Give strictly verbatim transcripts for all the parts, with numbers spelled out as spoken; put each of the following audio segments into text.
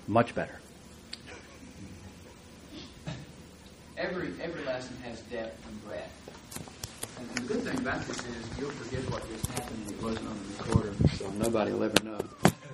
much better. Every every lesson has depth and breadth. And, and the good thing about this is you'll forget what just happened and it wasn't on the recorder, so nobody will ever know.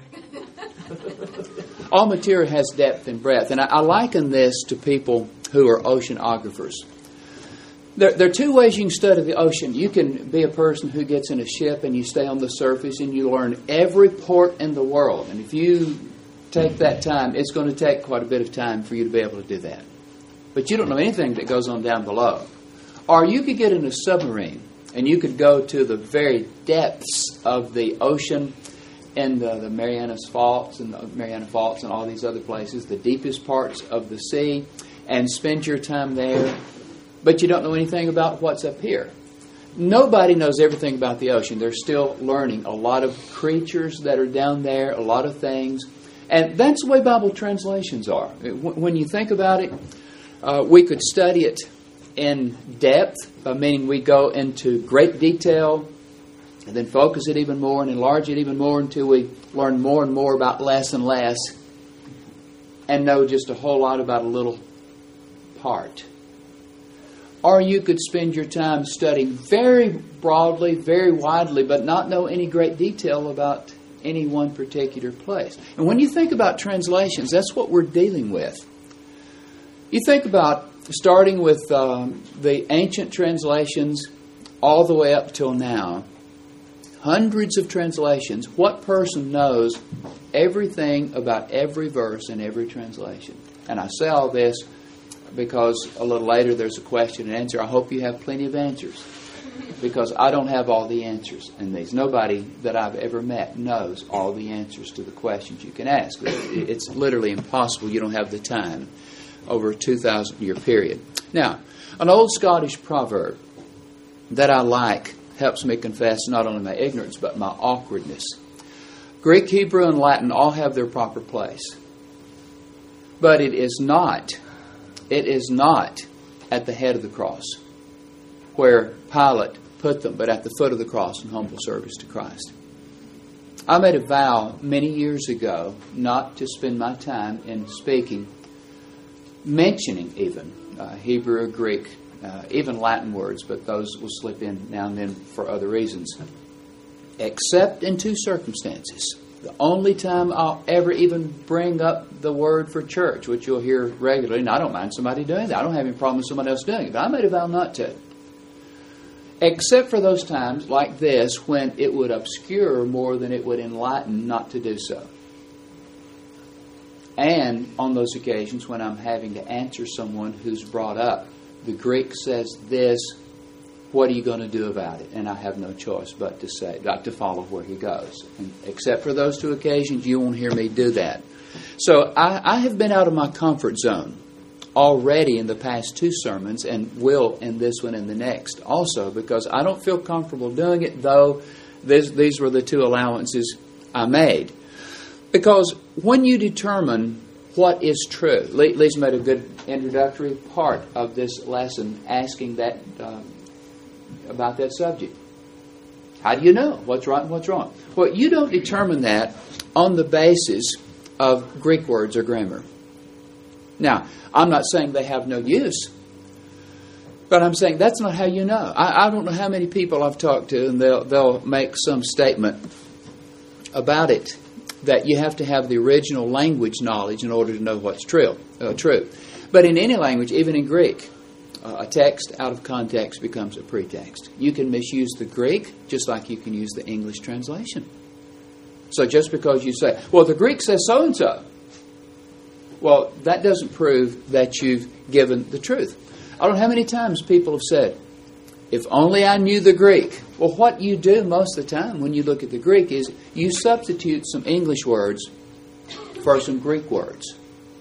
All material has depth and breadth. And I, I liken this to people who are oceanographers. There, there are two ways you can study the ocean. You can be a person who gets in a ship and you stay on the surface and you learn every port in the world. And if you take that time, it's going to take quite a bit of time for you to be able to do that. But you don't know anything that goes on down below. Or you could get in a submarine and you could go to the very depths of the ocean in the, the Marianas Faults and the Mariana Faults and all these other places, the deepest parts of the sea, and spend your time there. But you don't know anything about what's up here. Nobody knows everything about the ocean. They're still learning. A lot of creatures that are down there, a lot of things. And that's the way Bible translations are. When you think about it, uh, we could study it in depth, uh, meaning we go into great detail, and then focus it even more and enlarge it even more until we learn more and more about less and less and know just a whole lot about a little part. Or you could spend your time studying very broadly, very widely, but not know any great detail about any one particular place. And when you think about translations, that's what we're dealing with. You think about starting with um, the ancient translations all the way up till now. Hundreds of translations. What person knows everything about every verse in every translation? And I say all this because a little later there's a question and answer. I hope you have plenty of answers, because I don't have all the answers in these. Nobody that I've ever met knows all the answers to the questions you can ask. It's literally impossible. You don't have the time over a two thousand year period. Now, an old Scottish proverb that I like helps me confess not only my ignorance but my awkwardness. Greek, Hebrew, and Latin all have their proper place. But it is not, it is not at the head of the cross where Pilate put them, but at the foot of the cross in humble service to Christ. I made a vow many years ago not to spend my time in speaking, mentioning even uh, Hebrew or Greek, Uh, even Latin words, but those will slip in now and then for other reasons. Except in two circumstances. The only time I'll ever even bring up the word for church, which you'll hear regularly, and I don't mind somebody doing that. I don't have any problem with somebody else doing it, but I made a vow not to. Except for those times like this when it would obscure more than it would enlighten not to do so. And on those occasions when I'm having to answer someone who's brought up, the Greek says this, what are you going to do about it? And I have no choice but to say, not to follow where he goes. And except for those two occasions, you won't hear me do that. So I, I have been out of my comfort zone already in the past two sermons, and will in this one and the next also, because I don't feel comfortable doing it, though this, these were the two allowances I made. Because when you determine what is true, Lisa made a good introductory part of this lesson asking that uh, about that subject. How do you know what's right and what's wrong? Well, you don't determine that on the basis of Greek words or grammar. Now, I'm not saying they have no use, but I'm saying that's not how you know. I, I don't know how many people I've talked to, and they'll they'll make some statement about it, that you have to have the original language knowledge in order to know what's true. Uh, true. But in any language, even in Greek, uh, a text out of context becomes a pretext. You can misuse the Greek just like you can use the English translation. So just because you say, well, the Greek says so-and-so, well, that doesn't prove that you've given the truth. I don't know how many times people have said, if only I knew the Greek. Well, what you do most of the time when you look at the Greek is you substitute some English words for some Greek words.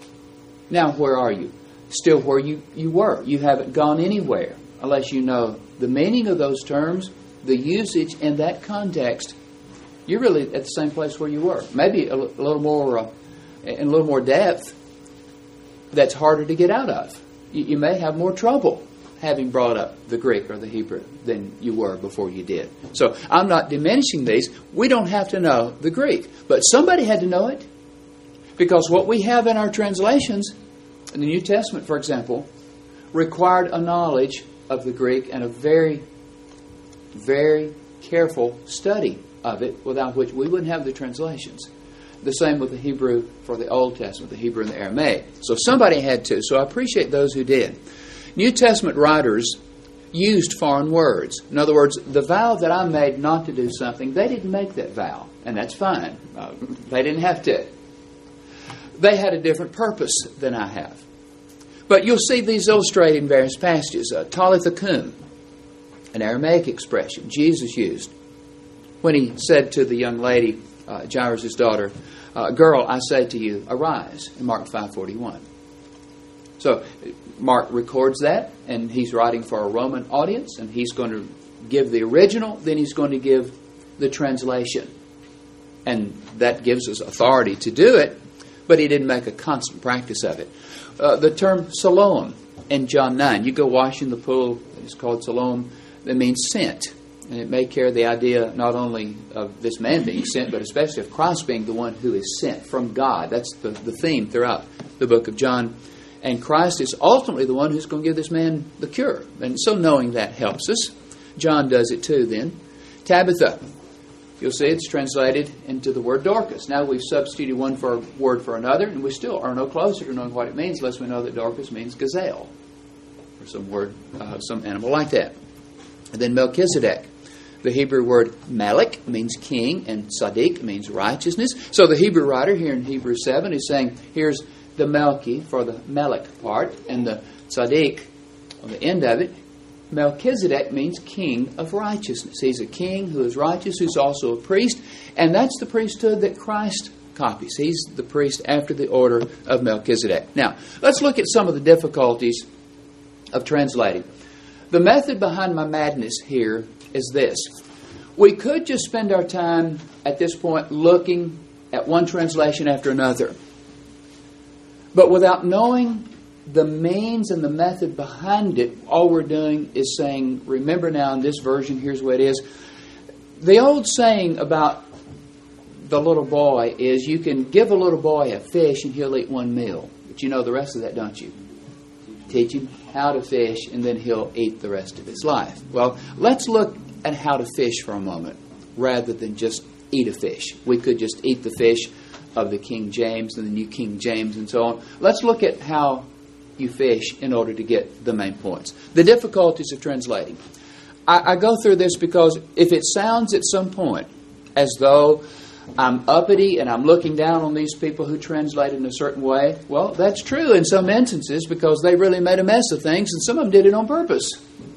Now, where are you? Still where you, you were. You haven't gone anywhere unless you know the meaning of those terms, the usage in that context. You're really at the same place where you were. Maybe a, a little more, uh, in a little more depth that's harder to get out of. You, you may have more trouble having brought up the Greek or the Hebrew than you were before you did. So I'm not diminishing these. We don't have to know the Greek. But somebody had to know it. Because what we have in our translations, in the New Testament, for example, required a knowledge of the Greek and a very, very careful study of it, without which we wouldn't have the translations. The same with the Hebrew for the Old Testament, the Hebrew and the Aramaic. So somebody had to. So I appreciate those who did. New Testament writers used foreign words. In other words, the vow that I made not to do something, they didn't make that vow, and that's fine. Uh, they didn't have to. They had a different purpose than I have. But you'll see these illustrated in various passages. Uh, Talitha kum, an Aramaic expression Jesus used when he said to the young lady, uh, Jairus' daughter, uh, "Girl, I say to you, arise," in Mark five forty-one. So Mark records that, and he's writing for a Roman audience, and he's going to give the original, then he's going to give the translation. And that gives us authority to do it, but he didn't make a constant practice of it. Uh, the term Siloam in John nine, you go wash in the pool, it's called Siloam, that means sent. And it may carry the idea not only of this man being sent, but especially of Christ being the one who is sent from God. That's the, the theme throughout the book of John. And Christ is ultimately the one who's going to give this man the cure. And so knowing that helps us. John does it too then. Tabitha. You'll see it's translated into the word Dorcas. Now we've substituted one for word for another, and we still are no closer to knowing what it means unless we know that Dorcas means gazelle. Or some word, uh, some animal like that. And then Melchizedek. The Hebrew word Malik means king, and Sadiq means righteousness. So the Hebrew writer here in Hebrews seven is saying, here's the Melchi for the Melech part, and the Tzaddik on the end of it. Melchizedek means king of righteousness. He's a king who is righteous, who's also a priest, and that's the priesthood that Christ copies. He's the priest after the order of Melchizedek. Now, let's look at some of the difficulties of translating. The method behind my madness here is this. We could just spend our time at this point looking at one translation after another. But without knowing the means and the method behind it, all we're doing is saying, remember now in this version, here's what it is. The old saying about the little boy is you can give a little boy a fish and he'll eat one meal. But you know the rest of that, don't you? Teach him how to fish and then he'll eat the rest of his life. Well, let's look at how to fish for a moment rather than just eat a fish. We could just eat the fish of the King James and the New King James and so on. Let's look at how you fish in order to get the main points. The difficulties of translating. I, I go through this because if it sounds at some point as though I'm uppity and I'm looking down on these people who translate in a certain way, well, that's true in some instances because they really made a mess of things and some of them did it on purpose.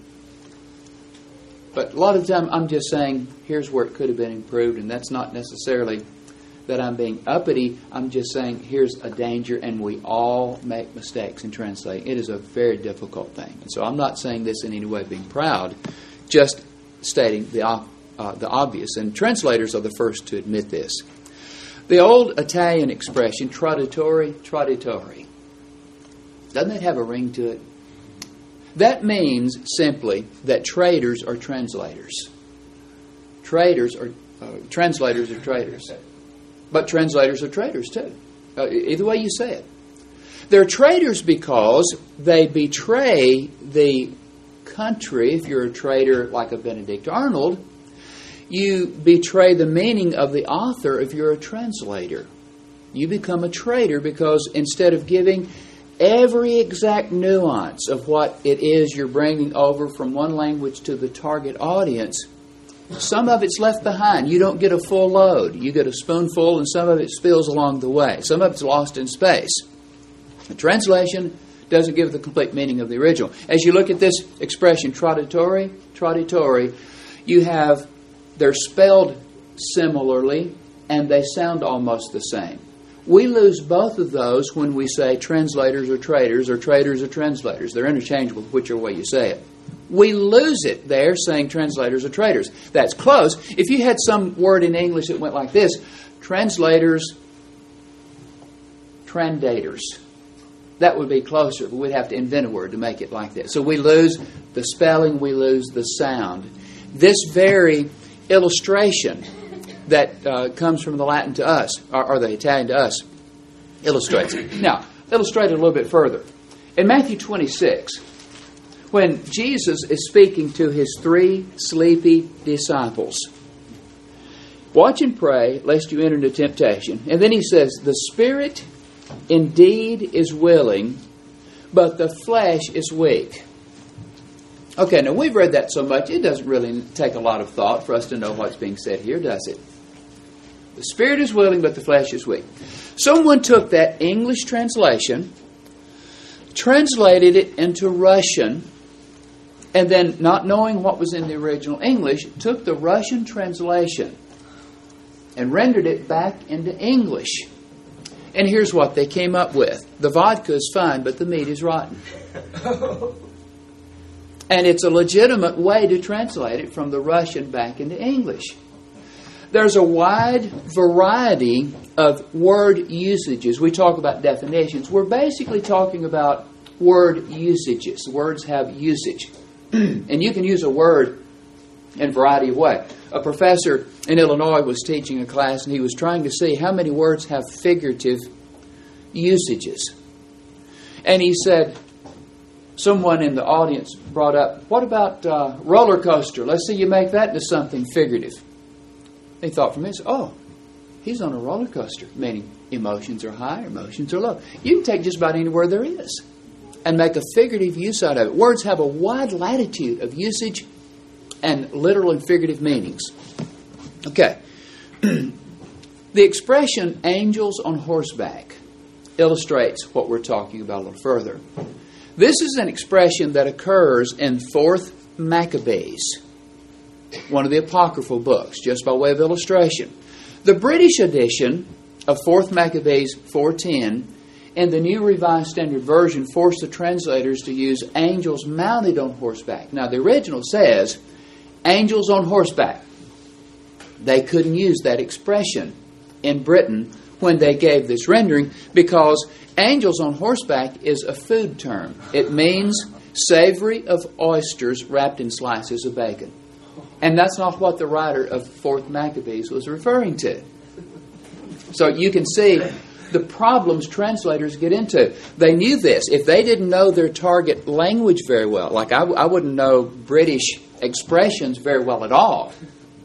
But a lot of the time I'm just saying, here's where it could have been improved, and that's not necessarily that I'm being uppity. I'm just saying here's a danger, and we all make mistakes in translating. It is a very difficult thing. And so I'm not saying this in any way being proud, just stating the, uh, the obvious. And translators are the first to admit this. The old Italian expression, traditore, traditore, doesn't that have a ring to it? That means simply that traders are translators. Traders are uh, translators are traders. But translators are traders too. Uh, either way you say it. They're traders because they betray the country. If you're a trader like a Benedict Arnold, you betray the meaning of the author if you're a translator. You become a traitor because instead of giving every exact nuance of what it is you're bringing over from one language to the target audience, some of it's left behind. You don't get a full load. You get a spoonful and some of it spills along the way. Some of it's lost in space. The translation doesn't give the complete meaning of the original. As you look at this expression, traditore, traditore, you have, they're spelled similarly and they sound almost the same. We lose both of those when we say translators are traders or traders are translators. They're interchangeable, whichever way you say it. We lose it there saying translators are traders. That's close. If you had some word in English that went like this, translators, trandators, that would be closer, but we'd have to invent a word to make it like that. So we lose the spelling, we lose the sound. This very illustration that uh, comes from the Latin to us, or, or the Italian to us, illustrates it. Now, illustrate it a little bit further. In Matthew twenty-six, when Jesus is speaking to his three sleepy disciples, watch and pray, lest you enter into temptation. And then he says, the spirit indeed is willing, but the flesh is weak. Okay, now we've read that so much, it doesn't really take a lot of thought for us to know what's being said here, does it? The spirit is willing, but the flesh is weak. Someone took that English translation, translated it into Russian, and then, not knowing what was in the original English, took the Russian translation and rendered it back into English. And here's what they came up with. The vodka is fine, but the meat is rotten. And it's a legitimate way to translate it from the Russian back into English. There's a wide variety of word usages. We talk about definitions. We're basically talking about word usages. Words have usage. And you can use a word in a variety of ways. A professor in Illinois was teaching a class, and he was trying to see how many words have figurative usages. And he said, someone in the audience brought up, what about uh, roller coaster? Let's see you make that into something figurative. He thought for a minute, oh, he's on a roller coaster, meaning emotions are high, emotions are low. You can take just about any word there is and make a figurative use out of it. Words have a wide latitude of usage and literal and figurative meanings. Okay. The expression angels on horseback illustrates what we're talking about a little further. This is an expression that occurs in Fourth Maccabees, one of the apocryphal books, just by way of illustration. The British edition of Fourth Maccabees four ten and the New Revised Standard Version forced the translators to use angels mounted on horseback. Now, the original says angels on horseback. They couldn't use that expression in Britain when they gave this rendering because angels on horseback is a food term. It means savory of oysters wrapped in slices of bacon. And that's not what the writer of Fourth Maccabees was referring to. So you can see the problems translators get into. They knew this. If they didn't know their target language very well, like I, I wouldn't know British expressions very well at all,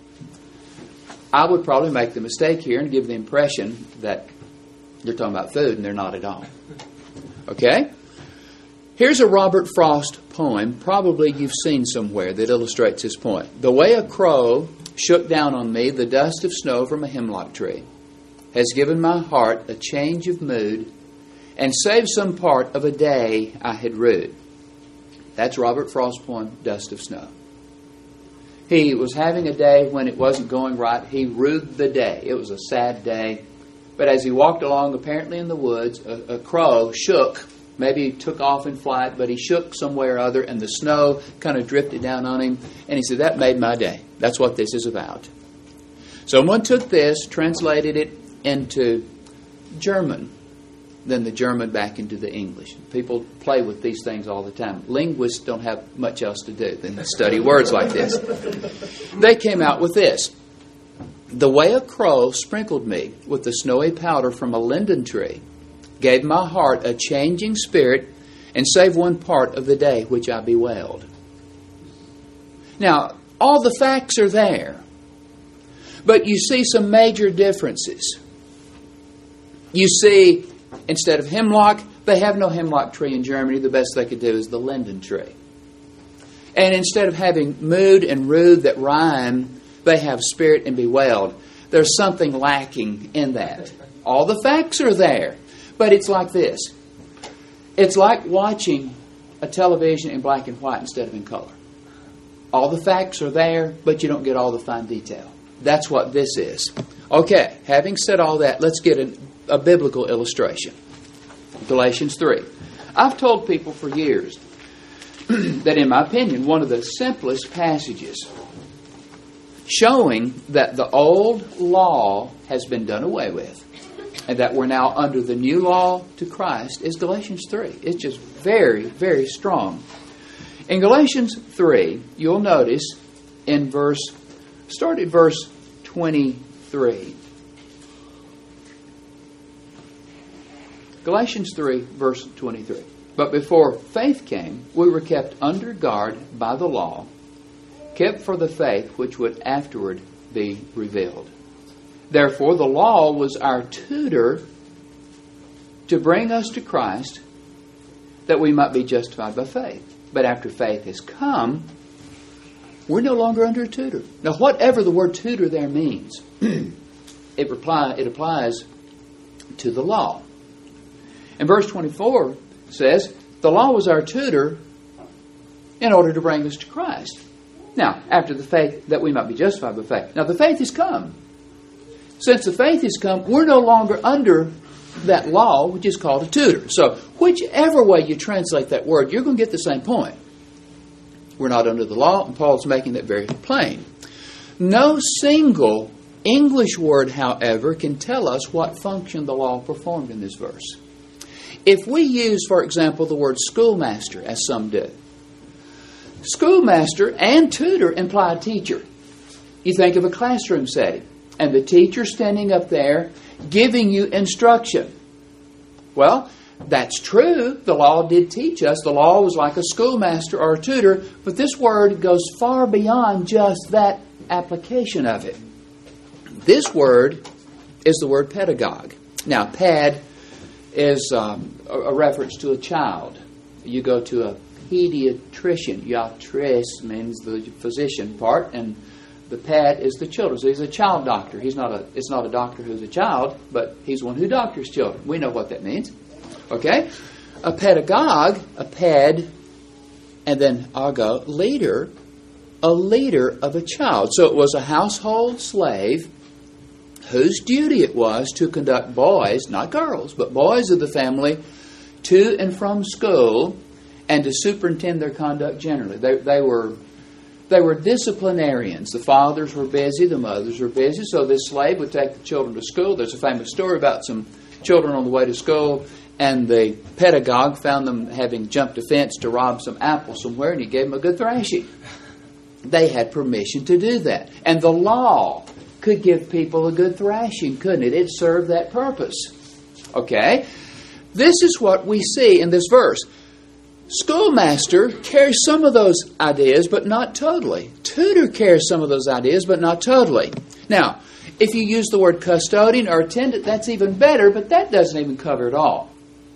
I would probably make the mistake here and give the impression that they're talking about food, and they're not at all. Okay? Here's a Robert Frost poem, probably you've seen somewhere, that illustrates his point. The way a crow shook down on me the dust of snow from a hemlock tree has given my heart a change of mood and saved some part of a day I had rued. That's Robert Frost's poem, Dust of Snow. He was having a day when it wasn't going right. He rued the day. It was a sad day. But as he walked along, apparently in the woods, a, a crow shook. Maybe he took off in flight, but he shook some way or other, and the snow kind of drifted down on him. And he said, that made my day. That's what this is about. Someone took this, translated it into German, then the German back into the English. People play with these things all the time. Linguists don't have much else to do than study words like this. They came out with this. The way a crow sprinkled me with the snowy powder from a linden tree gave my heart a changing spirit and saved one part of the day which I bewailed. Now, all the facts are there, but you see some major differences. You see, instead of hemlock, they have no hemlock tree in Germany. The best they could do is the linden tree. And instead of having mood and rude that rhyme, they have spirit and bewailed. There's something lacking in that. All the facts are there. But it's like this. It's like watching a television in black and white instead of in color. All the facts are there, but you don't get all the fine detail. That's what this is. Okay, having said all that, let's get a, a biblical illustration. Galatians three. I've told people for years that, in my opinion, one of the simplest passages showing that the old law has been done away with and that we're now under the new law to Christ is Galatians three. It's just very, very strong. In Galatians three, you'll notice in verse, start at verse twenty-three. Galatians three, verse twenty-three. But before faith came, we were kept under guard by the law, kept for the faith which would afterward be revealed. Therefore, the law was our tutor to bring us to Christ, that we might be justified by faith. But after faith has come, we're no longer under a tutor. Now, whatever the word tutor there means, it, reply, it applies to the law. And verse twenty-four says, the law was our tutor in order to bring us to Christ. Now, after the faith, that we might be justified by faith. Now, the faith has come. Since the faith has come, we're no longer under that law, which is called a tutor. So, whichever way you translate that word, you're going to get the same point. We're not under the law, and Paul's making that very plain. No single English word, however, can tell us what function the law performed in this verse. If we use, for example, the word schoolmaster, as some do, schoolmaster and tutor imply teacher. You think of a classroom setting, and the teacher standing up there giving you instruction. Well, that's true. The law did teach us. The law was like a schoolmaster or a tutor, but this word goes far beyond just that application of it. This word is the word pedagogue. Now, ped is um, a, a reference to a child. You go to a pediatrician. Iatris means the physician part, and the ped is the children. So he's a child doctor. He's not a. It's not a doctor who's a child, but he's one who doctors children. We know what that means. Okay? A pedagogue, a ped, and then ago, leader, a leader of a child. So it was a household slave whose duty it was to conduct boys, not girls, but boys of the family, to and from school, and to superintend their conduct generally. They, they were they were disciplinarians. The fathers were busy, the mothers were busy, so this slave would take the children to school. There's a famous story about some children on the way to school, and the pedagogue found them having jumped a fence to rob some apples somewhere, and he gave them a good thrashing. They had permission to do that. And the law could give people a good thrashing, couldn't it? It served that purpose. Okay? This is what we see in this verse. Schoolmaster carries some of those ideas, but not totally. Tutor carries some of those ideas, but not totally. Now, if you use the word custodian or attendant, that's even better, but that doesn't even cover it all.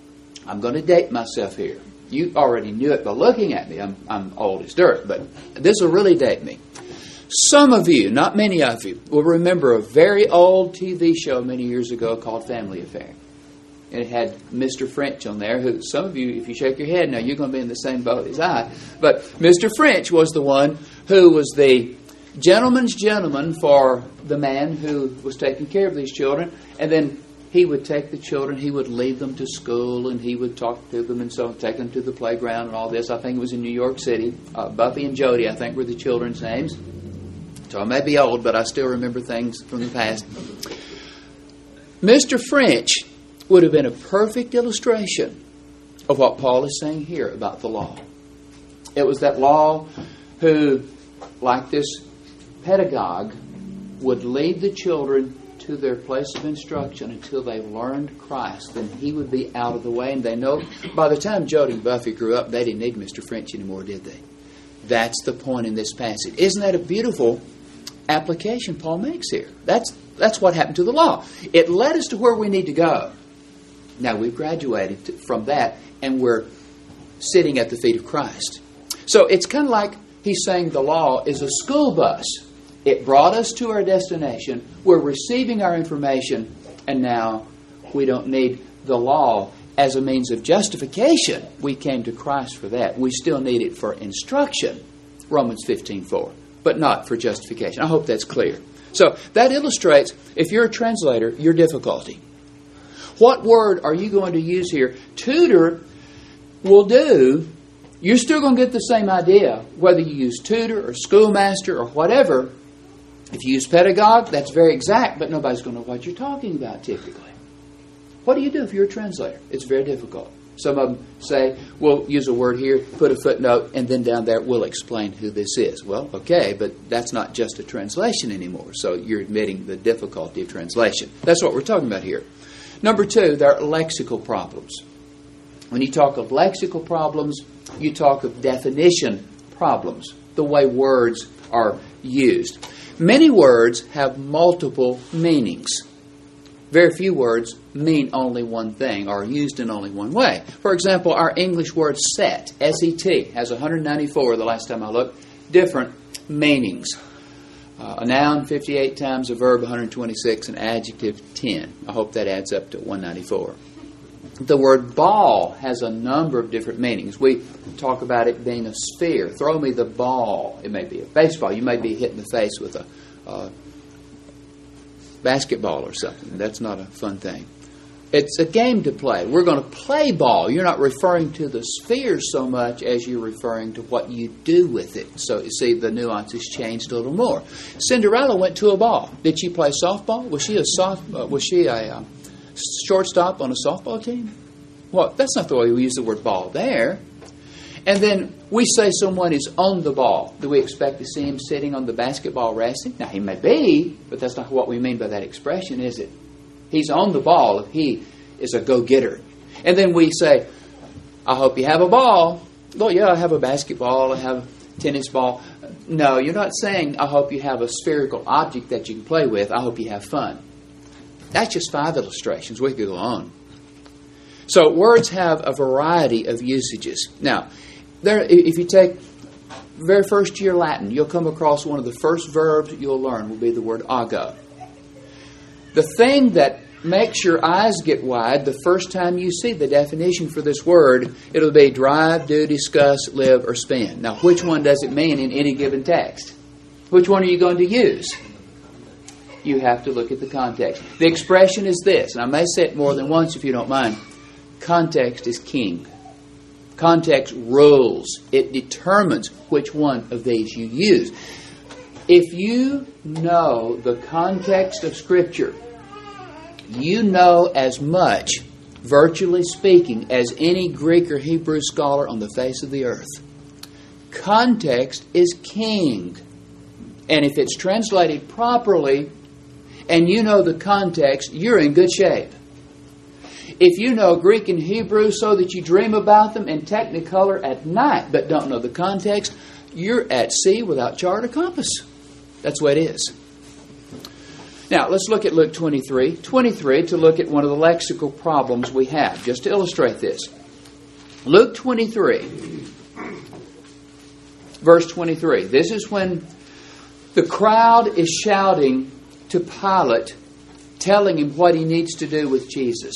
I'm going to date myself here. You already knew it by looking at me. I'm, I'm old as dirt, but this will really date me. Some of you, not many of you, will remember a very old T V show many years ago called Family Affair. And it had Mister French on there, who some of you, if you shake your head, now you're going to be in the same boat as I. But Mister French was the one who was the gentleman's gentleman for the man who was taking care of these children. And then he would take the children, he would lead them to school, and he would talk to them and so on, take them to the playground and all this. I think it was in New York City. Uh, Buffy and Jody, I think, were the children's names. So I may be old, but I still remember things from the past. Mister French would have been a perfect illustration of what Paul is saying here about the law. It was that law who, like this pedagogue, would lead the children to their place of instruction until they learned Christ. Then he would be out of the way. And they know by the time Jody and Buffy grew up, they didn't need Mister French anymore, did they? That's the point in this passage. Isn't that a beautiful application Paul makes here? That's that's what happened to the law. It led us to where we need to go. Now we've graduated to, from that, and we're sitting at the feet of Christ. So it's kind of like he's saying the law is a school bus. It brought us to our destination. We're receiving our information, and now we don't need the law as a means of justification. We came to Christ for that. We still need it for instruction, Romans fifteen four, but not for justification. I hope that's clear. So that illustrates, if you're a translator, your difficulty. What word are you going to use here? Tutor will do. You're still going to get the same idea, whether you use tutor or schoolmaster or whatever. If you use pedagogue, that's very exact, but nobody's going to know what you're talking about typically. What do you do if you're a translator? It's very difficult. Some of them say, we'll use a word here, put a footnote, and then down there we'll explain who this is. Well, okay, but that's not just a translation anymore. So you're admitting the difficulty of translation. That's what we're talking about here. Number two, there are lexical problems. When you talk of lexical problems, you talk of definition problems, the way words are used. Many words have multiple meanings. Very few words mean only one thing or are used in only one way. For example, our English word set, S E T, has one hundred ninety-four, the last time I looked, different meanings. Uh, a noun fifty-eight times, a verb one hundred twenty-six, an adjective ten. I hope that adds up to one hundred ninety-four. The word ball has a number of different meanings. We talk about it being a sphere. Throw me the ball. It may be a baseball. You may be hit in the face with a uh, basketball or something. That's not a fun thing. It's a game to play. We're going to play ball. You're not referring to the sphere so much as you're referring to what you do with it. So you see the nuance has changed a little more. Cinderella went to a ball. Did she play softball? Was she a soft? Uh, was she a uh, shortstop on a softball team? Well, that's not the way we use the word ball there. And then we say someone is on the ball. Do we expect to see him sitting on the basketball resting? Now, he may be, but that's not what we mean by that expression, is it? He's on the ball if he is a go-getter. And then we say, I hope you have a ball. Well, yeah, I have a basketball, I have a tennis ball. No, you're not saying, I hope you have a spherical object that you can play with. I hope you have fun. That's just five illustrations. We could go on. So words have a variety of usages. Now, there, if you take very first year Latin, you'll come across one of the first verbs you'll learn will be the word ago. The thing that makes your eyes get wide the first time you see the definition for this word, it'll be drive, do, discuss, live, or spend. Now, which one does it mean in any given text? Which one are you going to use? You have to look at the context. The expression is this, and I may say it more than once if you don't mind. Context is king. Context rules. It determines which one of these you use. If you know the context of Scripture, you know as much, virtually speaking, as any Greek or Hebrew scholar on the face of the earth. Context is king. And if it's translated properly, and you know the context, you're in good shape. If you know Greek and Hebrew so that you dream about them in Technicolor at night but don't know the context, you're at sea without chart or compass. That's the way it is. Now, let's look at Luke twenty-three. twenty-three to look at one of the lexical problems we have, just to illustrate this. Luke twenty-three, verse twenty-three. This is when the crowd is shouting to Pilate, telling him what he needs to do with Jesus.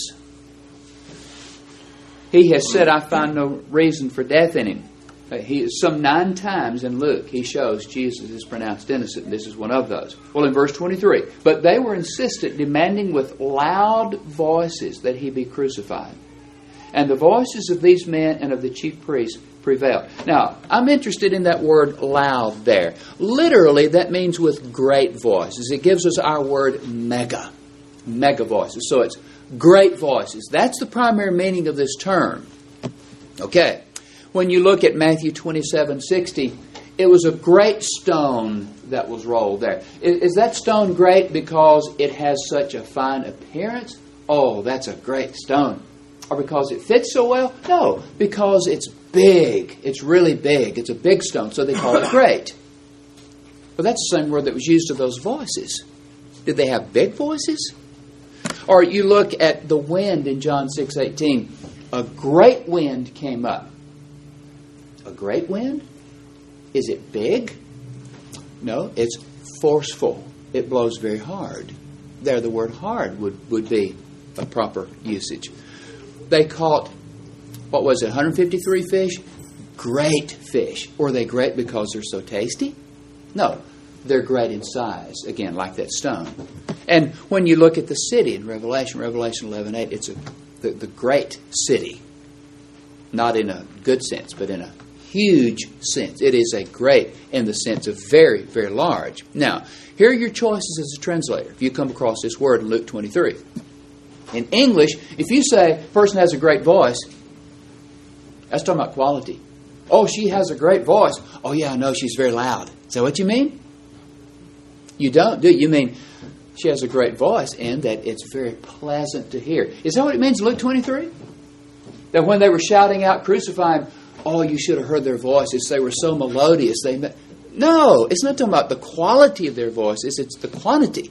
He has said, I find no reason for death in him. He, some nine times in Luke, he shows Jesus is pronounced innocent. This is one of those. Well, in verse twenty-three, but they were insistent, demanding with loud voices that he be crucified. And the voices of these men and of the chief priests prevailed. Now, I'm interested in that word loud there. Literally, that means with great voices. It gives us our word mega. Mega voices. So it's great voices. That's the primary meaning of this term. Okay. When you look at Matthew twenty-seven sixty, it was a great stone that was rolled there. Is, is that stone great because it has such a fine appearance? Oh, that's a great stone. Or because it fits so well? No, because it's big. It's really big. It's a big stone, so they call it great. But that's the same word that was used of those voices. Did they have big voices? Or you look at the wind in John six eighteen. A great wind came up. A great wind? Is it big? No, it's forceful. It blows very hard. There, the word hard would, would be a proper usage. They caught, what was it, one hundred fifty-three fish? Great fish. Were they great because they're so tasty? No, they're great in size. Again, like that stone. And when you look at the city in Revelation, Revelation eleven eight, it's a, the, the great city. Not in a good sense, but in a huge sense. It is a great in the sense of very, very large. Now, here are your choices as a translator. If you come across this word in Luke twenty-three. In English, if you say a person has a great voice, That's talking about quality. Oh, she has a great voice. Oh, yeah, I know she's very loud. Is that what you mean? You don't, do you? You mean she has a great voice and that it's very pleasant to hear. Is that what it means in Luke twenty-three? That when they were shouting out, crucify him, oh, you should have heard their voices. They were so melodious. They No, it's not talking about the quality of their voices. It's the quantity.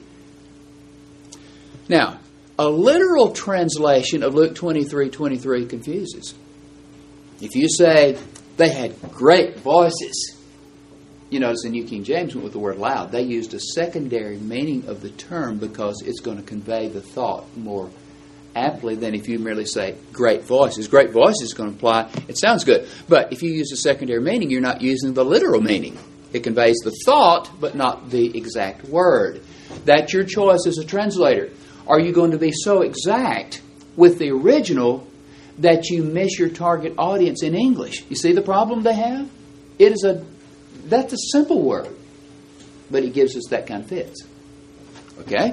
Now, a literal translation of Luke twenty-three twenty-three confuses. If you say they had great voices, you notice the New King James went with the word loud. They used a secondary meaning of the term because it's going to convey the thought more aptly than if you merely say great voices. Great voices is going to imply it sounds good. But if you use a secondary meaning, you're not using the literal meaning. It conveys the thought, but not the exact word. That's your choice as a translator. Are you going to be so exact with the original that you miss your target audience in English? You see the problem they have? It is a that's a simple word, but it gives us that kind of fits. Okay?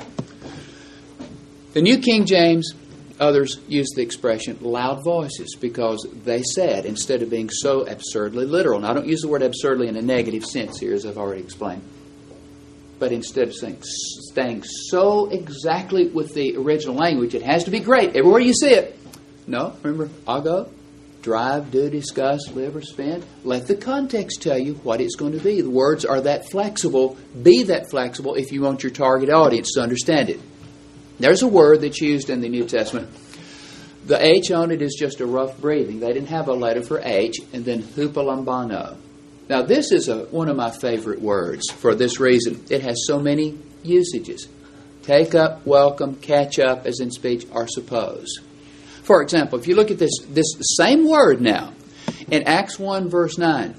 The New King James, others use the expression loud voices because they said, instead of being so absurdly literal. Now, I don't use the word absurdly in a negative sense here, as I've already explained. But instead of saying, staying so exactly with the original language, it has to be great everywhere you see it. No, remember, ago, drive, do, discuss, live, or spend. Let the context tell you what it's going to be. The words are that flexible. Be that flexible if you want your target audience to understand it. There's a word that's used in the New Testament. The H on it is just a rough breathing. They didn't have a letter for H, and then hupalambano. Now, this is a, one of my favorite words for this reason. It has so many usages. Take up, welcome, catch up, as in speech, or suppose. For example, if you look at this, this same word now, in Acts one, verse nine,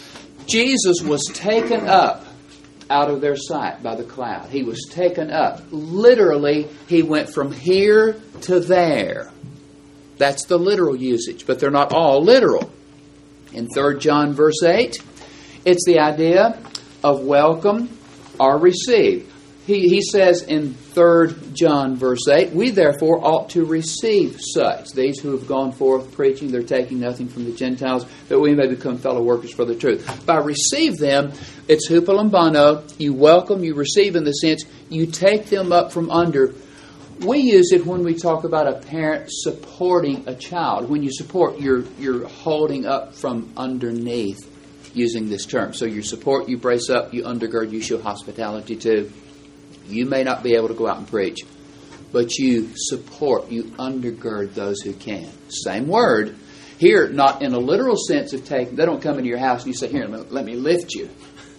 Jesus was taken up out of their sight by the cloud. He was taken up. Literally, he went from here to there. That's the literal usage, but they're not all literal. In Third John, verse eight, it's the idea of welcome or receive. He, he says in Third John, verse eight, we therefore ought to receive such. These who have gone forth preaching, they're taking nothing from the Gentiles, that we may become fellow workers for the truth. By receive them, it's hupalambano. You welcome, you receive in the sense, you take them up from under. We use it when we talk about a parent supporting a child. When you support, you're, you're holding up from underneath using this term. So you support, you brace up, you undergird, you show hospitality to. You may not be able to go out and preach, but you support, you undergird those who can. Same word. Here, not in a literal sense of taking, they don't come into your house and you say, here, let me lift you.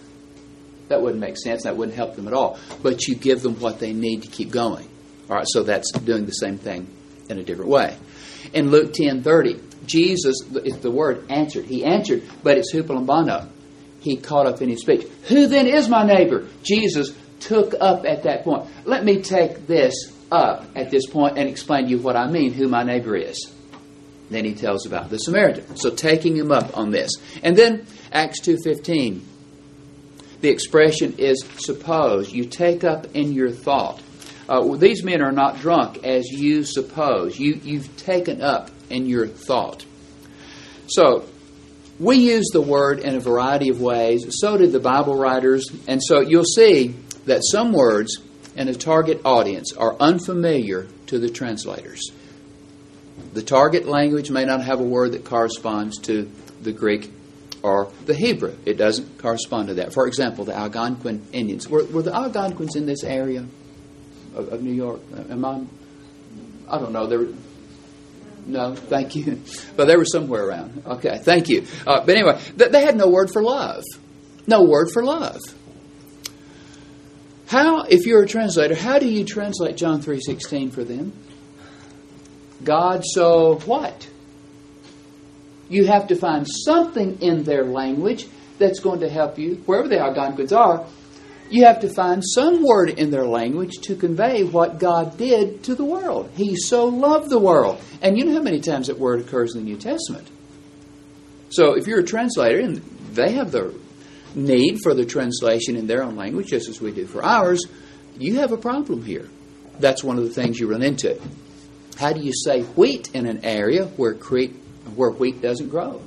That wouldn't make sense. That wouldn't help them at all. But you give them what they need to keep going. All right, so that's doing the same thing in a different way. In Luke ten thirty, Jesus, it's the word answered. He answered, but it's hupalambano. He caught up in his speech. Who then is my neighbor? Jesus took up at that point. Let me take this up at this point and explain to you what I mean, who my neighbor is. Then he tells about the Samaritan. So taking him up on this. And then Acts two fifteen. The expression is suppose. You take up in your thought. Uh, well, these men are not drunk as you suppose. You, you've taken up in your thought. So we use the word in a variety of ways. So did the Bible writers. And so you'll see that some words in a target audience are unfamiliar to the translators. The target language may not have a word that corresponds to the Greek or the Hebrew. It doesn't correspond to that. For example, the Algonquin Indians. Were, were the Algonquins in this area of, of New York? Am I? I don't know. They were, no, thank you. But they were somewhere around. Okay, thank you. Uh, but anyway, th- they had no word for love. No word for love. How, if you're a translator, how do you translate John three sixteen for them? God so what? You have to find something in their language that's going to help you, wherever the Algonquins are. You have to find some word in their language to convey what God did to the world. He so loved the world. And you know how many times that word occurs in the New Testament. So if you're a translator, and they have the need for the translation in their own language, just as we do for ours, you have a problem here. That's one of the things you run into. How do you say wheat in an area where where wheat doesn't grow?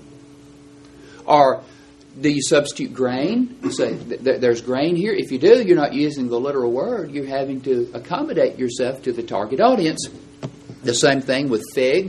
Or do you substitute grain? You say, th- there's grain here. If you do, you're not using the literal word. You're having to accommodate yourself to the target audience. The same thing with figs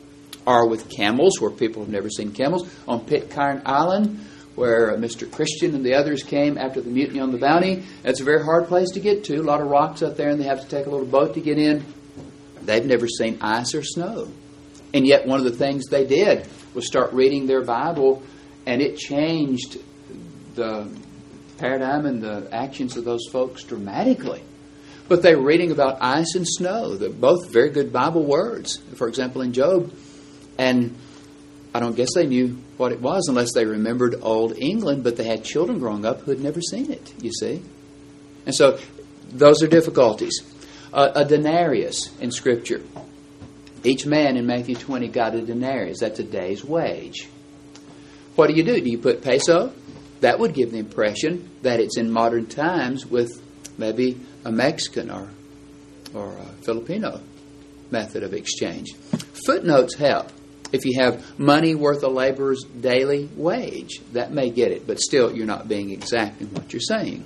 or with camels, where people have never seen camels. On Pitcairn Island, where Mister Christian and the others came after the mutiny on the Bounty. It's a very hard place to get to. A lot of rocks up there, and they have to take a little boat to get in. They've never seen ice or snow. And yet one of the things they did was start reading their Bible, and it changed the paradigm and the actions of those folks dramatically. But they were reading about ice and snow, they're both very good Bible words. For example, in Job. And I don't guess they knew what it was unless they remembered Old England, but they had children growing up who had never seen it, you see. And so those are difficulties. Uh, a denarius in Scripture. Each man in Matthew twenty got a denarius. That's a day's wage. What do you do? Do you put peso? That would give the impression that it's in modern times with maybe a Mexican or, or a Filipino method of exchange. Footnotes help. If you have money worth a laborer's daily wage, that may get it, but still you're not being exact in what you're saying.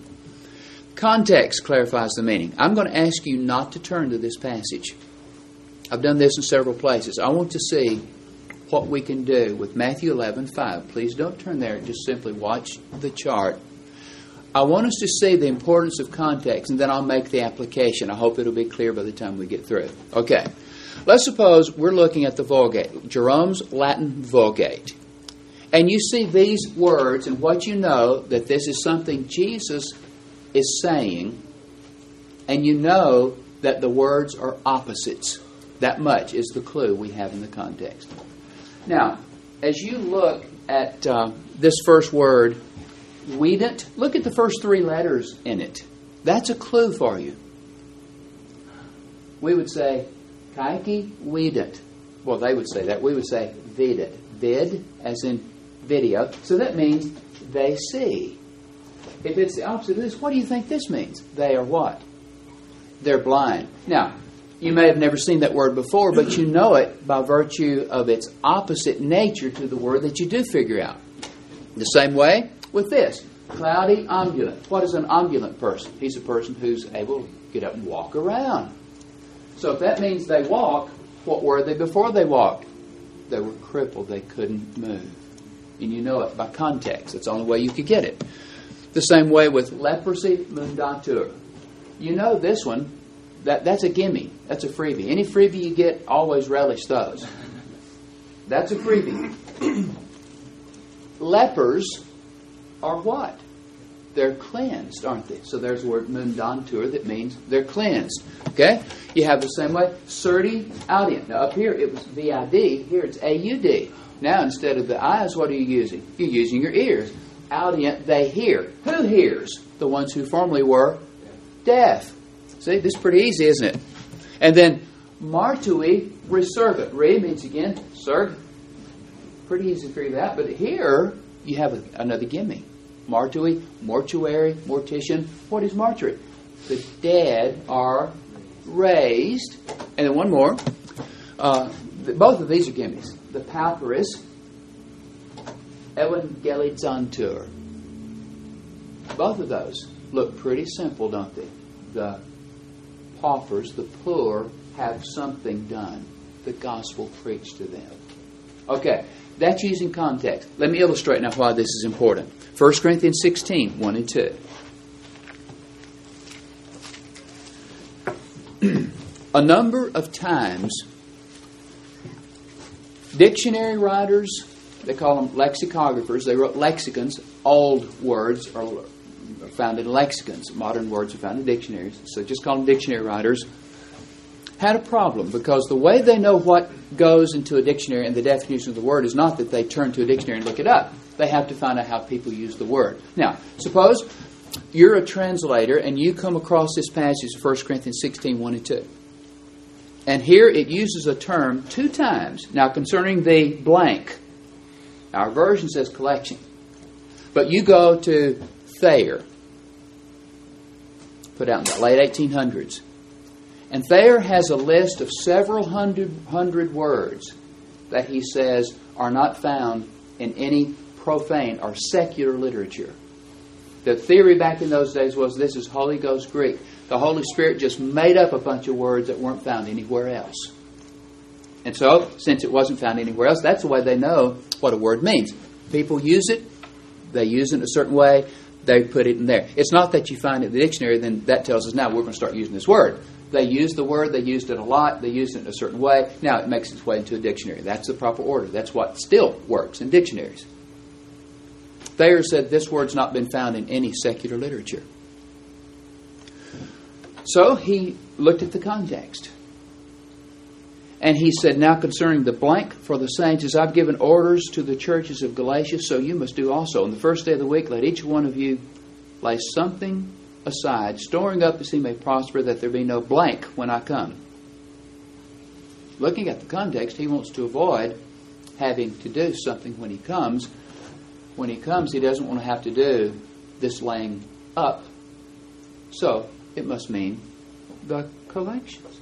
Context clarifies the meaning. I'm going to ask you not to turn to this passage. I've done this in several places. I want to see what we can do with Matthew eleven five. Please don't turn there. Just simply watch the chart. I want us to see the importance of context, and then I'll make the application. I hope it'll be clear by the time we get through. Okay. Let's suppose we're looking at the Vulgate, Jerome's Latin Vulgate. And you see these words, and what you know that this is something Jesus is saying, and you know that the words are opposites. That much is the clue we have in the context. Now, as you look at uh, this first word, Wedent, look at the first three letters in it. That's a clue for you. We would say, Kaiki Wedent. Well, they would say that. We would say Vident. Vid, as in video. So that means they see. If it's the opposite of this, what do you think this means? They are what? They're blind. Now, you may have never seen that word before, but you know it by virtue of its opposite nature to the word that you do figure out. The same way with this. Cloudy ambulant. What is an ambulant person? He's a person who's able to get up and walk around. So if that means they walk, what were they before they walked? They were crippled. They couldn't move. And you know it by context. That's the only way you could get it. The same way with leprosy, mundatur. You know this one. That, that's a gimme. That's a freebie. Any freebie you get, always relish those. That's a freebie. Lepers are what? They're cleansed, aren't they? So there's the word mundantur that means they're cleansed. Okay? You have the same way. Surdi audient. Now up here it was V I D. Here it's A U D. Now instead of the eyes, what are you using? You're using your ears. Audient, they hear. Who hears? The ones who formerly were deaf. See, this is pretty easy, isn't it? And then martui resurgit. Re means again, surg. Pretty easy to figure that. But here you have a, another gimme. Martui, mortuary, mortician. What is mortuary? The dead are raised. And then one more. Uh, both of these are gimmies. The pauperis, evangelizantur. Both of those look pretty simple, don't they? The paupers, the poor, have something done. The gospel preached to them. Okay, that's using context. Let me illustrate now why this is important. First Corinthians sixteen, one and two. A number of times, dictionary writers, they call them lexicographers, they wrote lexicons. Old words are found in lexicons. Modern words are found in dictionaries. So just call them dictionary writers. Had a problem because the way they know what goes into a dictionary and the definition of the word is not that they turn to a dictionary and look it up. They have to find out how people use the word. Now, suppose you're a translator and you come across this passage of First Corinthians sixteen, one and two. And here it uses a term two times. Now, concerning the blank, our version says collection. But you go to Thayer, put out in the late eighteen hundreds. And Thayer has a list of several hundred, hundred words that he says are not found in any profane or secular literature. The theory back in those days was this is Holy Ghost Greek. The Holy Spirit just made up a bunch of words that weren't found anywhere else. And so, since it wasn't found anywhere else, that's the way they know what a word means. People use it, they use it in a certain way, they put it in there. It's not that you find it in the dictionary, then that tells us now we're going to start using this word. They used the word, they used it a lot, they used it in a certain way. Now it makes its way into a dictionary. That's the proper order. That's what still works in dictionaries. Thayer said this word's not been found in any secular literature. So he looked at the context. And he said, now concerning the blank for the saints, as I've given orders to the churches of Galatia, so you must do also. On the first day of the week, let each one of you lay something aside, storing up as he may prosper, that there be no blank when I come. Looking at the context, he wants to avoid having to do something when he comes. When he comes, he doesn't want to have to do this laying up. So, it must mean the collections.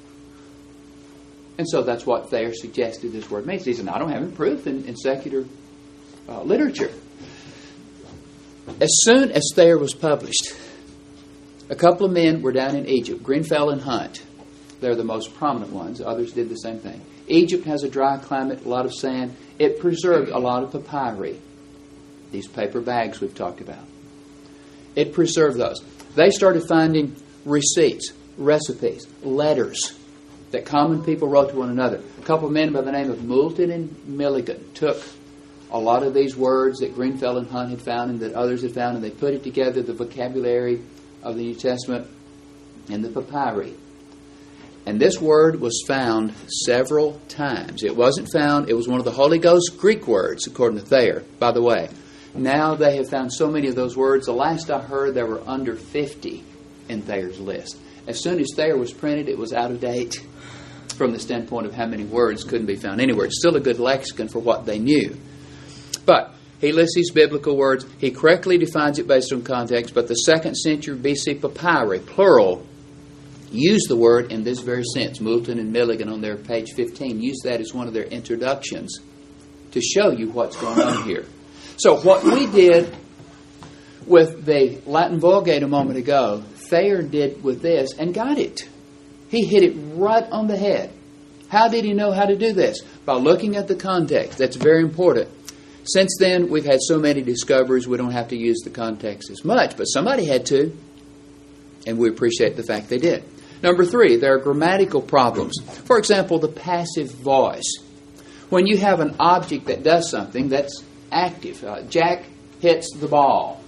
And so that's what Thayer suggested this word means. He said, I don't have any proof in, in secular uh, literature. As soon as Thayer was published, a couple of men were down in Egypt, Grenfell and Hunt. They're the most prominent ones. Others did the same thing. Egypt has a dry climate, a lot of sand. It preserved a lot of papyri. These paper bags we've talked about. It preserved those. They started finding receipts, recipes, letters that common people wrote to one another. A couple of men by the name of Moulton and Milligan took a lot of these words that Grenfell and Hunt had found and that others had found, and they put it together, the vocabulary of the New Testament and the papyri. And this word was found several times. It wasn't found, it was one of the Holy Ghost Greek words, according to Thayer, by the way. Now they have found so many of those words. The last I heard, there were under fifty in Thayer's list. As soon as Thayer was printed, it was out of date from the standpoint of how many words couldn't be found anywhere. It's still a good lexicon for what they knew. But he lists these biblical words. He correctly defines it based on context, but the second century B C papyri, plural, use the word in this very sense. Moulton and Milligan on their page fifteen use that as one of their introductions to show you what's going on here. So what we did with the Latin Vulgate a moment ago, Thayer did with this and got it. He hit it right on the head. How did he know how to do this? By looking at the context. That's very important. Since then, we've had so many discoveries, we don't have to use the context as much, but somebody had to, and we appreciate the fact they did. Number three, there are grammatical problems. For example, the passive voice. When you have an object that does something that's active, uh, Jack hits the ball.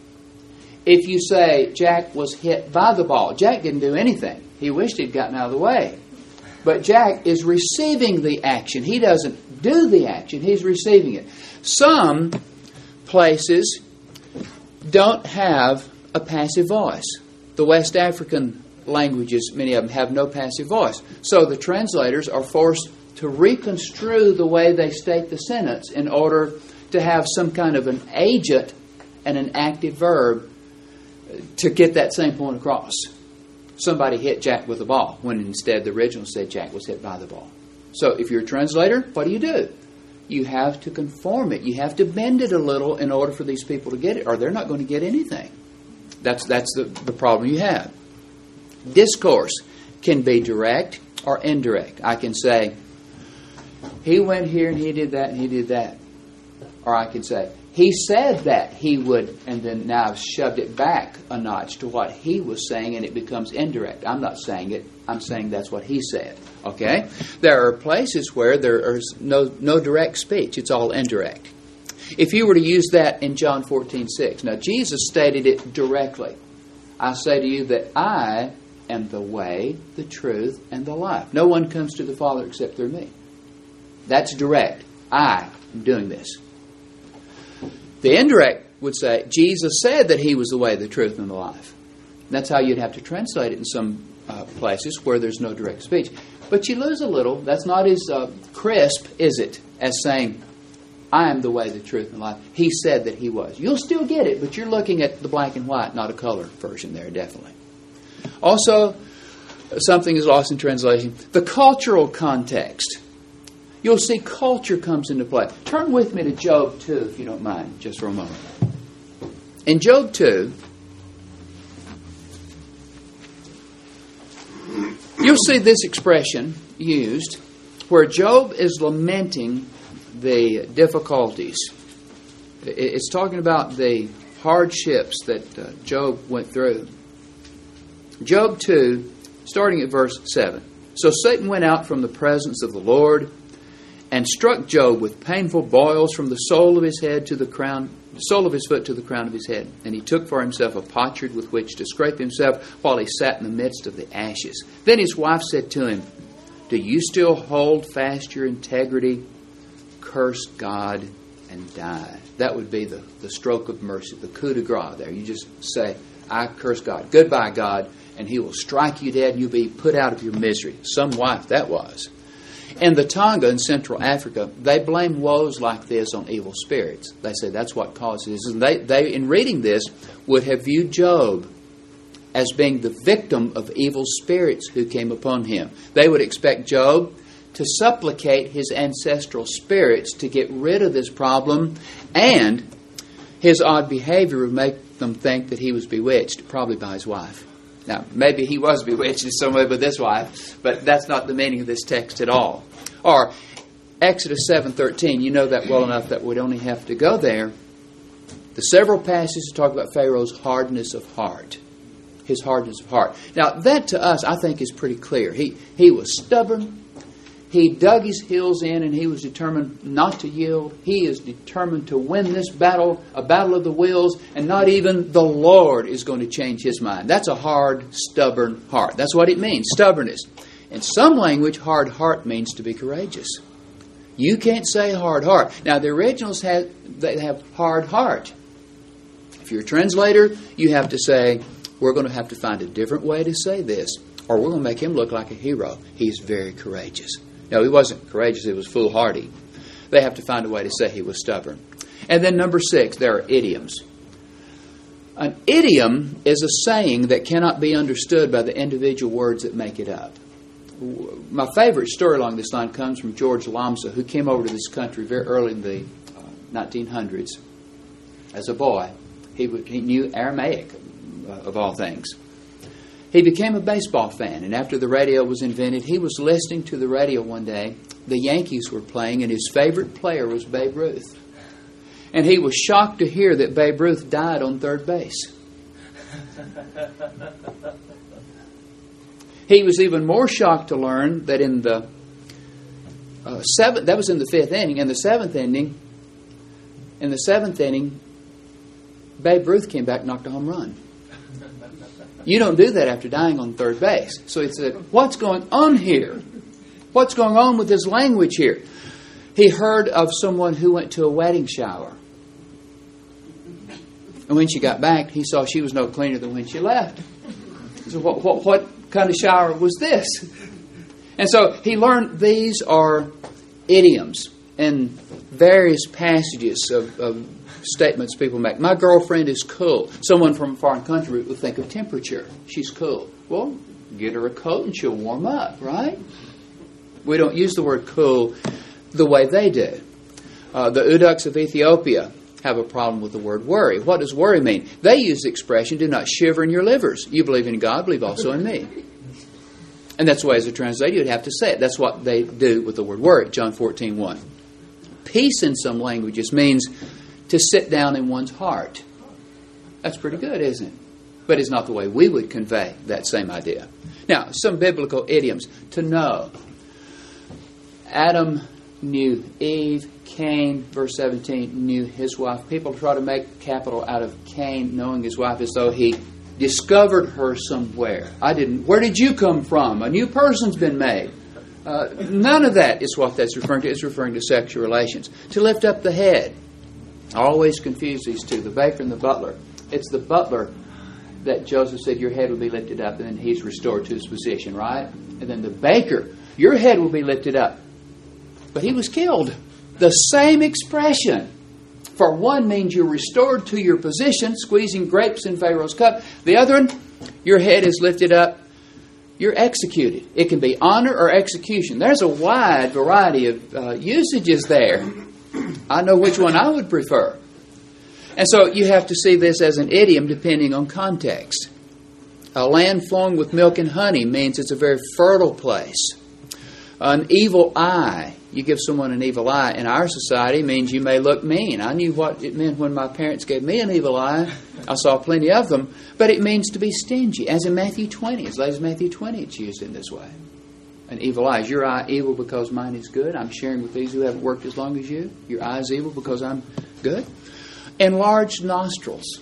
If you say Jack was hit by the ball, Jack didn't do anything. He wished he'd gotten out of the way. But Jack is receiving the action. He doesn't do the action. He's receiving it. Some places don't have a passive voice. The West African languages, many of them, have no passive voice. So the translators are forced to reconstrue the way they state the sentence in order to have some kind of an agent and an active verb to get that same point across. Somebody hit Jack with a ball, when instead the original said Jack was hit by the ball. So if you're a translator, what do you do? You have to conform it. You have to bend it a little in order for these people to get it, or they're not going to get anything. That's that's the, the problem you have. Discourse can be direct or indirect. I can say, he went here and he did that and he did that. Or I can say, he said that he would, and then now I've shoved it back a notch to what he was saying, and it becomes indirect. I'm not saying it. I'm saying that's what he said. Okay? There are places where there is no, no direct speech. It's all indirect. If you were to use that in John fourteen six, now Jesus stated it directly. I say to you that I am the way, the truth, and the life. No one comes to the Father except through me. That's direct. I am doing this. The indirect would say, Jesus said that he was the way, the truth, and the life. That's how you'd have to translate it in some uh, places where there's no direct speech. But you lose a little. That's not as uh, crisp, is it, as saying, I am the way, the truth, and the life. He said that he was. You'll still get it, but you're looking at the black and white, not a color version there, definitely. Also, something is lost in translation. The cultural context. you'll see culture comes into play. Turn with me to Job two, if you don't mind, just for a moment. In Job two, you'll see this expression used where Job is lamenting the difficulties. It's talking about the hardships that uh, Job went through. Job two, starting at verse seven. So Satan went out from the presence of the Lord and struck Job with painful boils from the sole of his head to the crown, the sole of his foot to the crown of his head. And he took for himself a potsherd with which to scrape himself while he sat in the midst of the ashes. Then his wife said to him, "Do you still hold fast your integrity? Curse God and die." That would be the, the stroke of mercy, the coup de grace there. You just say, "I curse God. Goodbye, God." And He will strike you dead and you'll be put out of your misery. Some wife that was. In the Tonga in Central Africa, they blame woes like this on evil spirits. They say that's what causes this. And they, they, in reading this, would have viewed Job as being the victim of evil spirits who came upon him. They would expect Job to supplicate his ancestral spirits to get rid of this problem, and his odd behavior would make them think that he was bewitched, probably by his wife. Now, maybe he was bewitched in some way by this wife, but that's not the meaning of this text at all. Or Exodus seven thirteen, you know that well enough that we'd only have to go there. The several passages talk about Pharaoh's hardness of heart. His hardness of heart. Now, that to us, I think, is pretty clear. He, he was stubborn. He dug his heels in and he was determined not to yield. He is determined to win this battle, a battle of the wills, and not even the Lord is going to change his mind. That's a hard, stubborn heart. That's what it means, stubbornness. In some language, hard heart means to be courageous. You can't say hard heart. Now, the originals have, they have hard heart. If you're a translator, you have to say, we're going to have to find a different way to say this, or we're going to make him look like a hero. He's very courageous. No, he wasn't courageous. He was foolhardy. They have to find a way to say he was stubborn. And then number six, there are idioms. An idiom is a saying that cannot be understood by the individual words that make it up. My favorite story along this line comes from George Lamsa, who came over to this country very early in the uh, nineteen hundreds. As a boy, he, would, he knew Aramaic, uh, of all things. He became a baseball fan, and after the radio was invented, he was listening to the radio one day. The Yankees were playing, and his favorite player was Babe Ruth. And he was shocked to hear that Babe Ruth died on third base. He was even more shocked to learn that in the uh, seventh, that was in the fifth inning, in the seventh inning, in the seventh inning, Babe Ruth came back and knocked a home run. You don't do that after dying on third base. So he said, what's going on here? What's going on with this language here? He heard of someone who went to a wedding shower. And when she got back, he saw she was no cleaner than when she left. So what, what, what kind of shower was this? And so he learned these are idioms in various passages of, of statements people make. My girlfriend is cool. Someone from a foreign country would think of temperature. She's cool. Well, get her a coat and she'll warm up, right? We don't use the word cool the way they do. Uh, the Uduks of Ethiopia have a problem with the word worry. What does worry mean? They use the expression, do not shiver in your livers. You believe in God, believe also in me. And that's the way as a translator you'd have to say it. That's what they do with the word worry, John fourteen one. Peace in some languages means to sit down in one's heart. That's pretty good, isn't it? But it's not the way we would convey that same idea. Now, some biblical idioms. To know. Adam knew Eve. Cain, verse seventeen, knew his wife. People try to make capital out of Cain knowing his wife as though he discovered her somewhere. I didn't. Where did you come from? A new person's been made. Uh, none of that is what that's referring to. It's referring to sexual relations. To lift up the head. I always confuse these two, the baker and the butler. It's the butler that Joseph said, your head will be lifted up, and then he's restored to his position, right? And then the baker, your head will be lifted up. But he was killed. The same expression. For one means you're restored to your position, squeezing grapes in Pharaoh's cup. The other one, your head is lifted up you're executed. It can be honor or execution. There's a wide variety of uh, usages there. I know which one I would prefer. And so you have to see this as an idiom depending on context. A land flowing with milk and honey means it's a very fertile place. An evil eye, you give someone an evil eye in our society, means you may look mean. I knew what it meant when my parents gave me an evil eye. I saw plenty of them. But it means to be stingy, as in Matthew twenty. As late as Matthew twenty, it's used in this way. An evil eye. Is your eye evil because mine is good? I'm sharing with these who haven't worked as long as you. Your eye is evil because I'm good? Enlarged nostrils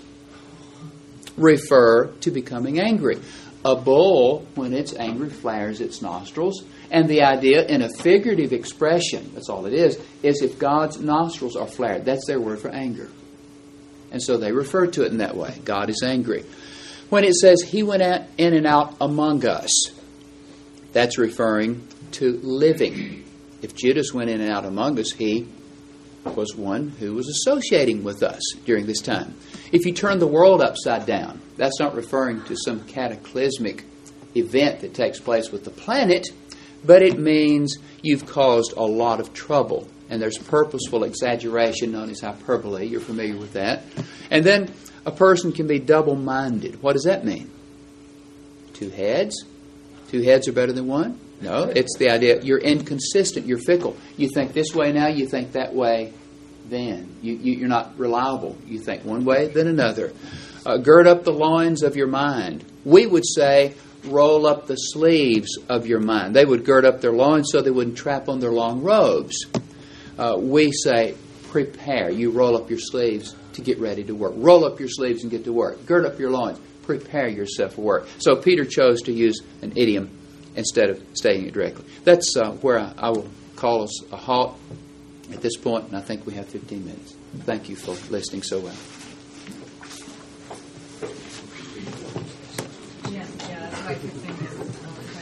refer to becoming angry. A bull, when it's angry, flares its nostrils. And the idea, in a figurative expression, that's all it is, is if God's nostrils are flared. That's their word for anger. And so they refer to it in that way. God is angry. When it says He went out, in and out among us, that's referring to living. If Judas went in and out among us, he was one who was associating with us during this time. If you turn the world upside down, that's not referring to some cataclysmic event that takes place with the planet, but it means you've caused a lot of trouble. And there's purposeful exaggeration known as hyperbole. You're familiar with that. And then a person can be double-minded. What does that mean? Two heads? Two heads are better than one? No, it's the idea you're inconsistent, you're fickle. You think this way now, you think that way then. You, you, you're not reliable. You think one way, then another. Uh, gird up the loins of your mind. We would say, roll up the sleeves of your mind. They would gird up their loins so they wouldn't trap on their long robes. Uh, we say, prepare. You roll up your sleeves to get ready to work. Roll up your sleeves and get to work. Gird up your loins. Prepare yourself for work. So Peter chose to use an idiom instead of stating it directly. That's uh, where I, I will call us a halt at this point, and I think we have fifteen minutes. Thank you for listening so well. Yeah, yeah, that's like fifteen minutes.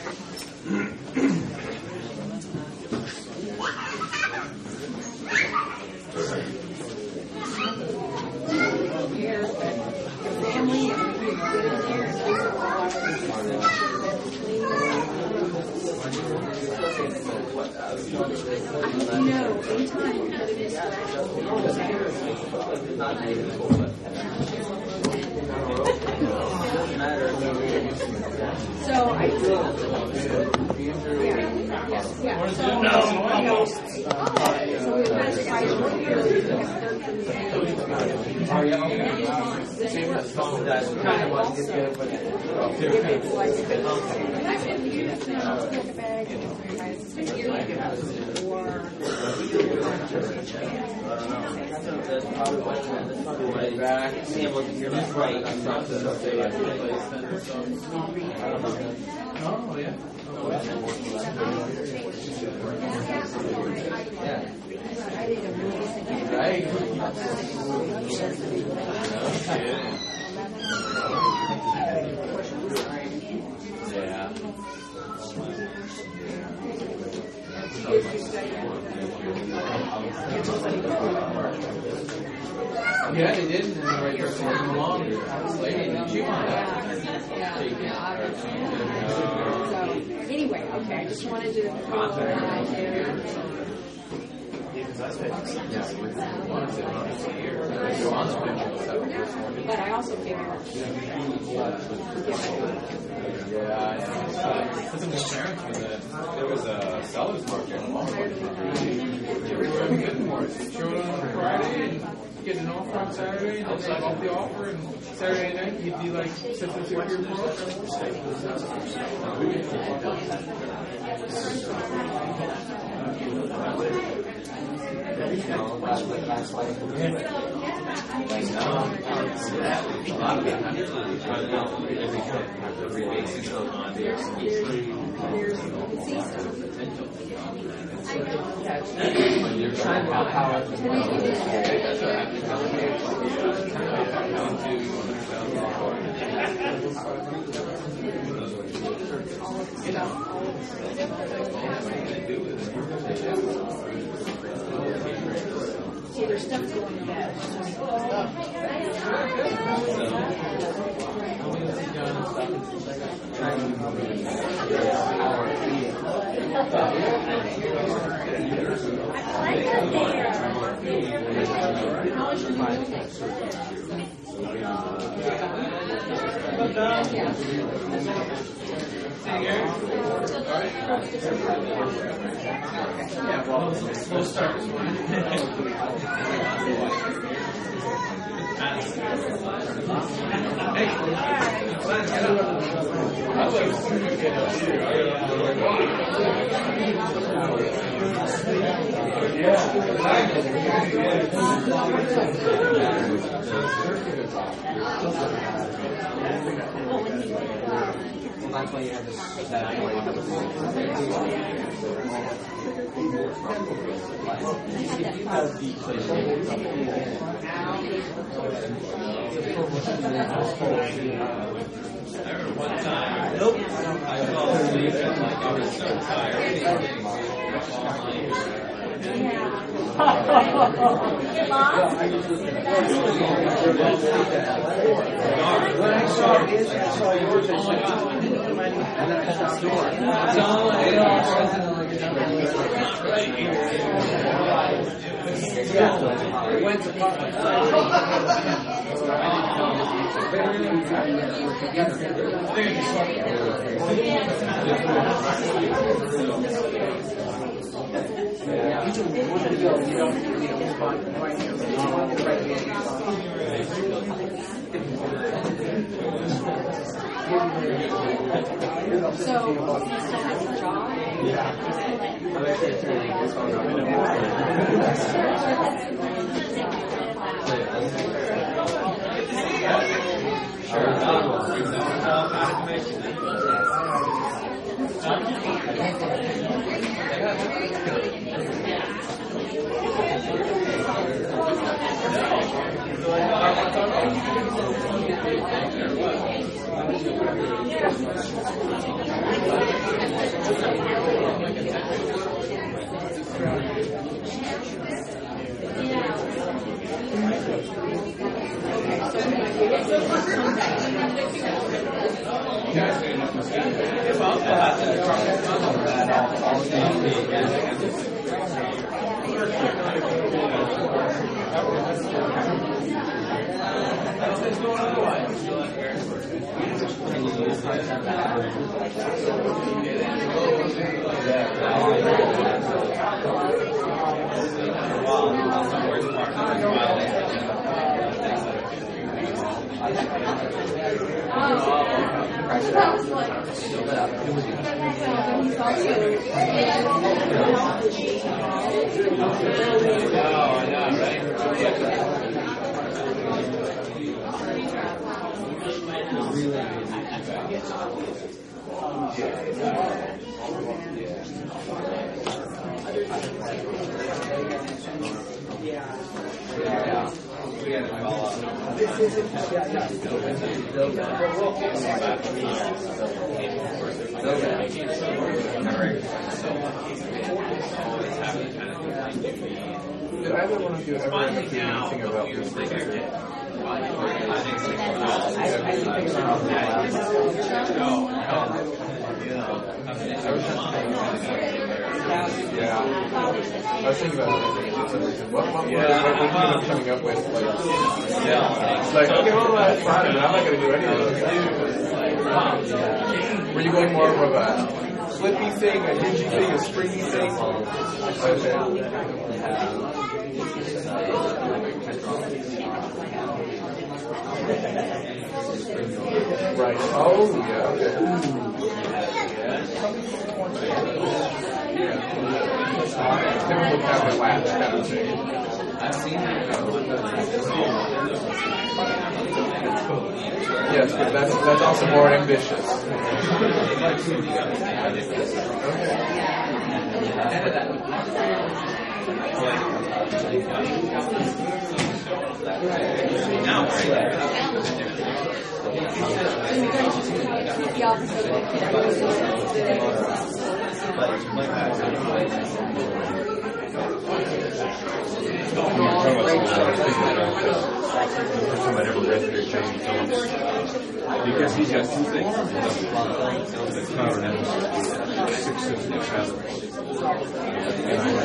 So I yeah, yeah. So, no. So we Oh, yeah. Right. Yeah. Yeah, they did, and the right person wasn't along. This lady didn't chew on that. So anyway, okay, I just wanted to comment there. But I also figured. Yeah, I put some more parents for that. There was a seller's market. They were really good for it. Showed on Friday and get an offer on Saturday, and then like off the offer, and Saturday night you'd be like six and six years See, there's stuff going on. Yeah, well, we'll start. That's why you have this. That One time, nope. I fell asleep and like I was so tired. When I saw his, I saw yours. I said, and then I stopped yours. Yeah. It went apart. You don't, you don't respond right here. So, he still has a job? Did either one of you ever do anything about this? Yeah. I was thinking about it. What, what, what, yeah. what, what do you end up coming up with? Like, yeah. It's like, okay, well, that's fine, but I'm not going to do anything. Were you going more of a flippy thing, a hingy thing, a springy thing? Okay. Right. Oh, yeah, okay. Typical Captain Latch kind of thing. I've seen that. Yes, but that's that's also more ambitious. Now, the opposite of first time I'd ever read J J Phillips. Because he's got two things. The cloud and six, six, and seven. And I,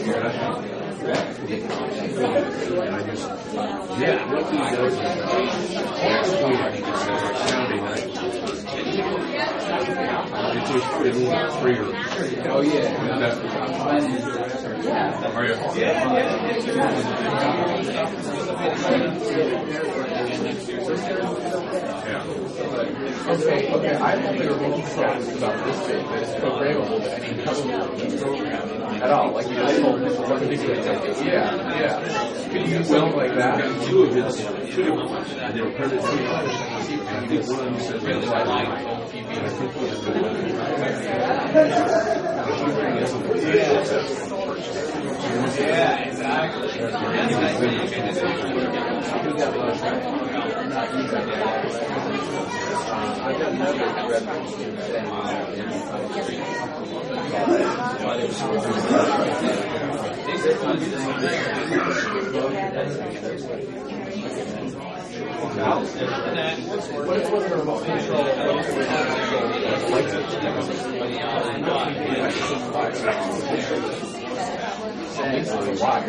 and I just, yeah, what he does is, uh, last week, it's uh, Saturday night. It's just a little freer. Oh, yeah. That's Are you? Yeah, yeah. Okay, okay. I thought they were making songs about this big, but it's programmable to any customer at all. Like, you know, they told what particular thing. Yeah, yeah. Could you use something like that? Two of his, two of them, and they were printed three times. I think one of them said, "Really, I like it." And I think one of them Yeah, exactly. I've got another reference to what is with the remote control? Why?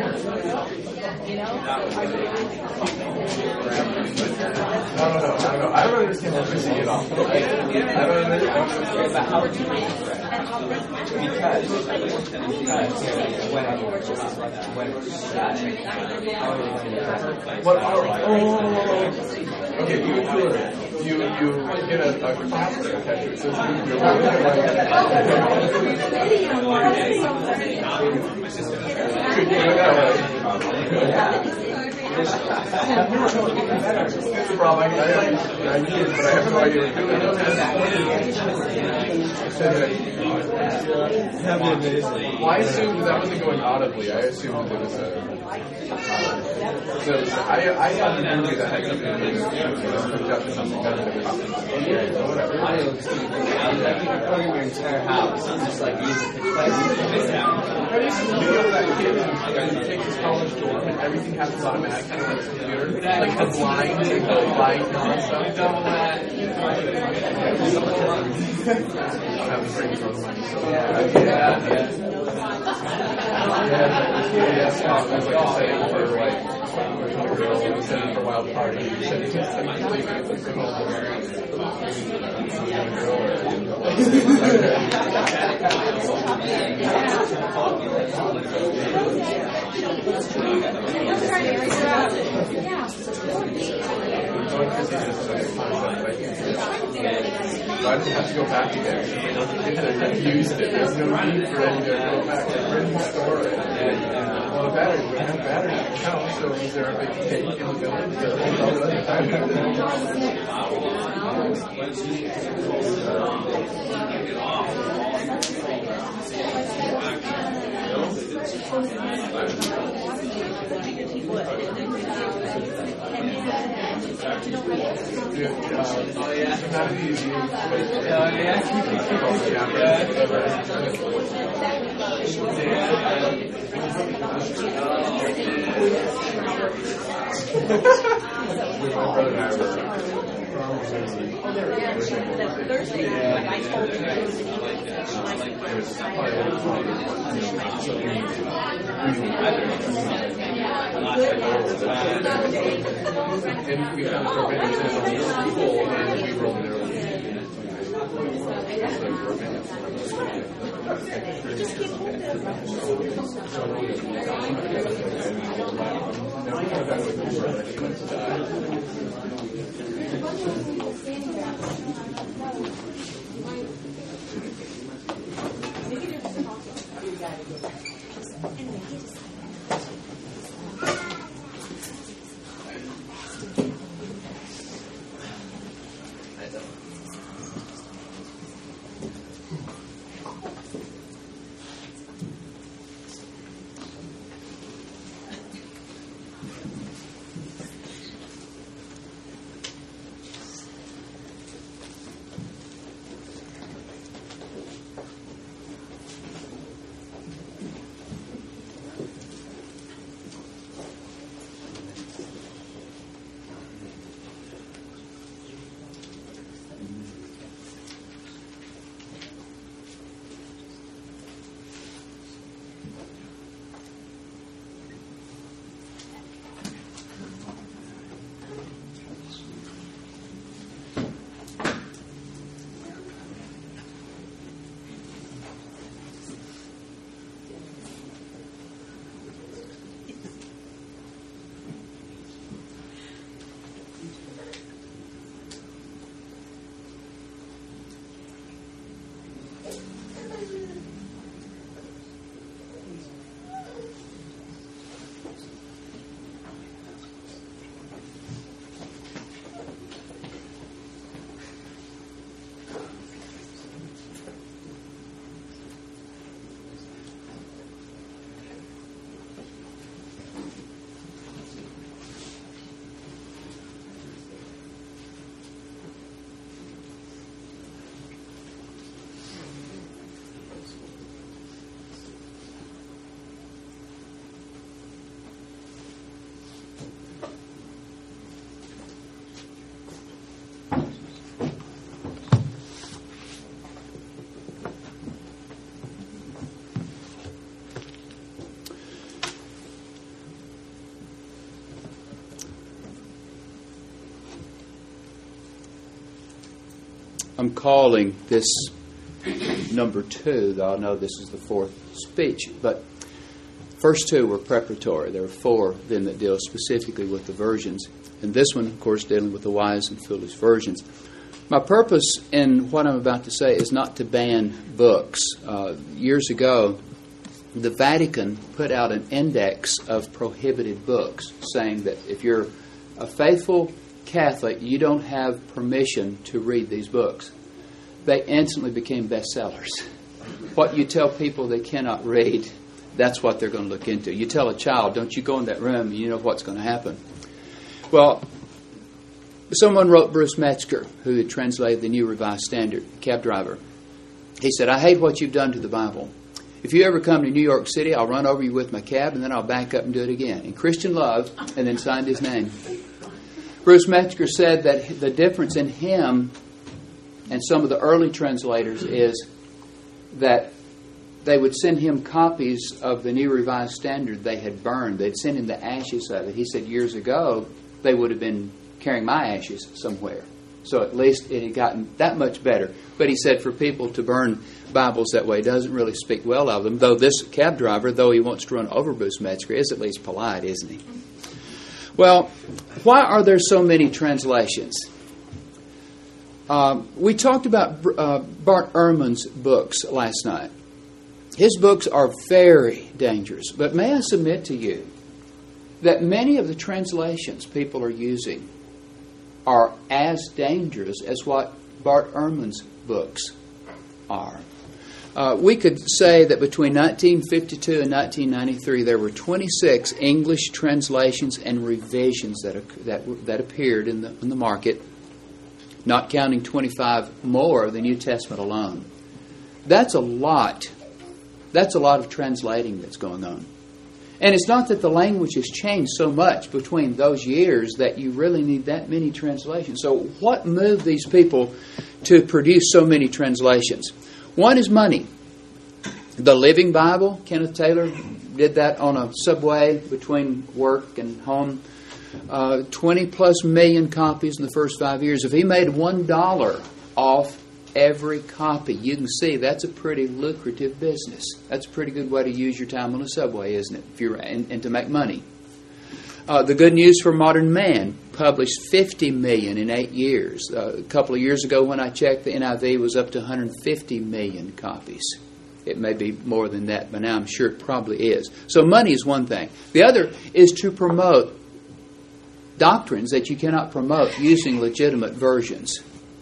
No, no, no, no, no. I don't really understand what you're saying at all. I don't understand. But how would you make it? Because, because when when what are oh, okay, you you you get a, a class architecture system. You're could you go that way? That's the problem. I, I, I need it, but I have no idea what to do. Well, I assumed that wasn't going audibly. I assumed that it was a. So I, I thought the movie that had something to do with something better than whatever. I was like your entire house. I'm just like using the class. Have you seen the video of that kid who takes his college dorm and everything happens automatically? Kind of like a computer, like the blind, the blind and stuff. Double that. I'm afraid of money. Yeah, yeah, yeah. Yeah, Scott was like saying for like a girl sending for wild party, sending to Why does it have to go back again? It had used it. There's no need for it to go back. Where do you store it? Well, the battery, we have battery in the house, so is there a big tank in the building? So it's all the other time. Oh yeah, not easy. Oh Thursday, like I told you, and we found programs that are cool, and we wrote it early. just keep I'm calling this number two, though I know this is the fourth speech. But first two were preparatory. There are four then that deal specifically with the versions. And this one, of course, dealing with the wise and foolish versions. My purpose in what I'm about to say is not to ban books. Uh, years ago, the Vatican put out an index of prohibited books, saying that if you're a faithful Catholic, you don't have permission to read these books. They instantly became bestsellers. What you tell people they cannot read, that's what they're going to look into. You tell a child, don't you go in that room, you know what's going to happen. Well, someone wrote Bruce Metzger, who had translated the New Revised Standard, cab driver. He said, I hate what you've done to the Bible. If you ever come to New York City, I'll run over you with my cab, and then I'll back up and do it again. In Christian love, and then signed his name. Bruce Metzger said that the difference in him and some of the early translators is that they would send him copies of the New Revised Standard they had burned. They'd send him the ashes of it. He said years ago, they would have been carrying my ashes somewhere. So at least it had gotten that much better. But he said for people to burn Bibles that way doesn't really speak well of them, though this cab driver, though he wants to run over Bruce Metzger, is at least polite, isn't he? Well, why are there so many translations? Uh, we talked about uh, Bart Ehrman's books last night. His books are very dangerous. But may I submit to you that many of the translations people are using are as dangerous as what Bart Ehrman's books are. Uh, we could say that between nineteen fifty-two and nineteen ninety-three, there were twenty-six English translations and revisions that that, that appeared in the, in the market, not counting twenty-five more of the New Testament alone. That's a lot. That's a lot of translating that's going on. And it's not that the language has changed so much between those years that you really need that many translations. So what moved these people to produce so many translations? One is money. The Living Bible, Kenneth Taylor did that on a subway between work and home. Uh, twenty plus million copies in the first five years. If he made one dollar off every copy, you can see that's a pretty lucrative business. That's a pretty good way to use your time on a subway, isn't it? If you're and, and to make money. Uh, the Good News for Modern Man published fifty million in eight years. Uh, a couple of years ago, when I checked, the N I V was up to one hundred fifty million copies. It may be more than that, but now I'm sure it probably is. So money is one thing. The other is to promote doctrines that you cannot promote using legitimate versions.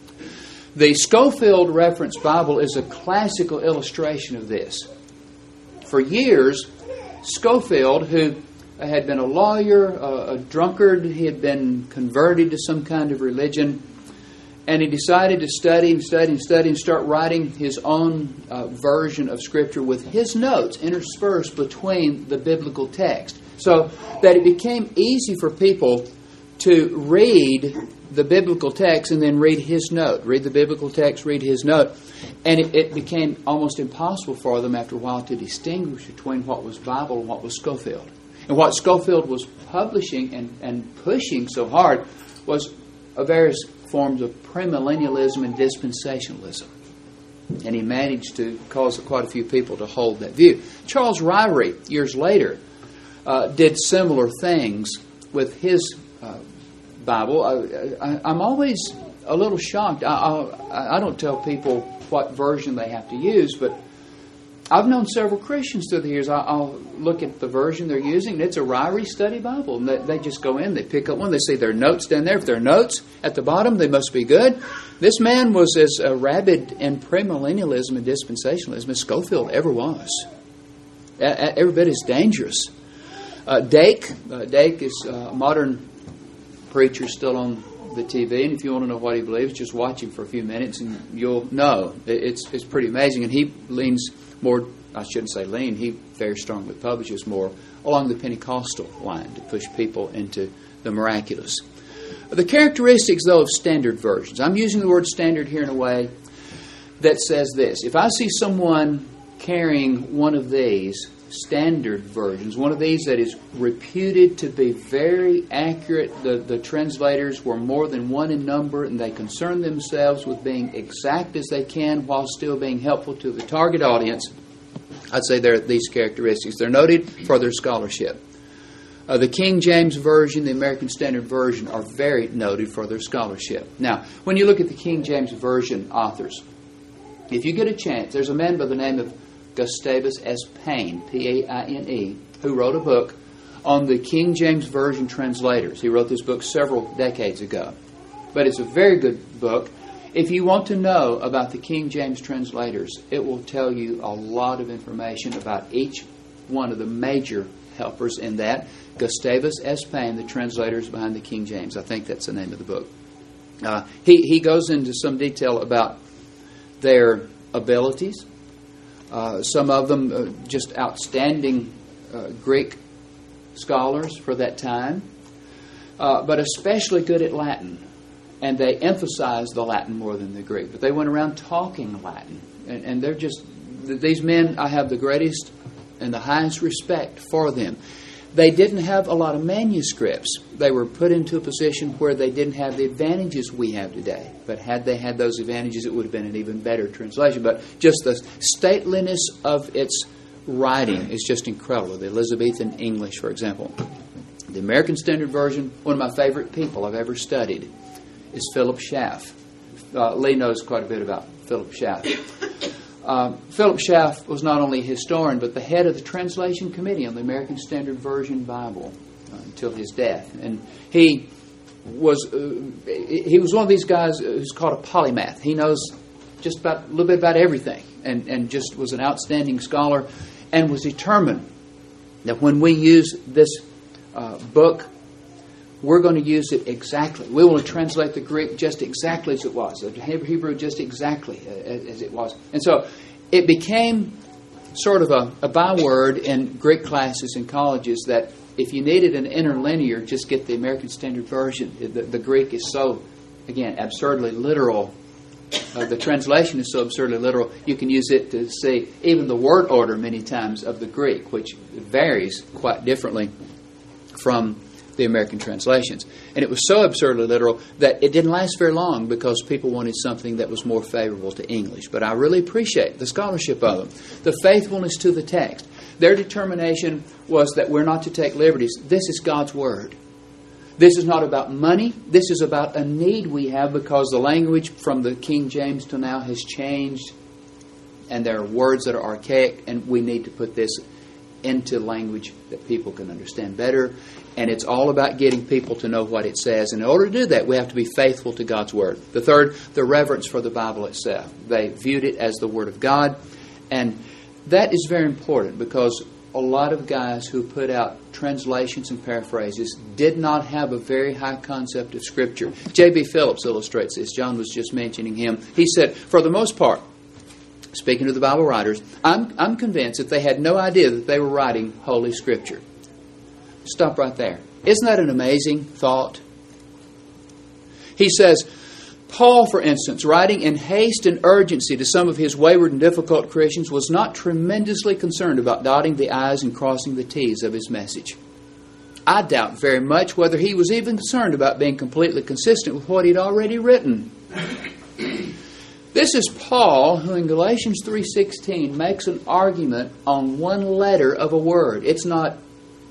The Scofield Reference Bible is a classical illustration of this. For years, Scofield, who had been a lawyer, a, a drunkard, he had been converted to some kind of religion, and he decided to study and study and study and start writing his own uh, version of Scripture with his notes interspersed between the biblical text, so that it became easy for people to read the biblical text and then read his note. Read the biblical text, read his note. And it, it became almost impossible for them after a while to distinguish between what was Bible and what was Scofield. And what Scofield was publishing and, and pushing so hard was a various forms of premillennialism and dispensationalism. And he managed to cause quite a few people to hold that view. Charles Ryrie, years later, uh, did similar things with his uh, Bible. I, I, I'm always a little shocked. I, I, I don't tell people what version they have to use, but I've known several Christians through the years. I, I'll look at the version they're using, and it's a Ryrie Study Bible. And they, they just go in, they pick up one, they see their notes down there. If there are notes at the bottom, they must be good. This man was as uh, rabid in premillennialism and dispensationalism as Scofield ever was. Every bit as dangerous. Uh, Dake, uh, Dake is a modern preacher still on the T V, and if you want to know what he believes, just watch him for a few minutes and you'll know. It's it's pretty amazing, and he leans more, I shouldn't say lean, he very strongly publishes more along the Pentecostal line to push people into the miraculous. The characteristics, though, of standard versions. I'm using the word standard here in a way that says this. If I see someone carrying one of these standard versions, one of these that is reputed to be very accurate. The, the translators were more than one in number, and they concern themselves with being exact as they can while still being helpful to the target audience. I'd say there are these characteristics. They're noted for their scholarship. Uh, the King James Version, the American Standard Version are very noted for their scholarship. Now, when you look at the King James Version authors, if you get a chance, there's a man by the name of Gustavus S. Paine, P A I N E, who wrote a book on the King James Version translators. He wrote this book several decades ago. But it's a very good book. If you want to know about the King James translators, it will tell you a lot of information about each one of the major helpers in that. Gustavus S. Paine, the translators behind the King James. I think that's the name of the book. Uh, he, he goes into some detail about their abilities. Uh, some of them uh, just outstanding uh, Greek scholars for that time, uh, but especially good at Latin. And they emphasized the Latin more than the Greek. But they went around talking Latin. And, and they're just, these men, I have the greatest and the highest respect for them. They didn't have a lot of manuscripts. They were put into a position where they didn't have the advantages we have today. But had they had those advantages, it would have been an even better translation. But just the stateliness of its writing is just incredible. The Elizabethan English, for example. The American Standard Version, one of my favorite people I've ever studied, is Philip Schaff. Uh, Lee knows quite a bit about Philip Schaff. Um, Philip Schaff was not only a historian, but the head of the translation committee on the American Standard Version Bible uh, until his death. And he was uh, he was one of these guys who's called a polymath. He knows just about a little bit about everything, and, and just was an outstanding scholar, and was determined that when we use this uh, book, we're going to use it exactly. We want to translate the Greek just exactly as it was, the Hebrew just exactly as it was. And so it became sort of a, a byword in Greek classes in colleges that if you needed an interlinear, just get the American Standard Version. The, the Greek is so, again, absurdly literal. Uh, the translation is so absurdly literal, you can use it to see even the word order many times of the Greek, which varies quite differently from the American translations. And it was so absurdly literal that it didn't last very long because people wanted something that was more favorable to English. But I really appreciate the scholarship of them, the faithfulness to the text. Their determination was that we're not to take liberties. This is God's Word. This is not about money. This is about a need we have because the language from the King James to now has changed and there are words that are archaic, and we need to put this into language that people can understand better. And it's all about getting people to know what it says. And in order to do that, we have to be faithful to God's Word. The third, the reverence for the Bible itself. They viewed it as the Word of God. And that is very important because a lot of guys who put out translations and paraphrases did not have a very high concept of Scripture. J B Phillips illustrates this. John was just mentioning him. He said, for the most part, speaking to the Bible writers, I'm, I'm convinced that they had no idea that they were writing Holy Scripture. Stop right there. Isn't that an amazing thought? He says, Paul, for instance, writing in haste and urgency to some of his wayward and difficult Christians, was not tremendously concerned about dotting the I's and crossing the T's of his message. I doubt very much whether he was even concerned about being completely consistent with what he'd already written. This is Paul, who in Galatians three sixteen makes an argument on one letter of a word. It's not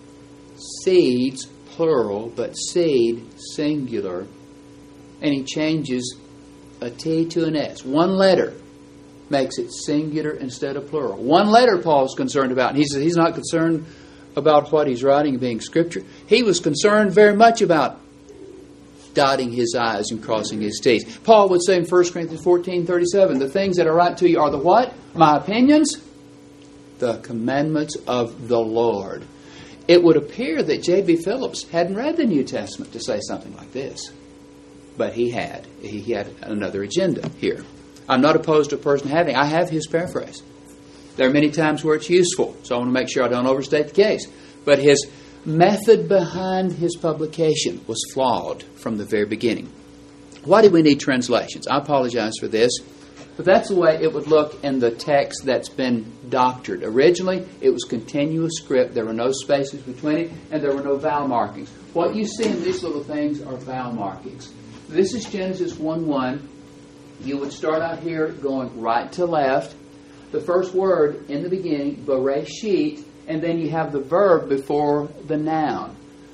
seeds, plural, but seed, singular. And he changes a T to an S. One letter makes it singular instead of plural. One letter Paul's concerned about. And he says he's not concerned about what he's writing being Scripture. He was concerned very much about dotting his I's and crossing his T's. Paul would say in First Corinthians fourteen thirty-seven, the things that I write to you are the what? My opinions? The commandments of the Lord. It would appear that J B Phillips hadn't read the New Testament to say something like this. But he had. He had another agenda here. I'm not opposed to a person having. I have his paraphrase. There are many times where it's useful, so I want to make sure I don't overstate the case. But his method behind his publication was flawed from the very beginning. Why do we need translations? I apologize for this. But that's the way it would look in the text that's been doctored. Originally, it was continuous script. There were no spaces between it, and there were no vowel markings. What you see in these little things are vowel markings. This is Genesis one one. You would start out here going right to left. The first word in the beginning, Bereshit, and then you have the verb before the noun.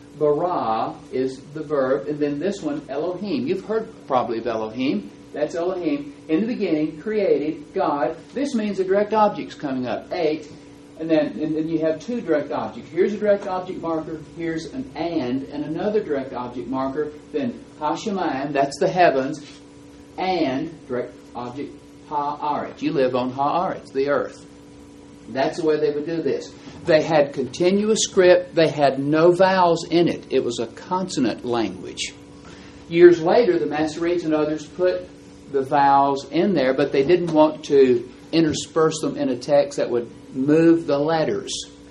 Bara is the verb, and then this one, Elohim. You've heard probably of Elohim. That's Elohim. In the beginning, created, God. This means a direct object's coming up. Eight. And then, and then you have two direct objects. Here's a direct object marker. Here's an and, and another direct object marker. Then Hashemayim, that's the heavens, and direct object Haaretz. You live on Haaretz, the earth. That's the way they would do this. They had continuous script. They had no vowels in it. It was a consonant language. Years later, the Masoretes and others put the vowels in there, but they didn't want to intersperse them in a text that would move the letters.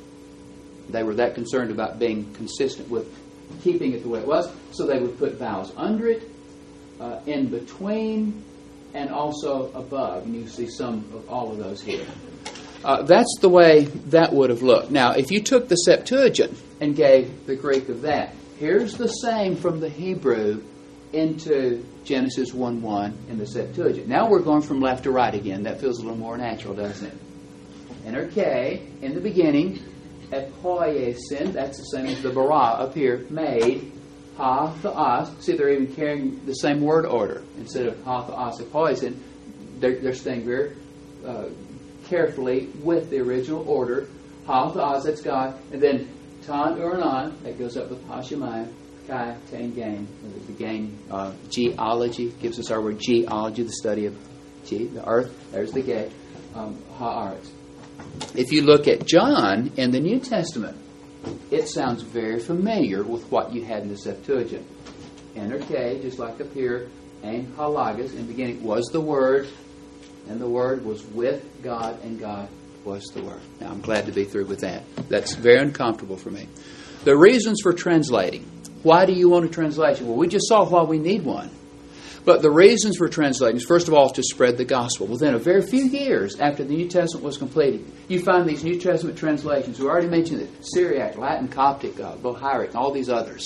They were that concerned about being consistent with keeping it the way it was, so they would put vowels under it, uh, in between, and also above. And you see some of all of those here. Uh, that's the way that would have looked. Now, if you took the Septuagint and gave the Greek of that, here's the same from the Hebrew into Genesis one one in the Septuagint. Now we're going from left to right again. That feels a little more natural, doesn't it? Enter K, in the beginning, epoiesin, that's the same as the bara up here, made, ha, theos. See, they're even carrying the same word order. Instead of ha, theos, epoiesin, they're, they're staying very uh, carefully with the original order. Ha, theos, that's God. And then tan, uranon, that goes up with Hashemayim. Kai, Tan, Gain. The Gain uh, geology gives us our word geology, the study of ge, the earth. There's the Gay. Um, Haaretz. If you look at John in the New Testament, it sounds very familiar with what you had in the Septuagint. Enter K, just like up here, and Halagas, in the beginning was the Word, and the Word was with God, and God was the Word. Now, I'm glad to be through with that. That's very uncomfortable for me. The reasons for translating. Why do you want a translation? Well, we just saw why we need one. But the reasons for translating is, first of all, to spread the gospel. Within a very few years after the New Testament was completed, you find these New Testament translations. We already mentioned it. Syriac, Latin, Coptic, uh, Bohairic, and all these others.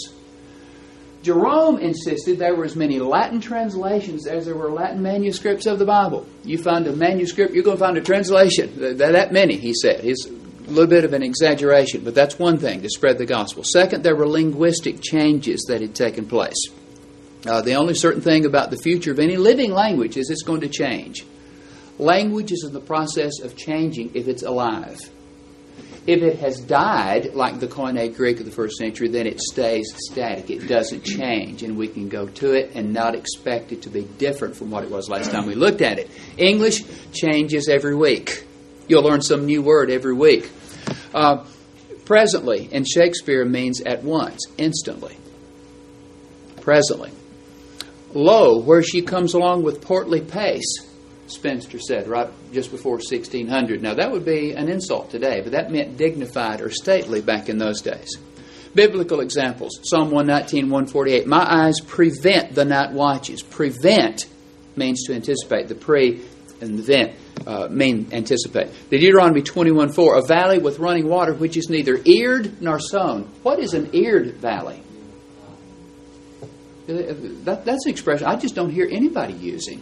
Jerome insisted there were as many Latin translations as there were Latin manuscripts of the Bible. You find a manuscript, you're going to find a translation. That many, he said. It's a little bit of an exaggeration, but that's one thing, to spread the gospel. Second, there were linguistic changes that had taken place. Uh, the only certain thing about the future of any living language is it's going to change. Language is in the process of changing if it's alive. If it has died, like the Koine Greek of the first century, then it stays static. It doesn't change, and we can go to it and not expect it to be different from what it was last time we looked at it. English changes every week. You'll learn some new word every week. Uh, presently, in Shakespeare, means at once, instantly. Presently. Lo, where she comes along with portly pace, Spencer said, right just before sixteen hundred. Now, that would be an insult today, but that meant dignified or stately back in those days. Biblical examples. Psalm one nineteen, one forty-eight. My eyes prevent the night watches. Prevent means to anticipate. The pre and the vent uh, mean anticipate. The Deuteronomy twenty-one four. A valley with running water which is neither eared nor sown. What is an eared valley? That, that's an expression I just don't hear anybody using.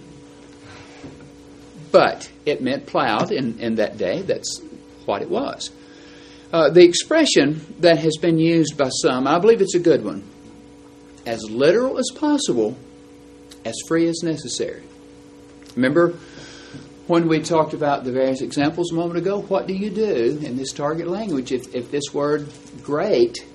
But it meant plowed in, in that day. That's what it was. Uh, the expression that has been used by some, I believe it's a good one. As literal as possible, as free as necessary. Remember when we talked about the various examples a moment ago? What do you do in this target language if, if this word great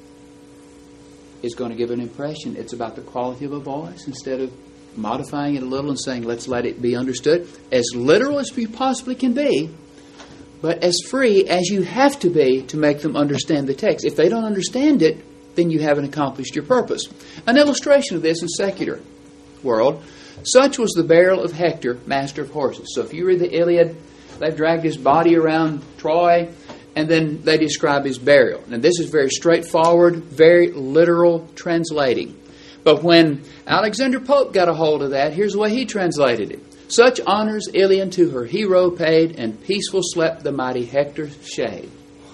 is going to give an impression? It's about the quality of a voice instead of modifying it a little and saying, let's let it be understood. As literal as you possibly can be, but as free as you have to be to make them understand the text. If they don't understand it, then you haven't accomplished your purpose. An illustration of this in secular world. Such was the burial of Hector, master of horses. So if you read the Iliad, they've dragged his body around Troy, and then they describe his burial. Now this is very straightforward, very literal translating. But when Alexander Pope got a hold of that, here's the way he translated it. Such honors Ilion to her hero paid, and peaceful slept the mighty Hector's shade.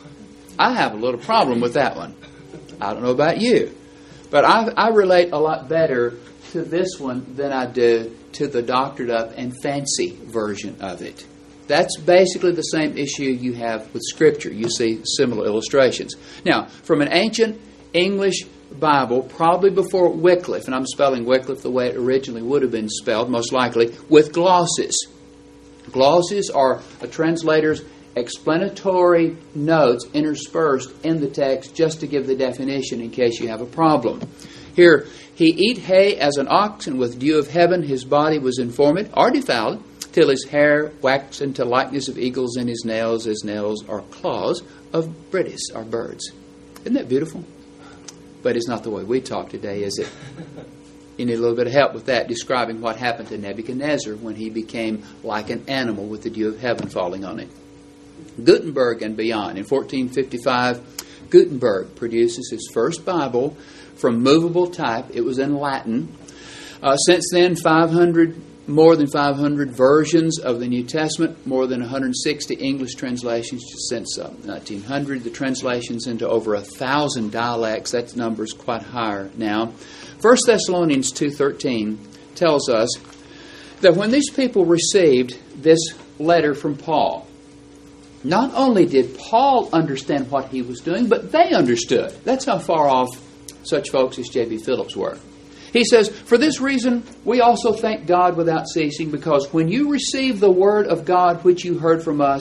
I have a little problem with that one. I don't know about you, but I, I relate a lot better to this one than I do to the doctored up and fancy version of it. That's basically the same issue you have with Scripture. You see similar illustrations. Now, from an ancient English Bible, probably before Wycliffe, and I'm spelling Wycliffe the way it originally would have been spelled, most likely, with glosses. Glosses are a translator's explanatory notes interspersed in the text just to give the definition in case you have a problem. Here, he eat hay as an ox, and with dew of heaven his body was informed or defiled, till his hair waxed into likeness of eagles, and his nails as nails or claws of British or birds. Isn't that beautiful? But it's not the way we talk today, is it? You need a little bit of help with that, describing what happened to Nebuchadnezzar when he became like an animal with the dew of heaven falling on him. Gutenberg and beyond. In fourteen fifty-five, Gutenberg produces his first Bible from movable type. It was in Latin. Uh, since then, five hundred, more than five hundred versions of the New Testament, more than one hundred sixty English translations since uh, nineteen hundred. The translations into over a thousand dialects. That number's quite higher now. First Thessalonians two thirteen tells us that when these people received this letter from Paul, not only did Paul understand what he was doing, but they understood. That's how far off such folks as J B Phillips were. He says, for this reason, we also thank God without ceasing, because when you received the word of God which you heard from us,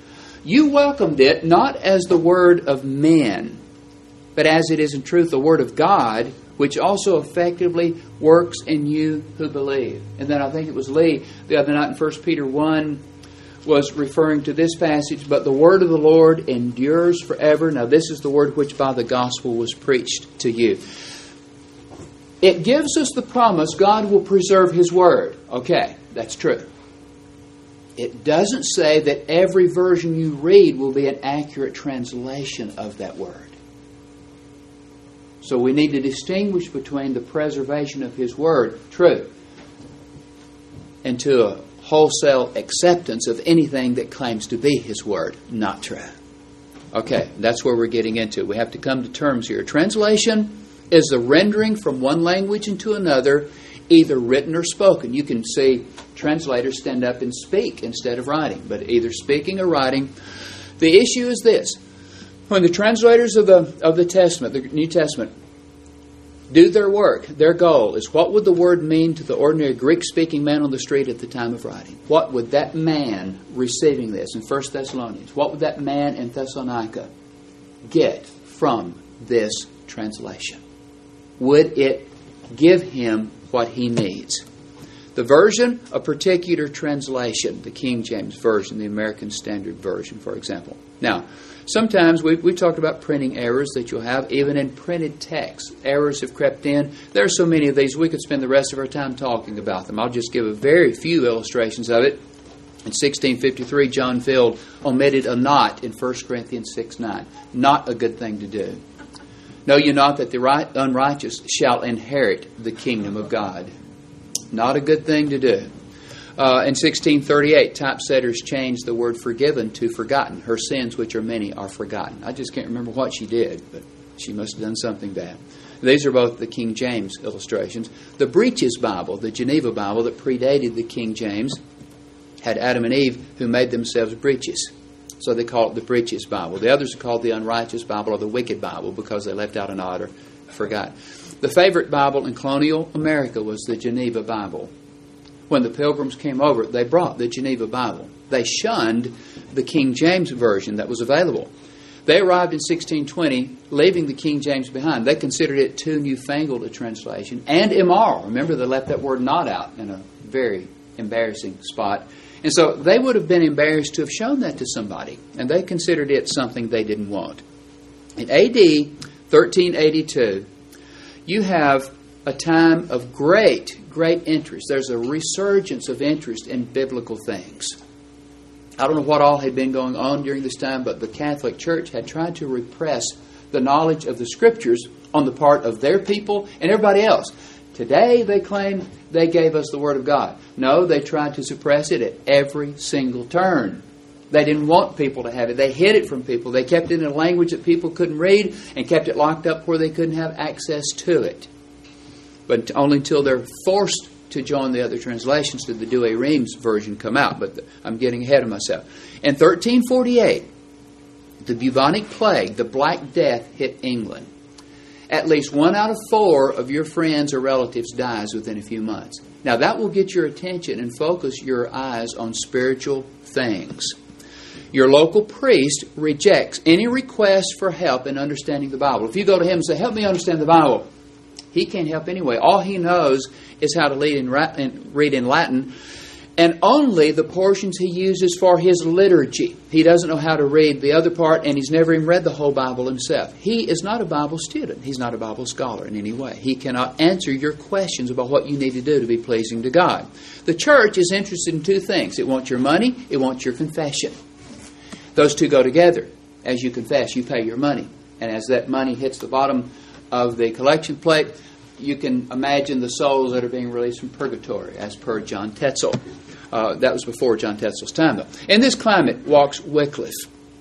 you welcomed it not as the word of men, but as it is in truth the word of God, which also effectively works in you who believe. And then I think it was Lee the other night in First Peter one was referring to this passage, but the word of the Lord endures forever. Now this is the word which by the gospel was preached to you. It gives us the promise God will preserve His word. Okay, that's true. It doesn't say that every version you read will be an accurate translation of that word. So we need to distinguish between the preservation of His word, true, and to a wholesale acceptance of anything that claims to be His word, not true. Okay, that's where we're getting into. We have to come to terms here. Translation is the rendering from one language into another, either written or spoken. You can see translators stand up and speak instead of writing, but either speaking or writing. The issue is this. When the translators of the of the Testament, the New Testament, do their work, their goal is, what would the word mean to the ordinary Greek-speaking man on the street at the time of writing? What would that man receiving this in First Thessalonians, what would that man in Thessalonica get from this translation? Would it give him what he needs? The version, a particular translation, the King James Version, the American Standard Version, for example. Now, sometimes we we talked about printing errors that you'll have, even in printed text. Errors have crept in. There are so many of these, we could spend the rest of our time talking about them. I'll just give a very few illustrations of it. In sixteen fifty-three, John Field omitted a not in First Corinthians six nine. Not a good thing to do. Know you not that the right, unrighteous shall inherit the kingdom of God? Not a good thing to do. Uh, in sixteen thirty-eight, typesetters changed the word forgiven to forgotten. Her sins, which are many, are forgotten. I just can't remember what she did, but she must have done something bad. These are both the King James illustrations. The Breeches Bible, the Geneva Bible that predated the King James, had Adam and Eve who made themselves breeches. So they call it the Breeches Bible. The others are called the Unrighteous Bible or the Wicked Bible because they left out an odd or forgot. The favorite Bible in colonial America was the Geneva Bible. When the Pilgrims came over, they brought the Geneva Bible. They shunned the King James Version that was available. They arrived in sixteen twenty, leaving the King James behind. They considered it too newfangled a translation and immoral. Remember, they left that word not out in a very embarrassing spot. And so they would have been embarrassed to have shown that to somebody. And they considered it something they didn't want. In A D thirteen eighty-two, you have a time of great, great interest. There's a resurgence of interest in biblical things. I don't know what all had been going on during this time, but the Catholic Church had tried to repress the knowledge of the Scriptures on the part of their people and everybody else. Today they claim they gave us the Word of God. No, they tried to suppress it at every single turn. They didn't want people to have it. They hid it from people. They kept it in a language that people couldn't read and kept it locked up where they couldn't have access to it. But only until they're forced to join the other translations did the Douay Rheims version come out. But I'm getting ahead of myself. In thirteen forty-eight, the bubonic plague, the Black Death, hit England. At least one out of four of your friends or relatives dies within a few months. Now that will get your attention and focus your eyes on spiritual things. Your local priest rejects any request for help in understanding the Bible. If you go to him and say, help me understand the Bible, he can't help anyway. All he knows is how to read in Latin, and only the portions he uses for his liturgy. He doesn't know how to read the other part, and he's never even read the whole Bible himself. He is not a Bible student. He's not a Bible scholar in any way. He cannot answer your questions about what you need to do to be pleasing to God. The church is interested in two things. It wants your money. It wants your confession. Those two go together. As you confess, you pay your money. And as that money hits the bottom of the collection plate, you can imagine the souls that are being released from purgatory, as per John Tetzel. Uh, that was before John Tetzel's time, though. In this climate walks Wycliffe,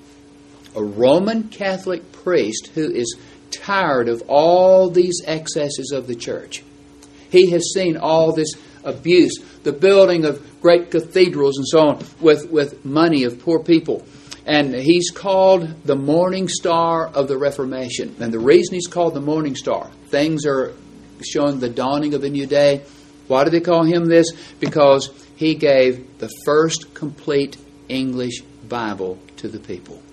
a Roman Catholic priest who is tired of all these excesses of the church. He has seen all this abuse, the building of great cathedrals and so on, with, with money of poor people. And he's called the morning star of the Reformation. And the reason he's called the morning star, things are showing the dawning of a new day. Why do they call him this? Because he gave the first complete English Bible to the people.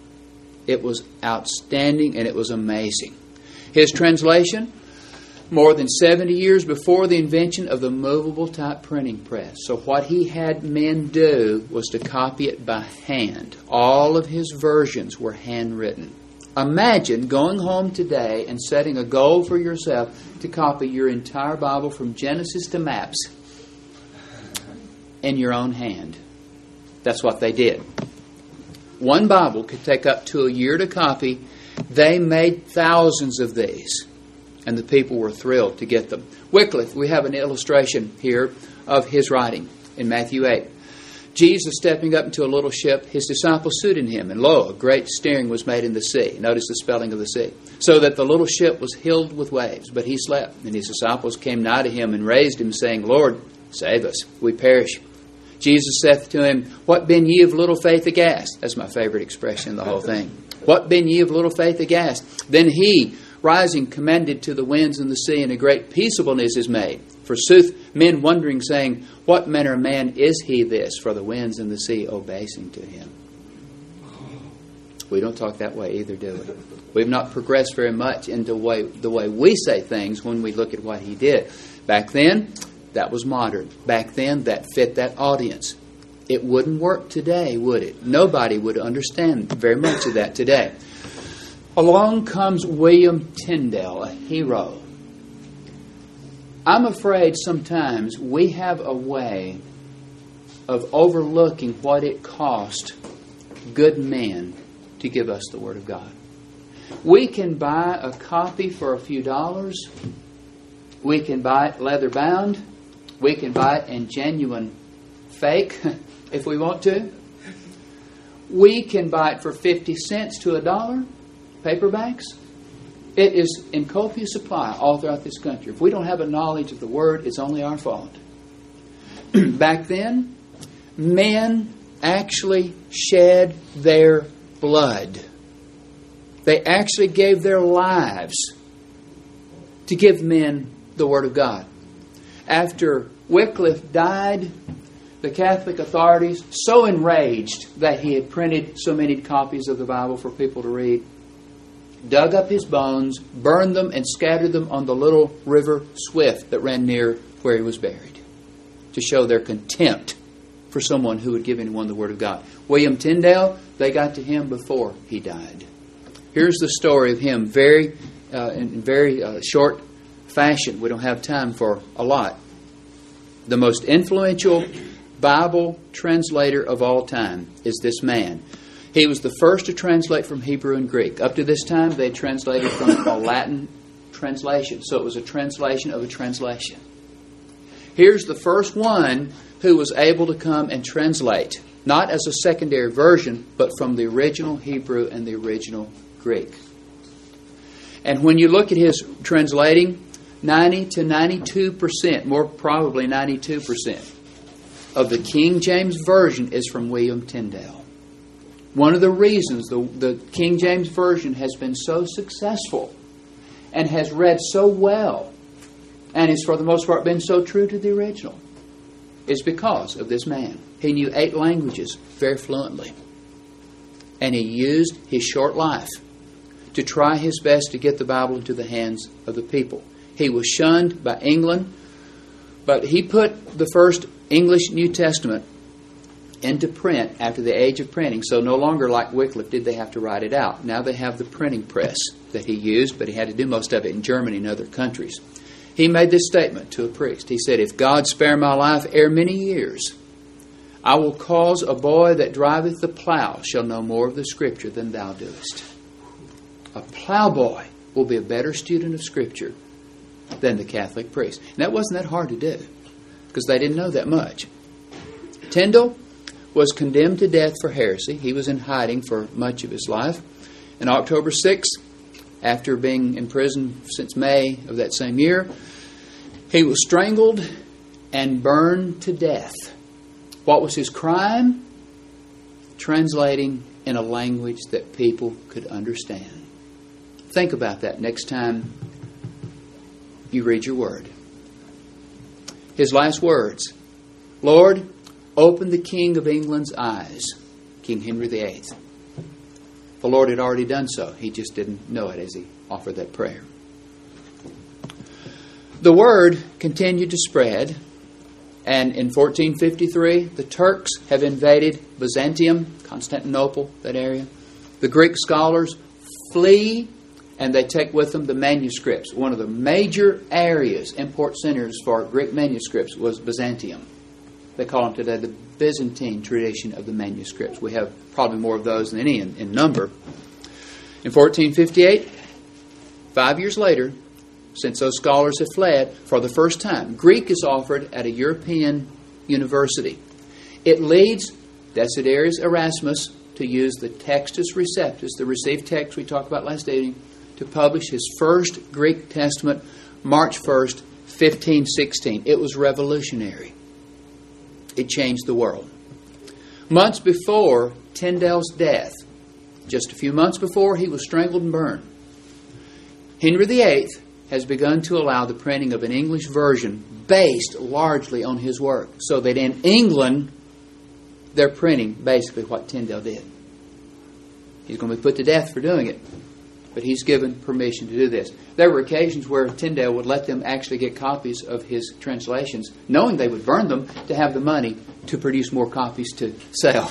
It was outstanding and it was amazing. His translation, more than seventy years before the invention of the movable type printing press. So what he had men do was to copy it by hand. All of his versions were handwritten. Imagine going home today and setting a goal for yourself to copy your entire Bible from Genesis to Maps in your own hand. That's what they did. One Bible could take up to a year to copy. They made thousands of these, and the people were thrilled to get them. Wycliffe, we have an illustration here of his writing in Matthew eight. Jesus stepping up into a little ship, his disciples suited him, and lo, a great steering was made in the sea. Notice the spelling of the sea. So that the little ship was filled with waves, but he slept. And his disciples came nigh to him and raised him, saying, Lord, save us, we perish. Jesus saith to him, What ben ye of little faith aghast? That's my favorite expression in the whole thing. What ben ye of little faith aghast? Then he, rising, commanded to the winds and the sea, and a great peaceableness is made. Forsooth, men wondering, saying, What manner of man is he this? For the winds and the sea obeysing to him. We don't talk that way either, do we? We've not progressed very much into the way, the way we say things when we look at what he did. Back then, that was modern. Back then, that fit that audience. It wouldn't work today, would it? Nobody would understand very much of that today. Along comes William Tyndale, a hero. I'm afraid sometimes we have a way of overlooking what it cost good men to give us the Word of God. We can buy a copy for a few dollars. We can buy it leather bound. We can buy it in genuine fake if we want to. We can buy it for fifty cents to a dollar, paperbacks. It is in copious supply all throughout this country. If we don't have a knowledge of the Word, it's only our fault. Back then, men actually shed their blood. They actually gave their lives to give men the Word of God. After Wycliffe died, the Catholic authorities, so enraged that he had printed so many copies of the Bible for people to read, dug up his bones, burned them, and scattered them on the little river Swift that ran near where he was buried, to show their contempt for someone who had given one the Word of God. William Tyndale, they got to him before he died. Here's the story of him, very uh, in very uh, short fashion. We don't have time for a lot. The most influential Bible translator of all time is this man. He was the first to translate from Hebrew and Greek. Up to this time, they translated from a Latin translation. So it was a translation of a translation. Here's the first one who was able to come and translate, not as a secondary version, but from the original Hebrew and the original Greek. And when you look at his translating, ninety to ninety-two percent, more probably ninety-two percent, of the King James Version is from William Tyndale. One of the reasons the, the King James Version has been so successful and has read so well and has for the most part been so true to the original is because of this man. He knew eight languages very fluently. And he used his short life to try his best to get the Bible into the hands of the people. He was shunned by England, but he put the first English New Testament into print after the age of printing. So no longer like Wycliffe did they have to write it out. Now they have the printing press that he used, but he had to do most of it in Germany and other countries. He made this statement to a priest. He said, "If God spare my life ere many years, I will cause a boy that driveth the plough shall know more of the Scripture than thou doest." A plowboy will be a better student of Scripture than the Catholic priest. And that wasn't that hard to do, because they didn't know that much. Tyndale was condemned to death for heresy. He was in hiding for much of his life. On October sixth, after being in prison since May of that same year, he was strangled and burned to death. What was his crime? Translating in a language that people could understand. Think about that next time you read your word. His last words, "Lord, open the King of England's eyes," King Henry the Eighth. The Lord had already done so. He just didn't know it as he offered that prayer. The word continued to spread, and in fourteen fifty-three, the Turks have invaded Byzantium, Constantinople, that area. The Greek scholars flee, and they take with them the manuscripts. One of the major areas, import centers for Greek manuscripts, was Byzantium. They call them today the Byzantine tradition of the manuscripts. We have probably more of those than any in, in number. In fourteen fifty-eight, five years later, since those scholars have fled, for the first time, Greek is offered at a European university. It leads Desiderius Erasmus to use the Textus Receptus, the received text we talked about last evening, to publish his first Greek Testament, March first, fifteen sixteen. It was revolutionary. It changed the world. Months before Tyndale's death, just a few months before he was strangled and burned, Henry the Eighth has begun to allow the printing of an English version based largely on his work, so that in England they're printing basically what Tyndale did. He's going to be put to death for doing it, but he's given permission to do this. There were occasions where Tyndale would let them actually get copies of his translations, knowing they would burn them, to have the money to produce more copies to sell.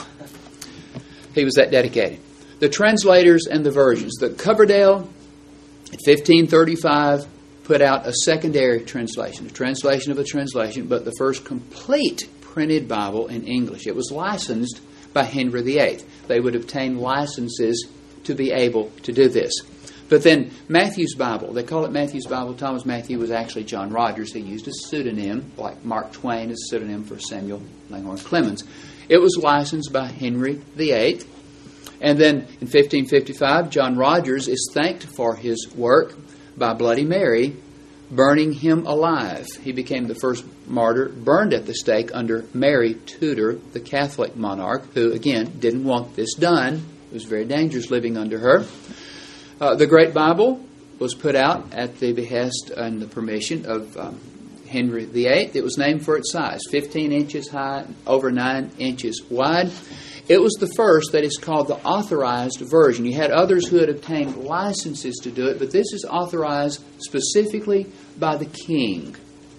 He was that dedicated. The translators and the versions. The Coverdale, in fifteen thirty-five, put out a secondary translation, a translation of a translation, but the first complete printed Bible in English. It was licensed by Henry the Eighth. They would obtain licenses to be able to do this. But then Matthew's Bible, they call it Matthew's Bible. Thomas Matthew was actually John Rogers. He used a pseudonym, like Mark Twain is a pseudonym for Samuel Langhorne Clemens. It was licensed by Henry the Eighth. And then in fifteen fifty-five, John Rogers is thanked for his work by Bloody Mary burning him alive. He became the first martyr burned at the stake under Mary Tudor, the Catholic monarch, who, again, didn't want this done. It was very dangerous living under her. Uh, the Great Bible was put out at the behest and the permission of um, Henry the Eighth. It was named for its size, fifteen inches high, over nine inches wide. It was the first that is called the authorized version. You had others who had obtained licenses to do it, but this is authorized specifically by the king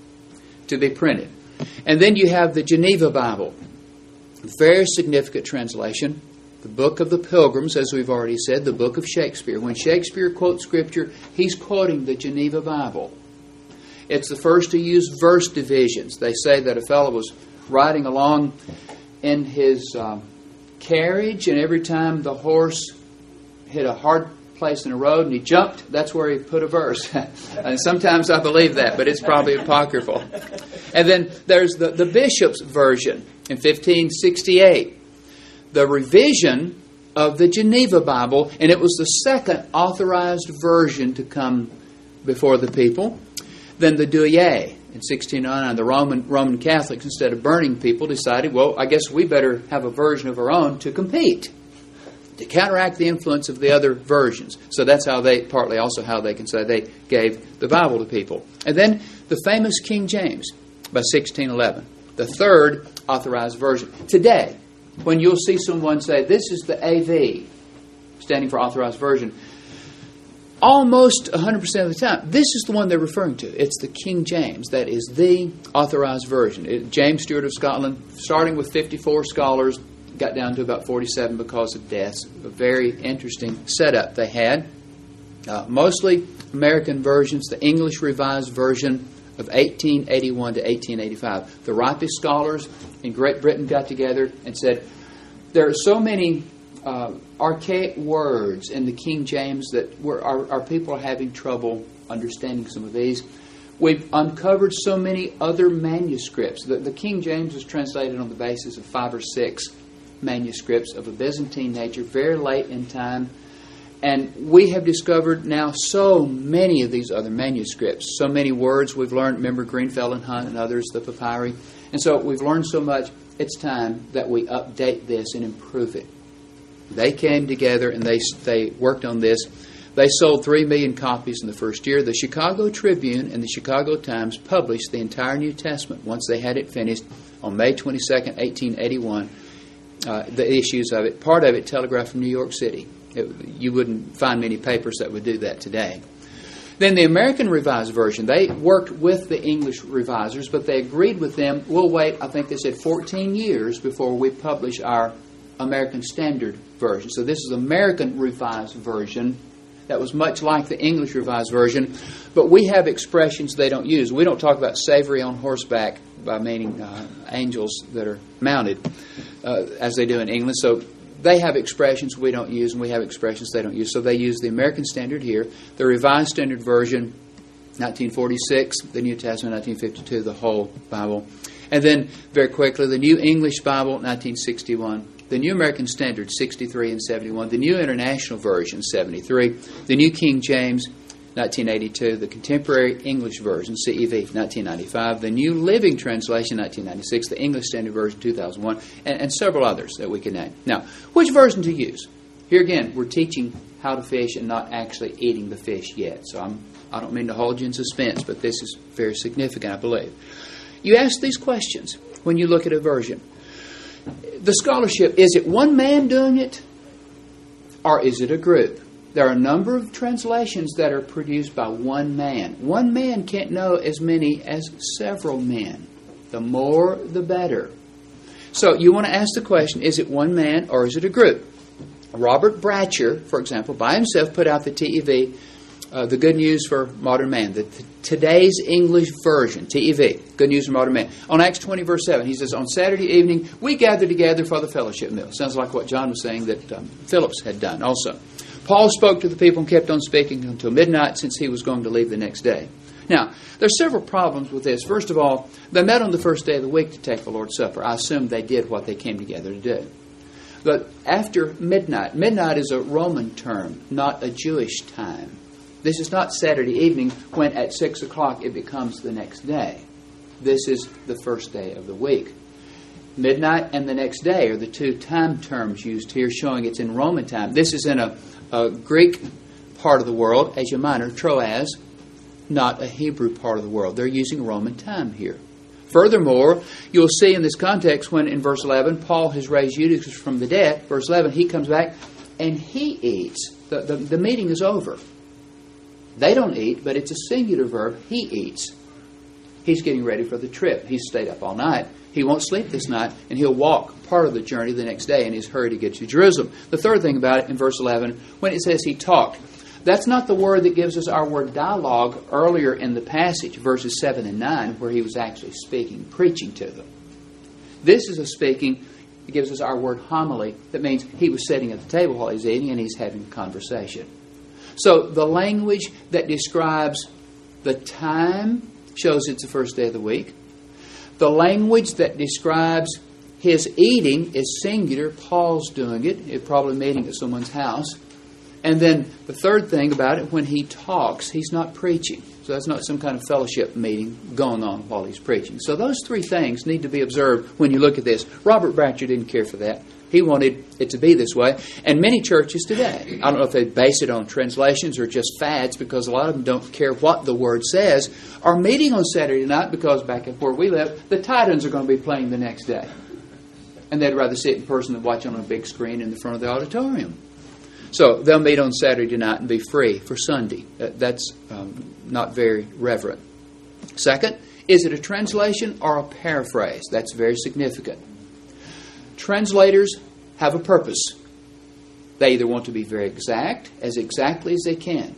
to be printed. And then you have the Geneva Bible, very significant translation. The Book of the Pilgrims, as we've already said, the Book of Shakespeare. When Shakespeare quotes Scripture, he's quoting the Geneva Bible. It's the first to use verse divisions. They say that a fellow was riding along in his um, carriage, and every time the horse hit a hard place in a road and he jumped, that's where he put a verse. And sometimes I believe that, but it's probably apocryphal. And then there's the, the bishop's version in fifteen sixty-eight. The revision of the Geneva Bible, and it was the second authorized version to come before the people. Then the Douay in sixteen oh nine. The Roman Roman Catholics, instead of burning people, decided, well, I guess we better have a version of our own to compete, to counteract the influence of the other versions. So that's how they, partly also how they can say they gave the Bible to people. And then the famous King James by sixteen eleven, the third authorized version. Today, when you'll see someone say, this is the A V, standing for authorized version, almost one hundred percent of the time, this is the one they're referring to. It's the King James. That is the authorized version. It, James Stewart of Scotland, starting with fifty-four scholars, got down to about forty-seven because of deaths. A very interesting setup they had. Uh, mostly American versions, the English Revised Version of eighteen eighty-one to eighteen eighty-five. The ripest scholars in Great Britain got together and said, there are so many uh, archaic words in the King James that we're, our, our people are having trouble understanding some of these. We've uncovered so many other manuscripts. The, the King James was translated on the basis of five or six manuscripts of a Byzantine nature, very late in time. And we have discovered now so many of these other manuscripts, so many words we've learned. Remember Greenfeld and Hunt and others, the papyri. And so we've learned so much, it's time that we update this and improve it. They came together and they they worked on this. They sold three million copies in the first year. The Chicago Tribune and the Chicago Times published the entire New Testament once they had it finished on May twenty-second, eighteen eighty-one. Uh, the issues of it, part of it telegraphed from New York City. It, you wouldn't find many papers that would do that today. Then the American Revised Version, they worked with the English revisers, but they agreed with them, we'll wait, I think they said fourteen years before we publish our American Standard Version. So this is American Revised Version that was much like the English Revised Version, but we have expressions they don't use. We don't talk about savory on horseback by meaning uh, angels that are mounted, uh, as they do in England. So they have expressions we don't use, and we have expressions they don't use. So they use the American Standard here, the Revised Standard Version, nineteen forty-six, the New Testament, nineteen fifty-two, the whole Bible. And then, very quickly, the New English Bible, nineteen sixty-one, the New American Standard, sixty-three and seventy-one, the New International Version, seventy-three, the New King James, nineteen eighty-two, the Contemporary English Version, C E V, nineteen ninety-five, the New Living Translation, nineteen ninety-six, the English Standard Version, two thousand one, and, and several others that we can name. Now, which version to use? Here again, we're teaching how to fish and not actually eating the fish yet. So I'm, I don't mean to hold you in suspense, but this is very significant, I believe. You ask these questions when you look at a version. The scholarship, is it one man doing it, or is it a group? There are a number of translations that are produced by one man. One man can't know as many as several men. The more, the better. So you want to ask the question, is it one man or is it a group? Robert Bratcher, for example, by himself put out the T E V, uh, the Good News for Modern Man, the t- today's English version, T E V, Good News for Modern Man. On Acts twenty, verse seven, he says, on Saturday evening, we gathered together for the fellowship meal. Sounds like what John was saying that um, Phillips had done also. Paul spoke to the people and kept on speaking until midnight, since he was going to leave the next day. Now, there's several problems with this. First of all, they met on the first day of the week to take the Lord's Supper. I assume they did what they came together to do. But after midnight, midnight is a Roman term, not a Jewish time. This is not Saturday evening when at six o'clock it becomes the next day. This is the first day of the week. Midnight and the next day are the two time terms used here, showing it's in Roman time. This is in a, a Greek part of the world, Asia Minor, Troas, not a Hebrew part of the world. They're using Roman time here. Furthermore, you'll see in this context when in verse eleven, Paul has raised Eutychus from the dead. Verse eleven, he comes back and he eats. The, the, the meeting is over. They don't eat, but it's a singular verb. He eats. He's getting ready for the trip. He's stayed up all night. He won't sleep this night, and he'll walk part of the journey the next day in his hurry to get to Jerusalem. The third thing about it in verse eleven, when it says he talked, that's not the word that gives us our word dialogue earlier in the passage, verses seven and nine, where he was actually speaking, preaching to them. This is a speaking that gives us our word homily. That means he was sitting at the table while he's eating and he's having a conversation. So the language that describes the time shows it's the first day of the week. The language that describes his eating is singular. Paul's doing it. It's probably meeting at someone's house. And then the third thing about it, when he talks, he's not preaching. So that's not some kind of fellowship meeting going on while he's preaching. So those three things need to be observed when you look at this. Robert Bratcher didn't care for that. He wanted it to be this way. And many churches today, I don't know if they base it on translations or just fads, because a lot of them don't care what the Word says, are meeting on Saturday night because back at where we live, the Titans are going to be playing the next day. And they'd rather sit in person than watch on a big screen in the front of the auditorium. So they'll meet on Saturday night and be free for Sunday. That's um, not very reverent. Second, is it a translation or a paraphrase? That's very significant. Translators have a purpose. They either want to be very exact, as exactly as they can,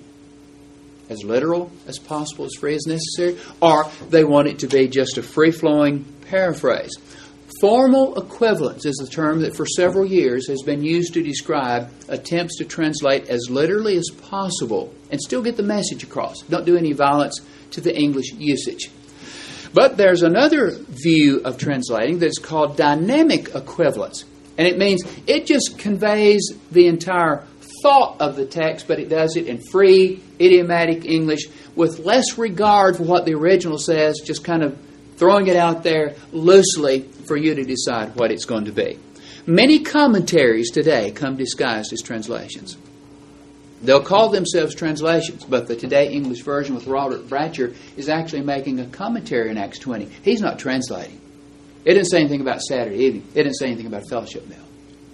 as literal as possible, as free as necessary, or they want it to be just a free-flowing paraphrase. Formal equivalence is the term that for several years has been used to describe attempts to translate as literally as possible and still get the message across. Don't do any violence to the English usage. But there's another view of translating that's called dynamic equivalence. And it means it just conveys the entire thought of the text, but it does it in free, idiomatic English with less regard for what the original says, just kind of throwing it out there loosely for you to decide what it's going to be. Many commentaries today come disguised as translations. They'll call themselves translations, but the Today English Version with Robert Bratcher is actually making a commentary in Acts twenty. He's not translating. It didn't say anything about Saturday evening. It didn't say anything about a fellowship meal.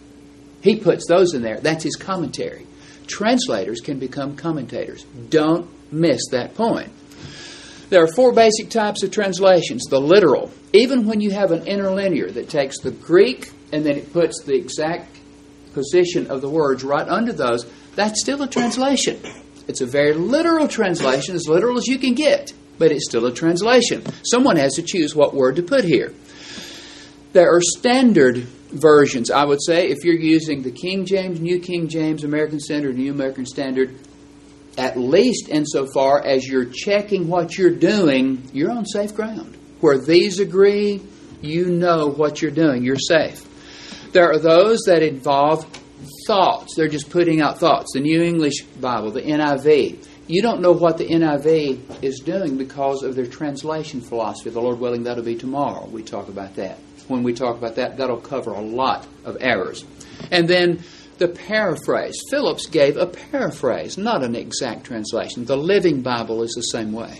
He puts those in there. That's his commentary. Translators can become commentators. Don't miss that point. There are four basic types of translations. The literal. Even when you have an interlinear that takes the Greek and then it puts the exact position of the words right under those, that's still a translation. It's a very literal translation, as literal as you can get, but it's still a translation. Someone has to choose what word to put here. There are standard versions, I would say, if you're using the King James, New King James, American Standard, New American Standard, at least insofar as you're checking what you're doing, you're on safe ground. Where these agree, you know what you're doing. You're safe. There are those that involve thoughts. They're just putting out thoughts. The New English Bible, the N I V. You don't know what the N I V is doing because of their translation philosophy. The Lord willing, that'll be tomorrow. We talk about that. When we talk about that, that'll cover a lot of errors. And then the paraphrase. Phillips gave a paraphrase, not an exact translation. The Living Bible is the same way.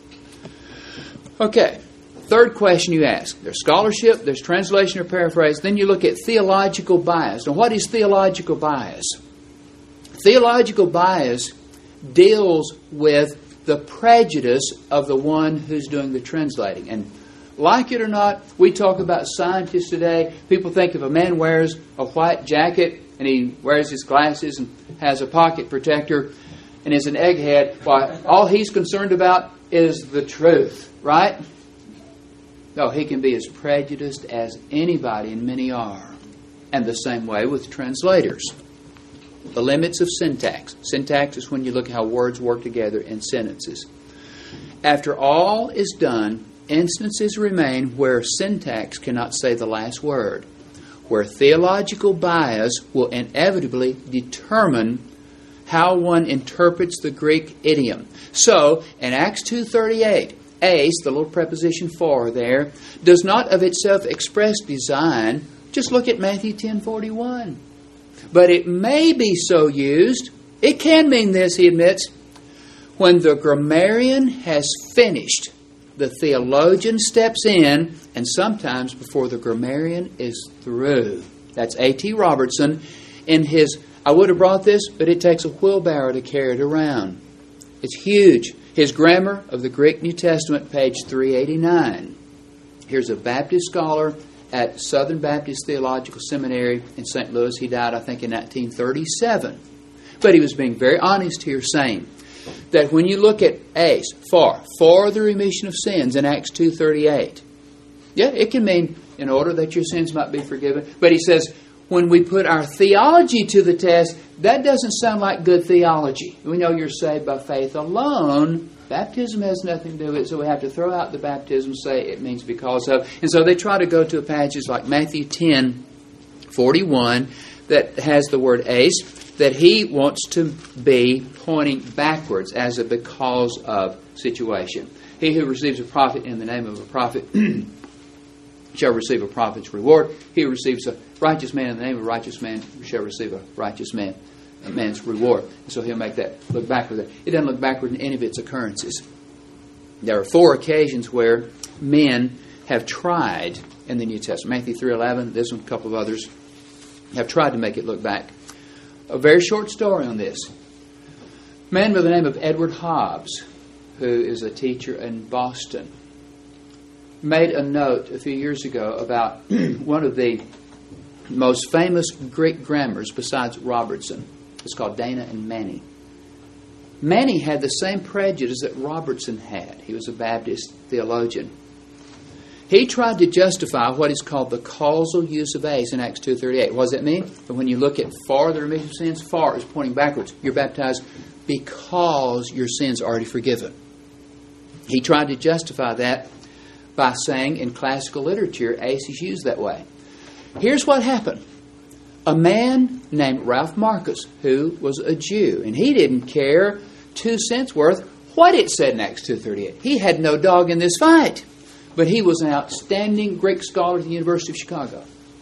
Okay, third question you ask. There's scholarship, there's translation or paraphrase. Then you look at theological bias. Now, what is theological bias? Theological bias deals with the prejudice of the one who's doing the translating. And like it or not, we talk about scientists today. People think if a man wears a white jacket and he wears his glasses and has a pocket protector and is an egghead, why, all he's concerned about is the truth, right? No, he can be as prejudiced as anybody, and many are. And the same way with translators. The limits of syntax. Syntax is when you look at how words work together in sentences. After all is done, instances remain where syntax cannot say the last word, where theological bias will inevitably determine how one interprets the Greek idiom. So, in Acts two thirty-eight, ace, the little preposition for there, does not of itself express design. Just look at Matthew ten forty-one. But it may be so used. It can mean this, he admits. When the grammarian has finished, the theologian steps in, and sometimes before the grammarian is through. That's A T Robertson in his, I would have brought this, but it takes a wheelbarrow to carry it around. It's huge. His Grammar of the Greek New Testament, page three eighty-nine. Here's a Baptist scholar at Southern Baptist Theological Seminary in Saint Louis. He died, I think, in nineteen thirty-seven. But he was being very honest here, saying that when you look at ace, for, for the remission of sins in Acts two thirty-eight, yeah, it can mean in order that your sins might be forgiven. But he says, when we put our theology to the test, that doesn't sound like good theology. We know you're saved by faith alone. Baptism has nothing to do with it, so we have to throw out the baptism, say it means because of. And so they try to go to a passage like Matthew ten forty-one that has the word ace, that he wants to be pointing backwards as a because of situation. He who receives a prophet in the name of a prophet shall receive a prophet's reward. He who receives a righteous man in the name of a righteous man shall receive a righteous man, a man's reward. And so he'll make that look backward. It doesn't look backward in any of its occurrences. There are four occasions where men have tried in the New Testament. Matthew three eleven, this one, a couple of others, have tried to make it look back. A very short story on this. A man by the name of Edward Hobbes, who is a teacher in Boston, made a note a few years ago about one of the most famous Greek grammars besides Robertson. It's called Dana and Manny. Manny had the same prejudice that Robertson had. He was a Baptist theologian. He tried to justify what is called the causal use of ace in Acts two thirty-eight. What does that mean? But when you look at far, the remission of sins, far is pointing backwards. You're baptized because your sins are already forgiven. He tried to justify that by saying in classical literature, ace is used that way. Here's what happened. A man named Ralph Marcus, who was a Jew, and he didn't care two cents worth what it said in Acts two thirty-eight. He had no dog in this fight. But he was an outstanding Greek scholar at the University of Chicago.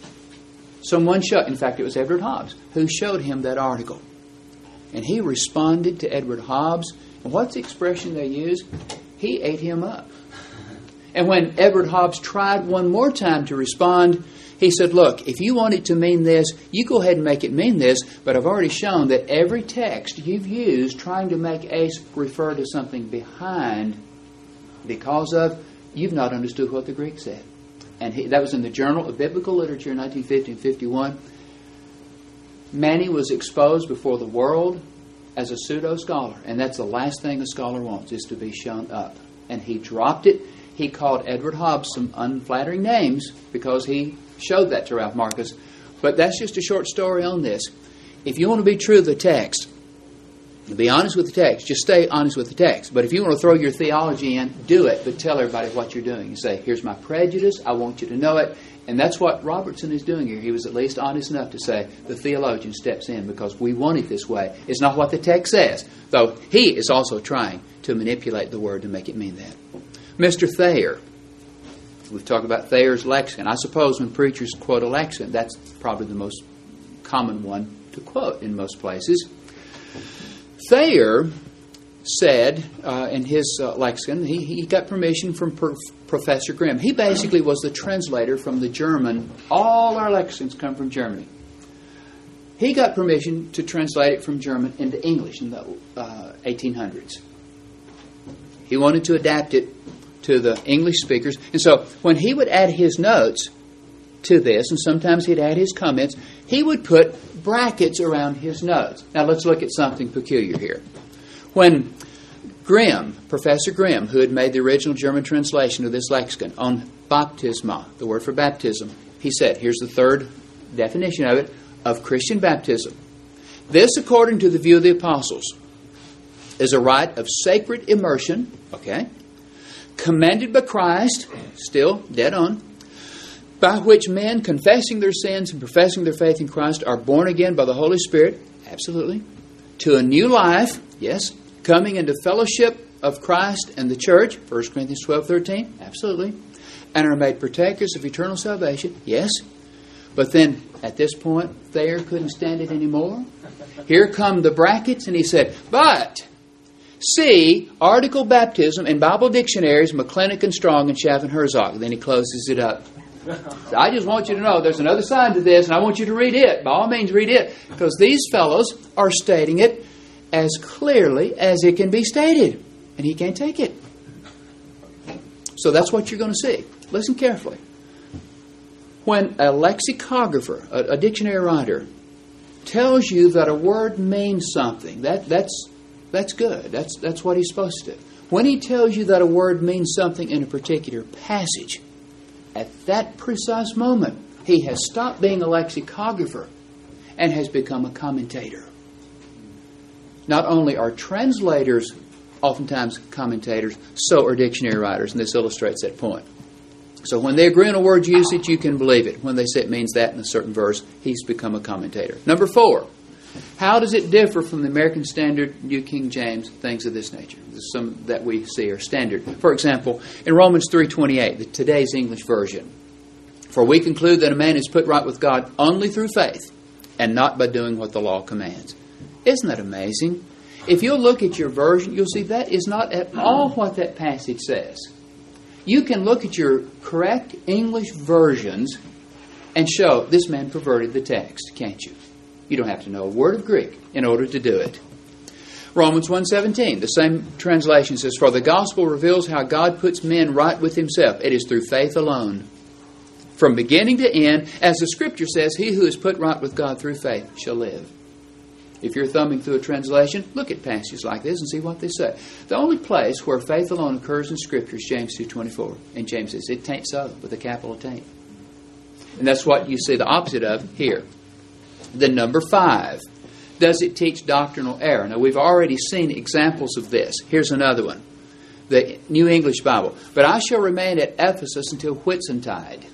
Someone showed, in fact, it was Edward Hobbes, who showed him that article. And he responded to Edward Hobbes. And what's the expression they use? He ate him up. And when Edward Hobbes tried one more time to respond, he said, look, if you want it to mean this, you go ahead and make it mean this, but I've already shown that every text you've used trying to make ace refer to something behind because of, you've not understood what the Greek said. And he, that was in the Journal of Biblical Literature in nineteen fifty and fifty-one. Manny was exposed before the world as a pseudo-scholar. And that's the last thing a scholar wants, is to be shown up. And he dropped it. He called Edward Hobbes some unflattering names because he showed that to Ralph Marcus. But that's just a short story on this. If you want to be true to the text, be honest with the text. Just stay honest with the text. But if you want to throw your theology in, do it, but tell everybody what you're doing. You say, here's my prejudice. I want you to know it. And that's what Robertson is doing here. He was at least honest enough to say the theologian steps in because we want it this way. It's not what the text says. Though he is also trying to manipulate the word to make it mean that. Mister Thayer. We've talked about Thayer's lexicon. I suppose when preachers quote a lexicon, that's probably the most common one to quote in most places. Thayer said uh, in his uh, lexicon, he, he got permission from Pro- Professor Grimm. He basically was the translator from the German. All our lexicons come from Germany. He got permission to translate it from German into English in the uh, eighteen hundreds. He wanted to adapt it to the English speakers. And so when he would add his notes to this, and sometimes he'd add his comments, he would put brackets around his notes. Now let's look at something peculiar here. When Grimm, Professor Grimm, who had made the original German translation of this lexicon on baptisma, the word for baptism, he said, here's the third definition of it, of Christian baptism. This, according to the view of the apostles, is a rite of sacred immersion, okay, commanded by Christ, still dead on, by which men, confessing their sins and professing their faith in Christ, are born again by the Holy Spirit, absolutely, to a new life, yes, coming into fellowship of Christ and the church, First Corinthians twelve thirteen, absolutely, and are made partakers of eternal salvation, yes. But then, at this point, Thayer couldn't stand it anymore. Here come the brackets, and he said, but see article baptism in Bible dictionaries, McClintock and Strong and Schaff and Herzog. Then he closes it up. So I just want you to know there's another side to this, and I want you to read it. By all means, read it. Because these fellows are stating it as clearly as it can be stated. And he can't take it. So that's what you're going to see. Listen carefully. When a lexicographer, a, a dictionary writer, tells you that a word means something, that, that's, that's good. That's, that's what he's supposed to do. When he tells you that a word means something in a particular passage, at that precise moment, he has stopped being a lexicographer and has become a commentator. Not only are translators oftentimes commentators, so are dictionary writers, and this illustrates that point. So when they agree on a word usage, you can believe it. When they say it means that in a certain verse, he's become a commentator. Number four, how does it differ from the American Standard, New King James, things of this nature? Some that we see are standard. For example, in Romans three twenty-eight, the today's English version, for we conclude that a man is put right with God only through faith, and not by doing what the law commands. Isn't that amazing? If you'll look at your version, you'll see that is not at all what that passage says. You can look at your correct English versions and show this man perverted the text, can't you? You don't have to know a word of Greek in order to do it. Romans one seventeen, the same translation says, for the gospel reveals how God puts men right with himself. It is through faith alone. From beginning to end, as the Scripture says, he who is put right with God through faith shall live. If you're thumbing through a translation, look at passages like this and see what they say. The only place where faith alone occurs in Scripture is James two twenty-four. And James says, it tain't so, with a capital taint. And that's what you see the opposite of here. Then number five, does it teach doctrinal error? Now, we've already seen examples of this. Here's another one. The New English Bible. But I shall remain at Ephesus until Whitsuntide.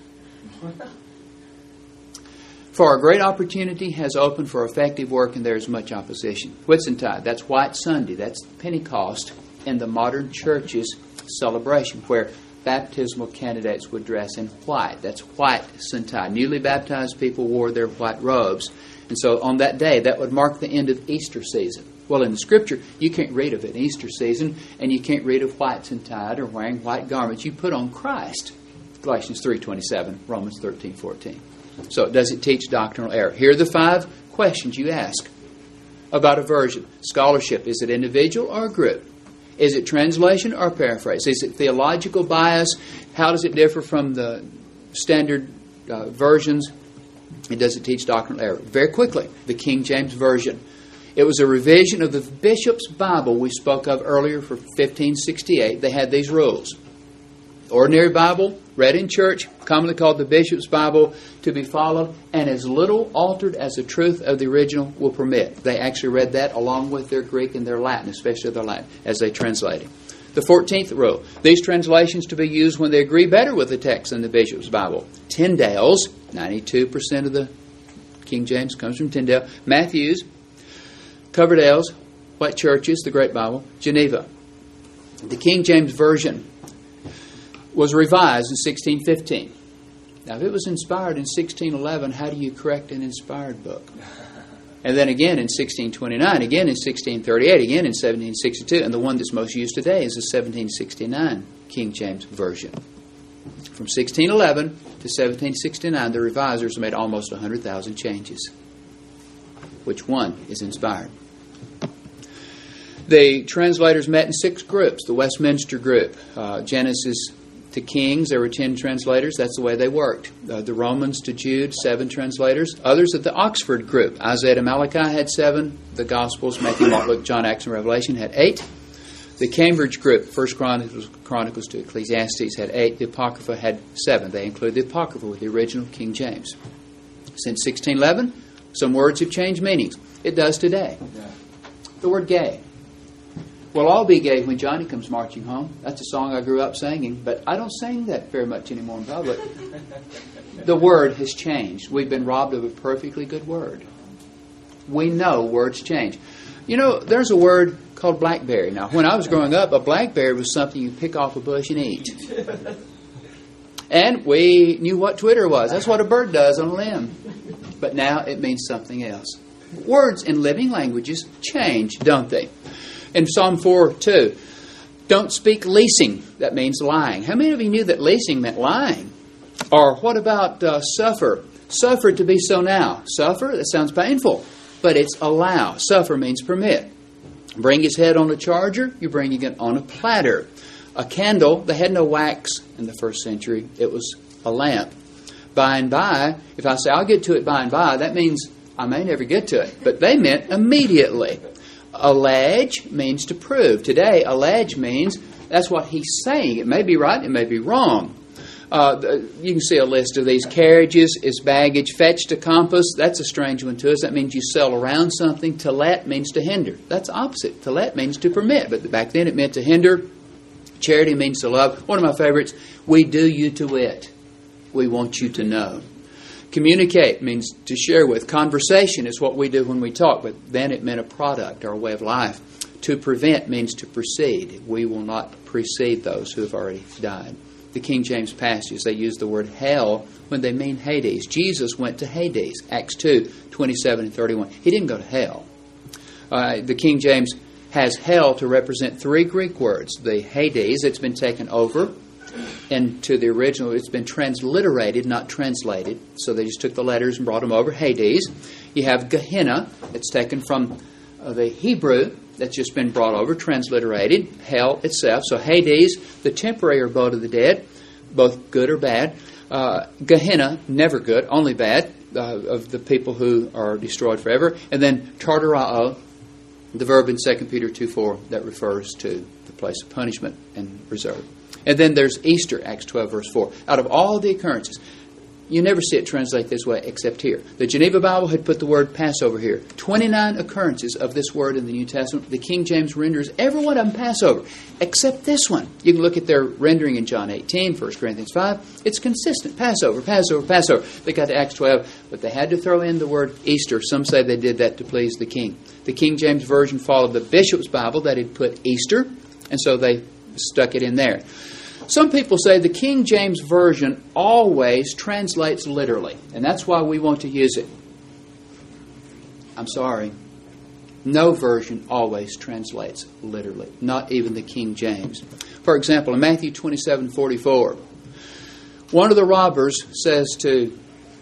For a great opportunity has opened for effective work, and there is much opposition. Whitsuntide, that's White Sunday. That's Pentecost in the modern church's celebration, where baptismal candidates would dress in white. That's Whitsuntide. Newly baptized people wore their white robes. And so on that day, that would mark the end of Easter season. Well, in the Scripture, you can't read of an Easter season, and you can't read of Whitsuntide or wearing white garments. You put on Christ. Galatians three twenty-seven, Romans thirteen fourteen. So, does it teach doctrinal error? Here are the five questions you ask about a version. Scholarship, is it individual or a group? Is it translation or paraphrase? Is it theological bias? How does it differ from the standard uh, versions? And does it teach doctrinal error? Very quickly, the King James Version. It was a revision of the Bishop's Bible we spoke of earlier for fifteen sixty-eight. They had these rules. Ordinary Bible, read in church, commonly called the Bishop's Bible, to be followed, and as little altered as the truth of the original will permit. They actually read that along with their Greek and their Latin, especially their Latin, as they translated. The fourteenth rule, these translations to be used when they agree better with the text than the Bishop's Bible. Tyndale's, ninety-two percent of the King James comes from Tyndale. Matthew's, Coverdale's, White Church's, the Great Bible, Geneva. The King James Version was revised in sixteen fifteen. Now, if it was inspired in sixteen eleven, how do you correct an inspired book? And then again in sixteen twenty-nine, again in sixteen thirty-eight, again in seventeen sixty-two, and the one that's most used today is the seventeen sixty-nine King James Version. From sixteen eleven to seventeen sixty-nine, the revisers made almost one hundred thousand changes. Which one is inspired? The translators met in six groups. The Westminster group, uh, Genesis to Kings, there were ten translators. That's the way they worked. Uh, the Romans to Jude, seven translators. Others of the Oxford group, Isaiah to Malachi had seven. The Gospels, Matthew, Mark, Luke, John, Acts, and Revelation had eight. The Cambridge group, First Chronicles, Chronicles to Ecclesiastes, had eight. The Apocrypha had seven. They include the Apocrypha with the original King James. Since sixteen eleven, some words have changed meanings. It does today. The word gay. We'll all be gay when Johnny comes marching home. That's a song I grew up singing, but I don't sing that very much anymore in public. The word has changed. We've been robbed of a perfectly good word. We know words change. You know, there's a word called blackberry. Now, when I was growing up, a blackberry was something you pick off a bush and eat. And we knew what Twitter was. That's what a bird does on a limb. But now it means something else. Words in living languages change, don't they? In Psalm four two, don't speak leasing. That means lying. How many of you knew that leasing meant lying? Or what about uh, suffer? Suffer to be so now. Suffer, that sounds painful, but it's allow. Suffer means permit. Bring his head on a charger, you're bringing it on a platter. A candle, they had no wax in the first century. It was a lamp. By and by, if I say I'll get to it by and by, that means I may never get to it. But they meant immediately. Allege means to prove. Today, allege means that's what he's saying. It may be right, it may be wrong. Uh, you can see a list of these. Carriages is baggage. Fetch to compass, that's a strange one to us. That means you sail around something. To let means to hinder. That's opposite. To let means to permit, but back then it meant to hinder. Charity means to love. One of my favorites, we do you to wit. We want you to know. Communicate means to share with. Conversation is what we do when we talk, but then it meant a product or a way of life. To prevent means to precede. We will not precede those who have already died. The King James passages, they use the word hell when they mean Hades. Jesus went to Hades, Acts two, twenty-seven and thirty-one. He didn't go to hell. Uh, the King James has hell to represent three Greek words. The Hades, it's been taken over, and to the original, it's been transliterated, not translated. So they just took the letters and brought them over. Hades. You have Gehenna, it's taken from uh, the Hebrew, that's just been brought over, transliterated, hell itself. So Hades, the temporary abode of the dead, both good or bad. Uh, Gehenna, never good, only bad, uh, of the people who are destroyed forever. And then Tartarao, the verb in Second Peter two four that refers to the place of punishment and reserve. And then there's Easter, Acts twelve, verse four. Out of all the occurrences, you never see it translate this way except here. The Geneva Bible had put the word Passover here. twenty-nine occurrences of this word in the New Testament. The King James renders every one of them Passover, except this one. You can look at their rendering in John eighteen, First Corinthians five. It's consistent. Passover, Passover, Passover. They got to Acts twelve, but they had to throw in the word Easter. Some say they did that to please the king. The King James Version followed the Bishop's Bible that had put Easter, and so they stuck it in there. Some people say the King James Version always translates literally, and that's why we want to use it. I'm sorry. No version always translates literally, not even the King James. For example, in Matthew twenty-seven forty-four, one of the robbers says to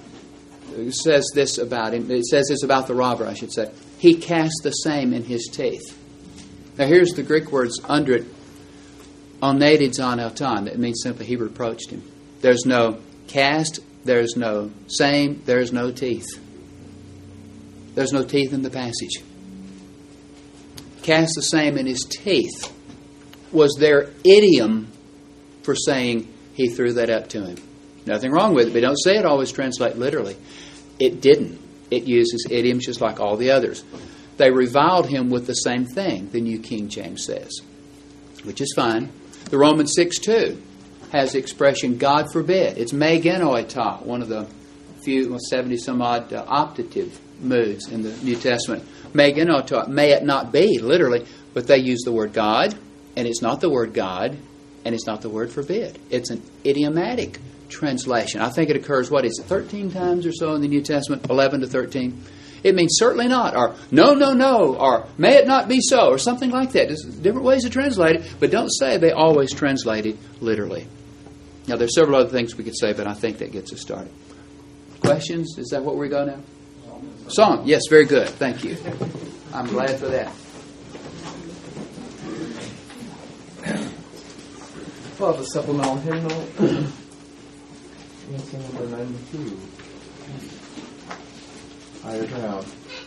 says this about him. It says this about the robber, I should say. He cast the same in his teeth. Now here's the Greek words under it. Onedid zon eltan. That means simply he reproached him. There's no cast. There's no same. There's no teeth. There's no teeth in the passage. Cast the same in his teeth was their idiom for saying he threw that up to him. Nothing wrong with it, but don't say it always translate literally. It didn't. It uses idioms just like all the others. They reviled him with the same thing, the New King James says, which is fine. The Romans six two has the expression, God forbid. It's me genoita, one of the few, well, seventy some odd uh, optative moods in the New Testament. Me genoita, may it not be, literally, but they use the word God, and it's not the word God, and it's not the word forbid. It's an idiomatic translation. I think it occurs, what is it, thirteen times or so in the New Testament, eleven to thirteen. It means certainly not, or no, no, no, or may it not be so, or something like that. There's different ways to translate it, but don't say they always translate it literally. Now, there's several other things we could say, but I think that gets us started. Questions? Is that what we go now? Song. Yes, very good. Thank you. I'm glad for that. Well, the supplemental hymnal, missing number ninety-two. Higher ground.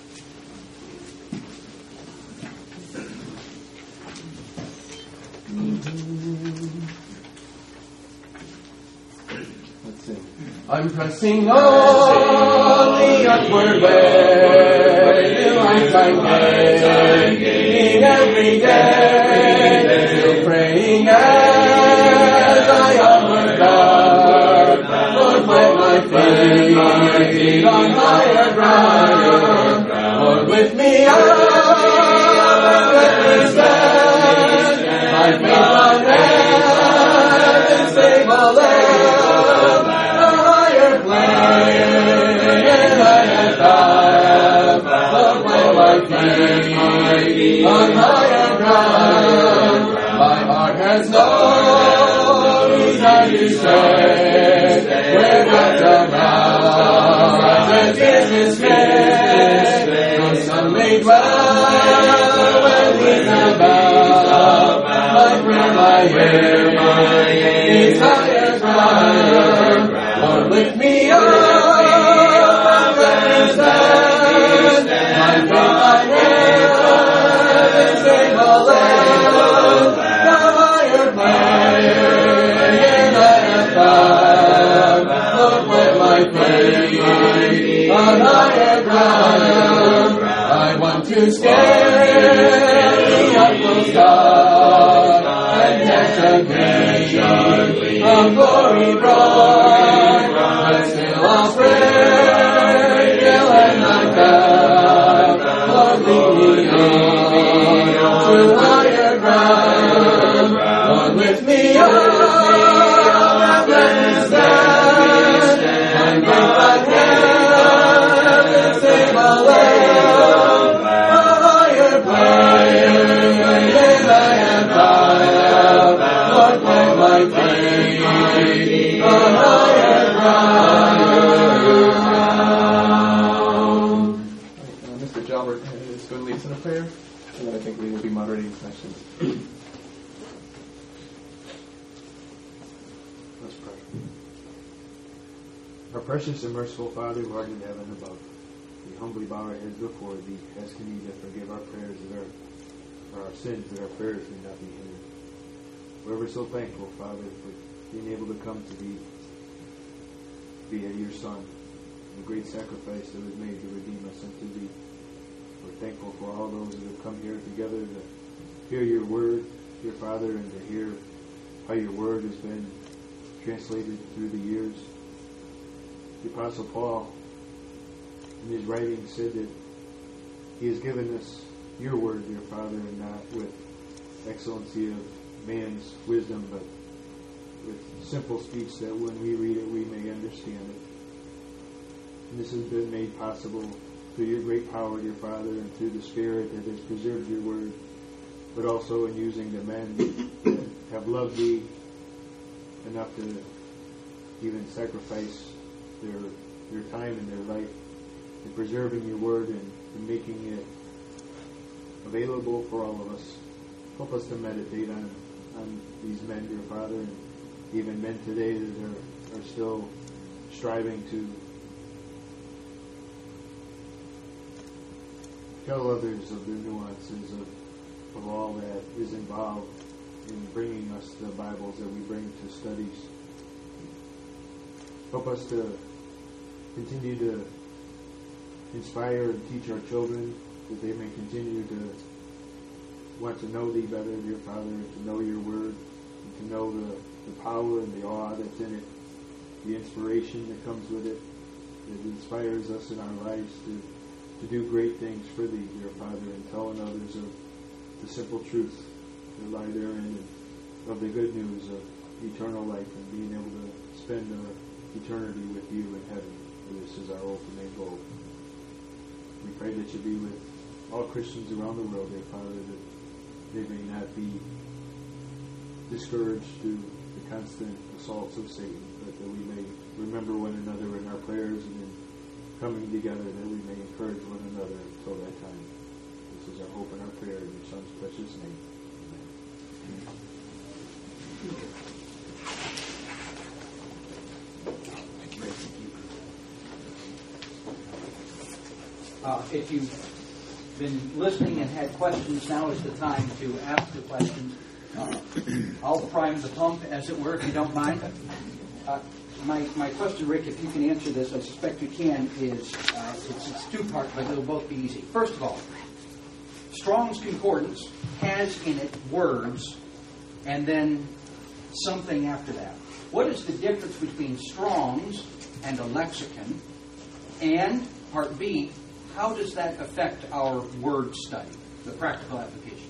Let's see. I'm pressing on the upward way till I find gain every day, still praying as I onward go. Lord, plant my feet on higher ground. Lord, with me up and let me stand. My feet on heaven's stable land. A higher plane and higher path. Lord, plant my feet on higher ground. My heart has no reason to stay where God's around. As it is dismissed, the sun may dwell when He's about. My prayer, my aim is higher ground. Lord, lift me up and let me stand. My faith, my prayer is stable land. The higher plane and higher path. Let's pray. Our precious and merciful Father who art in heaven above, we humbly bow our heads before Thee, asking Thee to forgive our prayers that are, for our sins, that our prayers may not be hindered. We're ever so thankful, Father, for being able to come to Thee via Your Son, the great sacrifice that was made to redeem us unto Thee. We're thankful for all those that have come here together to hear Your word, dear Father, and to hear how Your word has been translated through the years. The Apostle Paul, in his writing, said that he has given us Your word, dear Father, and not with excellency of man's wisdom, but with simple speech that when we read it, we may understand it. And this has been made possible through Your great power, dear Father, and through the Spirit that has preserved Your word, but also in using the men that have loved Thee enough to even sacrifice their their time and their life in preserving Your word and, and making it available for all of us. Help us to meditate on, on these men, dear Father, and even men today that are, are still striving to tell others of the nuances of, of all that is involved in bringing us the Bibles that we bring to studies. Help us to continue to inspire and teach our children that they may continue to want to know Thee better, dear Father, and to know Your word, and to know the, the power and the awe that's in it, the inspiration that comes with it, that inspires us in our lives to, to do great things for Thee, dear Father, and telling others of the simple truths that lie therein, and of the good news of eternal life and being able to spend our eternity with You in heaven. For this is our ultimate goal. We pray that You be with all Christians around the world, dear Father, that they may not be discouraged through the constant assaults of Satan, but that we may remember one another in our prayers and in coming together, that we may encourage one another until that time. This is our hope and our prayer in Your Son's precious name. Amen. Uh, if you've been listening and had questions, now is the time to ask the questions. Uh, I'll prime the pump, as it were, if you don't mind. Uh, my, my question, Rick, if you can answer this, I suspect you can, is uh, it's, it's two-part, but they'll both be easy. First of all, Strong's Concordance has in it words and then something after that. What is the difference between Strong's and a lexicon? And, part B, how does that affect our word study, the practical application?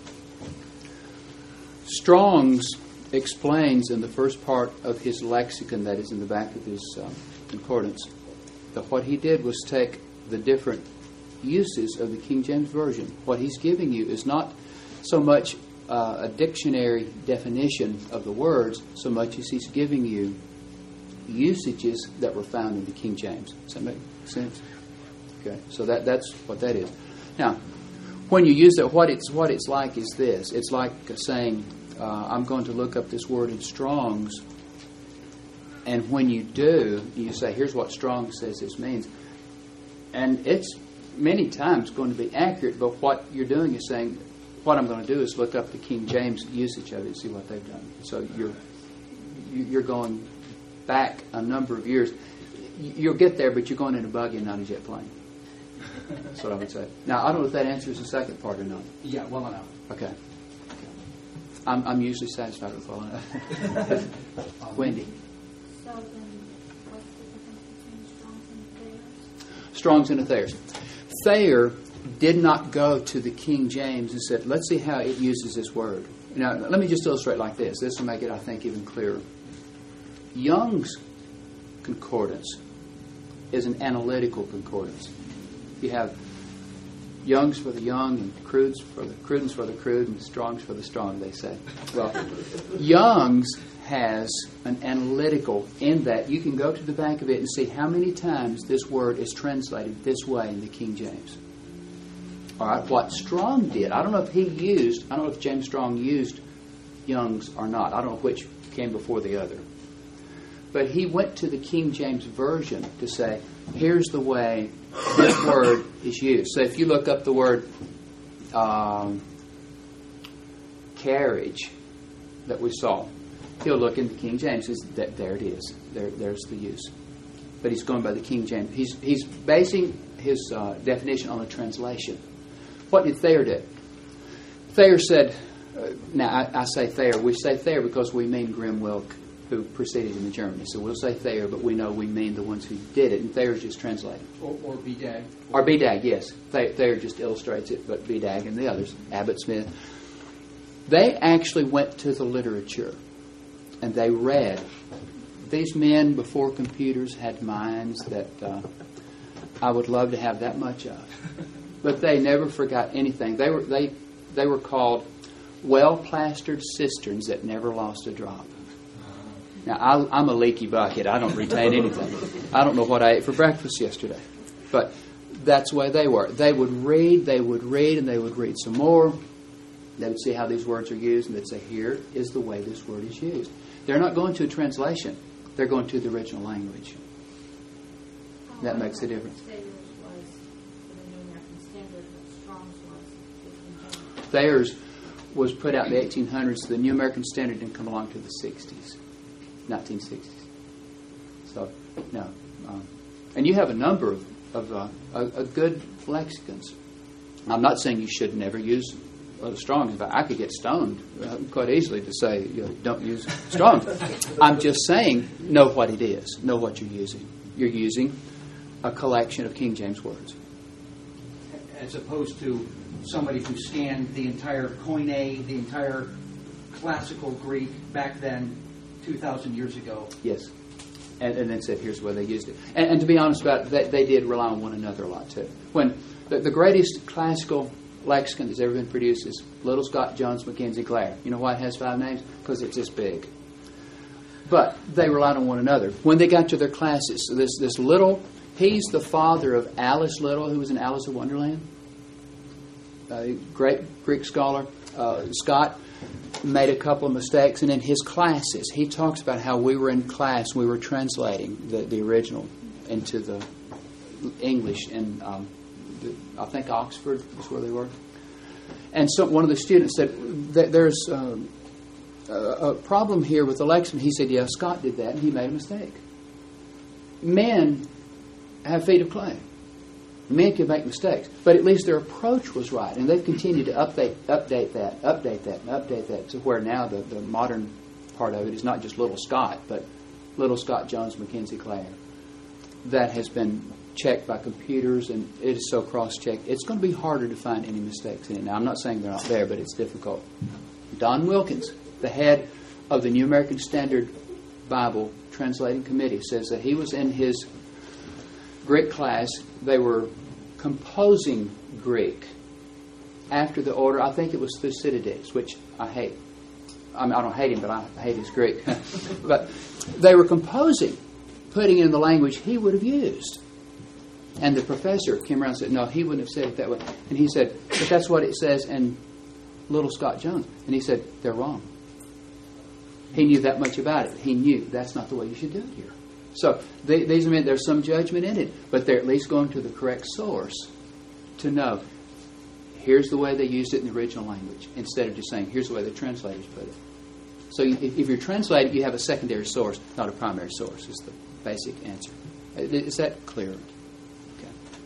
Strong's explains in the first part of his lexicon that is in the back of his um, concordance that what he did was take the different uses of the King James Version. What he's giving you is not so much uh, a dictionary definition of the words so much as he's giving you usages that were found in the King James. Does that make sense? Okay, so that that's what that is. Now, when you use it, what it's what it's like is this. It's like saying, uh, I'm going to look up this word in Strong's, and when you do, you say, here's what Strong says this means. And it's many times going to be accurate, but what you're doing is saying, what I'm going to do is look up the King James usage of it and see what they've done. So you're you're going back a number of years. You'll get there, but you're going in a buggy and not a jet plane. That's what I would say. Now, I don't know if that answers the second part or not. Yeah, well enough. Okay. okay. I'm, I'm usually satisfied with well enough. Wendy. So then, what's the difference between Strong's and Thayer's? Strong's and Thayer's. Thayer did not go to the King James and said, let's see how it uses this word. Now, let me just illustrate like this. This will make it, I think, even clearer. Young's concordance is an analytical concordance. You have Young's for the young and Crude's for the Cruden's for the crude and Strong's for the strong, they say. Well, Young's has an analytical in that you can go to the back of it and see how many times this word is translated this way in the King James. All right, what Strong did, I don't know if he used, I don't know if James Strong used Young's or not. I don't know which came before the other. But he went to the King James Version to say, here's the way this word is used. So if you look up the word um, carriage that we saw, he'll look in the King James and say, there it is. There, there's the use. But he's going by the King James. He's, he's basing his uh, definition on a translation. What did Thayer do? Thayer said, uh, now I, I say Thayer, we say Thayer because we mean Grimm-Wilk, who preceded him in Germany. So we'll say Thayer, but we know we mean the ones who did it. And Thayer's just translating. Or, or B D A G. Or B D A G, yes. Thayer, Thayer just illustrates it, but B D A G and the others, Abbott Smith, they actually went to the literature and they read. These men before computers had minds that uh, I would love to have that much of. But they never forgot anything. They were they they were called well-plastered cisterns that never lost a drop. Now, I, I'm a leaky bucket. I don't retain anything. I don't know what I ate for breakfast yesterday. But that's the way they were. They would read, they would read, and they would read some more. They would see how these words are used, and they'd say, here is the way this word is used. They're not going to a translation. They're going to the original language. That makes a difference. Thayer's was put out in the eighteen hundreds. The New American Standard didn't come along to the sixties, nineteen sixties. So, no. Um, and you have a number of, of uh, a, a good lexicons. I'm not saying you should never use uh, Strong. In fact, I could get stoned uh, quite easily to say, you know, don't use Strong. I'm just saying, know what it is. Know what you're using. You're using a collection of King James words. As opposed to somebody who scanned the entire Koine, the entire classical Greek back then, two thousand years ago. Yes. And, and then said, here's where they used it. And, and to be honest about it, they, they did rely on one another a lot, too. When the, the greatest classical lexicon that's ever been produced is Little Scott Jones Mackenzie Clare. You know why it has five names? Because it's this big. But they relied on one another. When they got to their classes, so this, this Little, he's the father of Alice Little, who was in Alice in Wonderland. A great Greek scholar. Uh, Scott made a couple of mistakes, and in his classes, he talks about how we were in class, we were translating the, the original into the English, and um, the, I think Oxford is where they were. And so one of the students said that there's um, a, a problem here with the lexicon. He said, yeah, Scott did that, and he made a mistake. Men have feet of clay. Men can make mistakes, but at least their approach was right, and they've continued to update, update that, update that, and update that to where now the, the modern part of it is not just Little Scott, but Little Scott Jones Mackenzie Clare. That has been checked by computers, and it is so cross-checked. It's going to be harder to find any mistakes in it. Now, I'm not saying they're not there, but it's difficult. Don Wilkins, the head of the New American Standard Bible Translating Committee, says that he was in his Greek class. They were composing Greek after the order, I think it was Thucydides, which I hate. I mean, I don't hate him, but I hate his Greek. But they were composing, putting in the language he would have used. And the professor came around and said, no, he wouldn't have said it that way. And he said, but that's what it says in Little Scott Jones. And he said, they're wrong. He knew that much about it. He knew that's not the way you should do it here. So they, these mean there's some judgment in it, but they're at least going to the correct source to know here's the way they used it in the original language, instead of just saying here's the way the translators put it. So if, if you're translating, you have a secondary source, not a primary source, is the basic answer. Is that clear? Okay.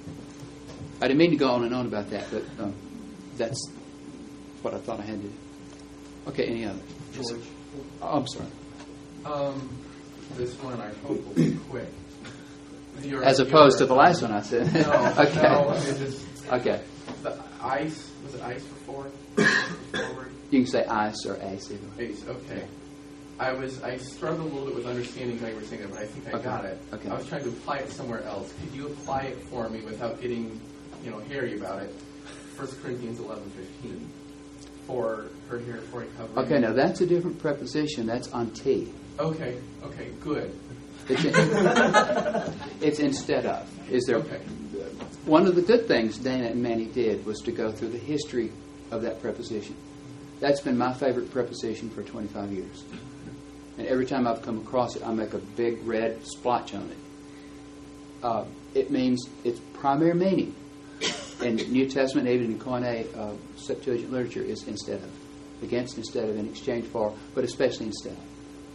I didn't mean to go on and on about that, but um, that's what I thought I had to do. Okay, any other? George. Oh, I'm sorry. Um, this one I hope will be quick. Your, As opposed your, to the last one I said. No, okay. no, it just, okay. The ice, was it ice for four? Forward? You can say ice or ace. Either. Ace, okay. I was I struggled a little bit with understanding how you were saying it, but I think I okay. got it. Okay. I was trying to apply it somewhere else. Could you apply it for me without getting, you know, hairy about it? First Corinthians eleven fifteen. For her here for a covering. Okay, now that's a different preposition. That's on T. Okay, okay, good. It's, in, it's instead of. Is there? Okay. one of the good things Dana and Manny did was to go through the history of that preposition. That's been my favorite preposition for twenty-five years. And every time I've come across it, I make a big red splotch on it. Uh, it means its primary meaning in New Testament, even in Koine uh, Septuagint literature, is instead of. Against, instead of, in exchange for, but especially instead of.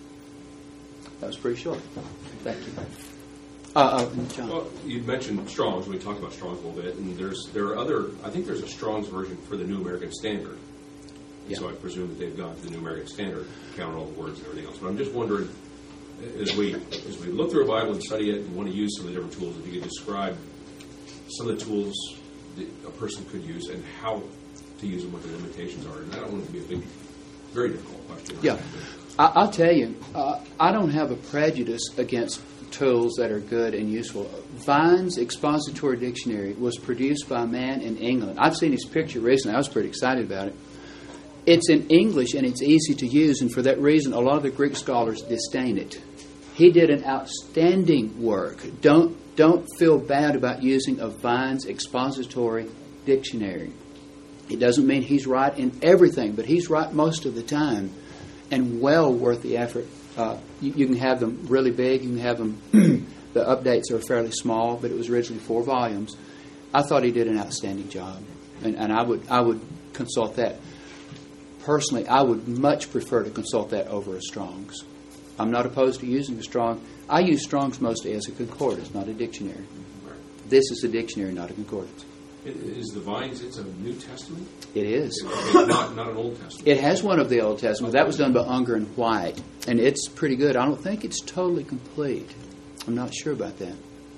That was pretty short. Thank you. Uh, uh, John. Well, you mentioned Strong's. We talked about Strong's a little bit, and there's there are other. I think there's a Strong's version for the New American Standard. And Yeah. So I presume that they've gone to the New American Standard, count all the words and everything else. But I'm just wondering, as we as we look through a Bible and study it and want to use some of the different tools, if you could describe some of the tools that a person could use and how to use them, what the limitations are. And I don't want it to be a big, very difficult question. Yeah. I, I'll tell you, uh, I don't have a prejudice against tools that are good and useful. Vine's Expository Dictionary was produced by a man in England. I've seen his picture recently. I was pretty excited about it. It's in English and it's easy to use, and for that reason, a lot of the Greek scholars disdain it. He did an outstanding work. Don't don't feel bad about using a Vine's Expository Dictionary. It doesn't mean he's right in everything, but he's right most of the time, and well worth the effort. Uh, you, you can have them really big. You can have them. The updates are fairly small, but it was originally four volumes. I thought he did an outstanding job, and, and I would I would consult that. Personally, I would much prefer to consult that over a Strong's. I'm not opposed to using a Strong. I use Strong's mostly as a concordance, not a dictionary. This is a dictionary, not a concordance. Is the Vines, it's a New Testament? It is. It's not, not an Old Testament. It has one of the Old Testament. That was done by Unger and White, and it's pretty good. I don't think it's totally complete. I'm not sure about that.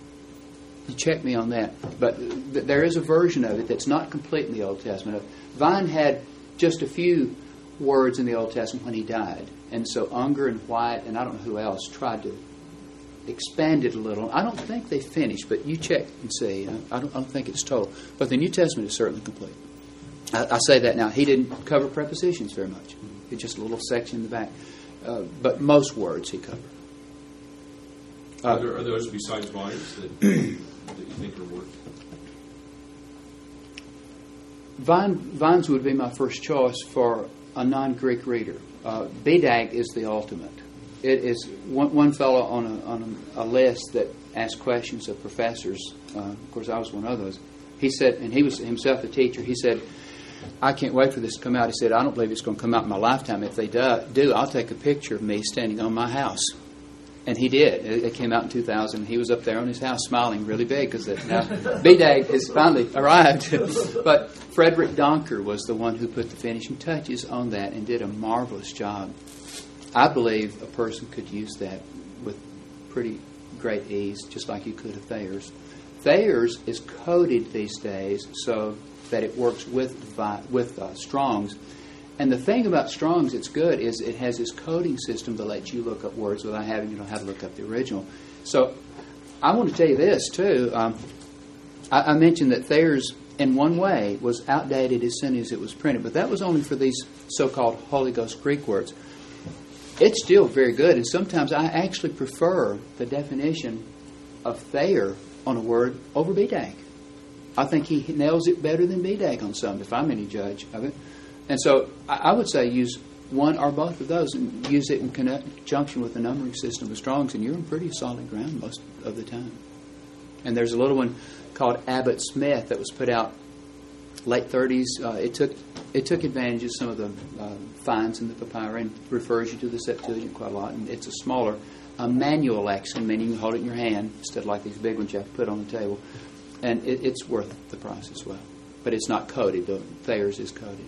You check me on that. But th- there is a version of it that's not complete in the Old Testament. Vine had just a few words in the Old Testament when he died, and so Unger and White, and I don't know who else, tried to expand it a little. I don't think they finished, but you check and see. I don't, I don't think it's total. But the New Testament is certainly complete. I, I say that now. He didn't cover prepositions very much. It's just a little section in the back. Uh, but most words he covered. Uh, Are there are those besides Vines that, that you think are worth? Vine, Vines would be my first choice for a non-Greek reader. Uh, B D A G is the ultimate. It is one, one fellow on a, on a, a list that asked questions of professors. Uh, of course, I was one of those. He said, and he was himself a teacher. He said, "I can't wait for this to come out." He said, "I don't believe it's going to come out in my lifetime. If they do, do I'll take a picture of me standing on my house." And he did. It, it came out in two thousand. He was up there on his house smiling really big because now B D A G has finally arrived. But Frederick Donker was the one who put the finishing touches on that and did a marvelous job. I believe a person could use that with pretty great ease, just like you could a Thayer's. Thayer's is coded these days so that it works with with uh, Strong's. And the thing about Strong's that's good is it has this coding system that lets you look up words without having you know how to look up the original. So I want to tell you this too. Um, I, I mentioned that Thayer's in one way was outdated as soon as it was printed, but that was only for these so-called Holy Ghost Greek words. It's still very good, and sometimes I actually prefer the definition of Thayer on a word over B D A G. I think he nails it better than B D A G on some, if I'm any judge of it. And so I, I would say use one or both of those and use it in conjunction with the numbering system of Strong's, and you're on pretty solid ground most of the time. And there's a little one called Abbott Smith that was put out late thirties. Uh, it took it took advantage of some of the uh, finds in the papyri and refers you to the Septuagint quite a lot. And it's a smaller uh, manual lexicon, meaning you hold it in your hand instead of like these big ones you have to put on the table. And it, it's worth the price as well. But it's not coded. The Thayer's is coded.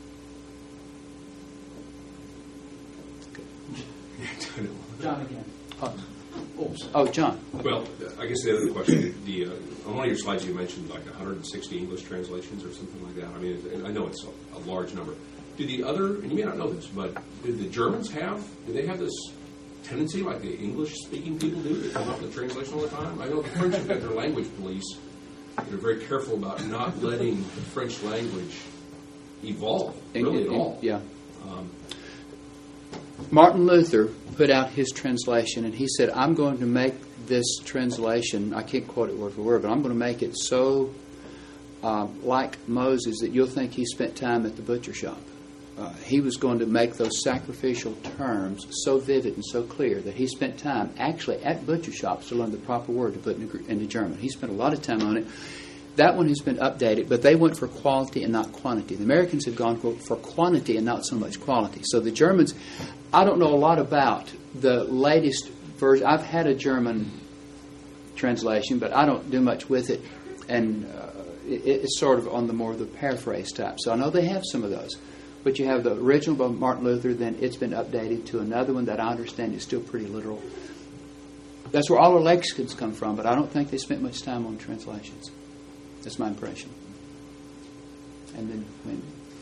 John again. Oh, oh, John. Well, I guess the other question, the, uh, on one of your slides you mentioned like one hundred sixty English translations or something like that. I mean, I know it's a, a large number. Do the other, and you may not know this, but did the Germans have, do they have this tendency like the English-speaking people do to come up with translation all the time? I know the French have got their language police. They're very careful about not letting the French language evolve, really, at all. Yeah. Um, Martin Luther put out his translation, and he said, I'm going to make this translation, I can't quote it word for word, but I'm going to make it so uh, like Moses that you'll think he spent time at the butcher shop. Uh, he was going to make those sacrificial terms so vivid and so clear that he spent time actually at butcher shops to learn the proper word to put into, into German. He spent a lot of time on it. That one has been updated, but they went for quality and not quantity. The Americans have gone for, for quantity and not so much quality. So the Germans, I don't know a lot about the latest version. I've had a German translation, but I don't do much with it, and uh, it, it's sort of on the more the paraphrase type. So I know they have some of those. But you have the original by Martin Luther, then it's been updated to another one that I understand is still pretty literal. That's where all the lexicons come from, but I don't think they spent much time on translations. That's my impression. And then, when,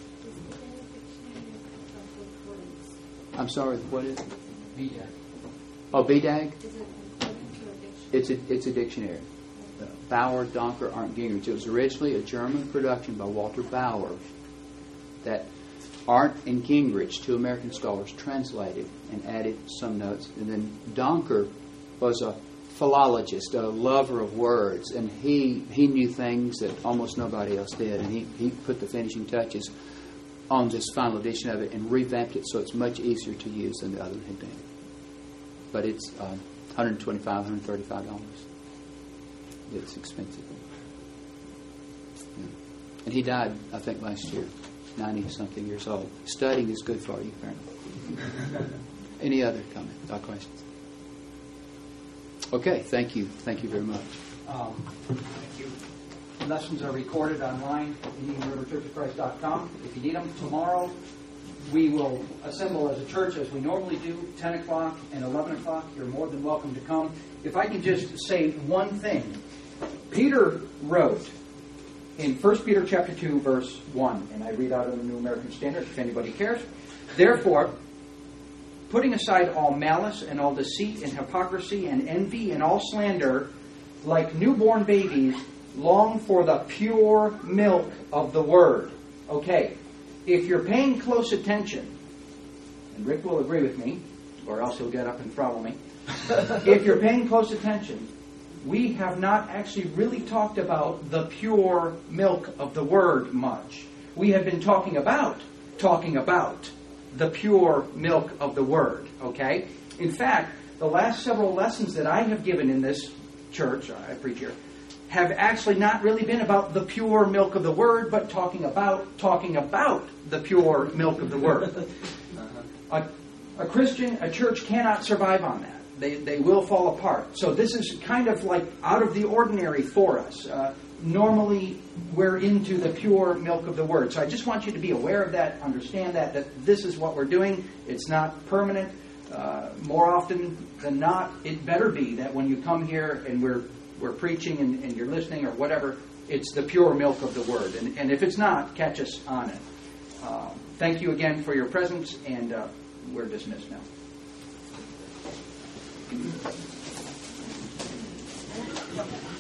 I'm sorry, what is it? B D A G. Oh, B D A G? It's a, it's a dictionary. Uh, Bauer, Donker, Arndt, Gingrich. It was originally a German production by Walter Bauer that Arndt and Gingrich, two American scholars, translated and added some notes. And then Donker was a philologist, a lover of words, and he, he knew things that almost nobody else did. And he, he put the finishing touches on this final edition of it and revamped it so it's much easier to use than the other one had been. But it's uh, one hundred twenty-five dollars, one hundred thirty-five dollars. It's expensive. Yeah. And he died, I think, last year. ninety-something years old. Studying is good for you, apparently. Any other comments or questions? Okay, thank you. Thank you very much. Um, thank you. Lessons are recorded online at Indian River Church of Christ dot com. If you need them tomorrow, we will assemble as a church as we normally do, ten o'clock and eleven o'clock. You're more than welcome to come. If I can just say one thing. Peter wrote in First Peter chapter two, verse one, and I read out in the New American Standard if anybody cares. Therefore, putting aside all malice and all deceit and hypocrisy and envy and all slander, like newborn babies, long for the pure milk of the Word. Okay, if you're paying close attention, and Rick will agree with me, or else he'll get up and follow me. If you're paying close attention, we have not actually really talked about the pure milk of the Word much. We have been talking about, talking about the pure milk of the Word, okay? In fact, the last several lessons that I have given in this church, I preach here, have actually not really been about the pure milk of the Word, but talking about, talking about the pure milk of the Word. A, a Christian, a church cannot survive on that. They, they will fall apart. So this is kind of like out of the ordinary for us. Uh, normally, we're into the pure milk of the Word. So I just want you to be aware of that, understand that, that this is what we're doing. It's not permanent. Uh, more often than not, it better be that when you come here and we're we're preaching and, and you're listening or whatever, it's the pure milk of the Word. And, and if it's not, catch us on it. Uh, thank you again for your presence, and uh, we're dismissed now. Thank you.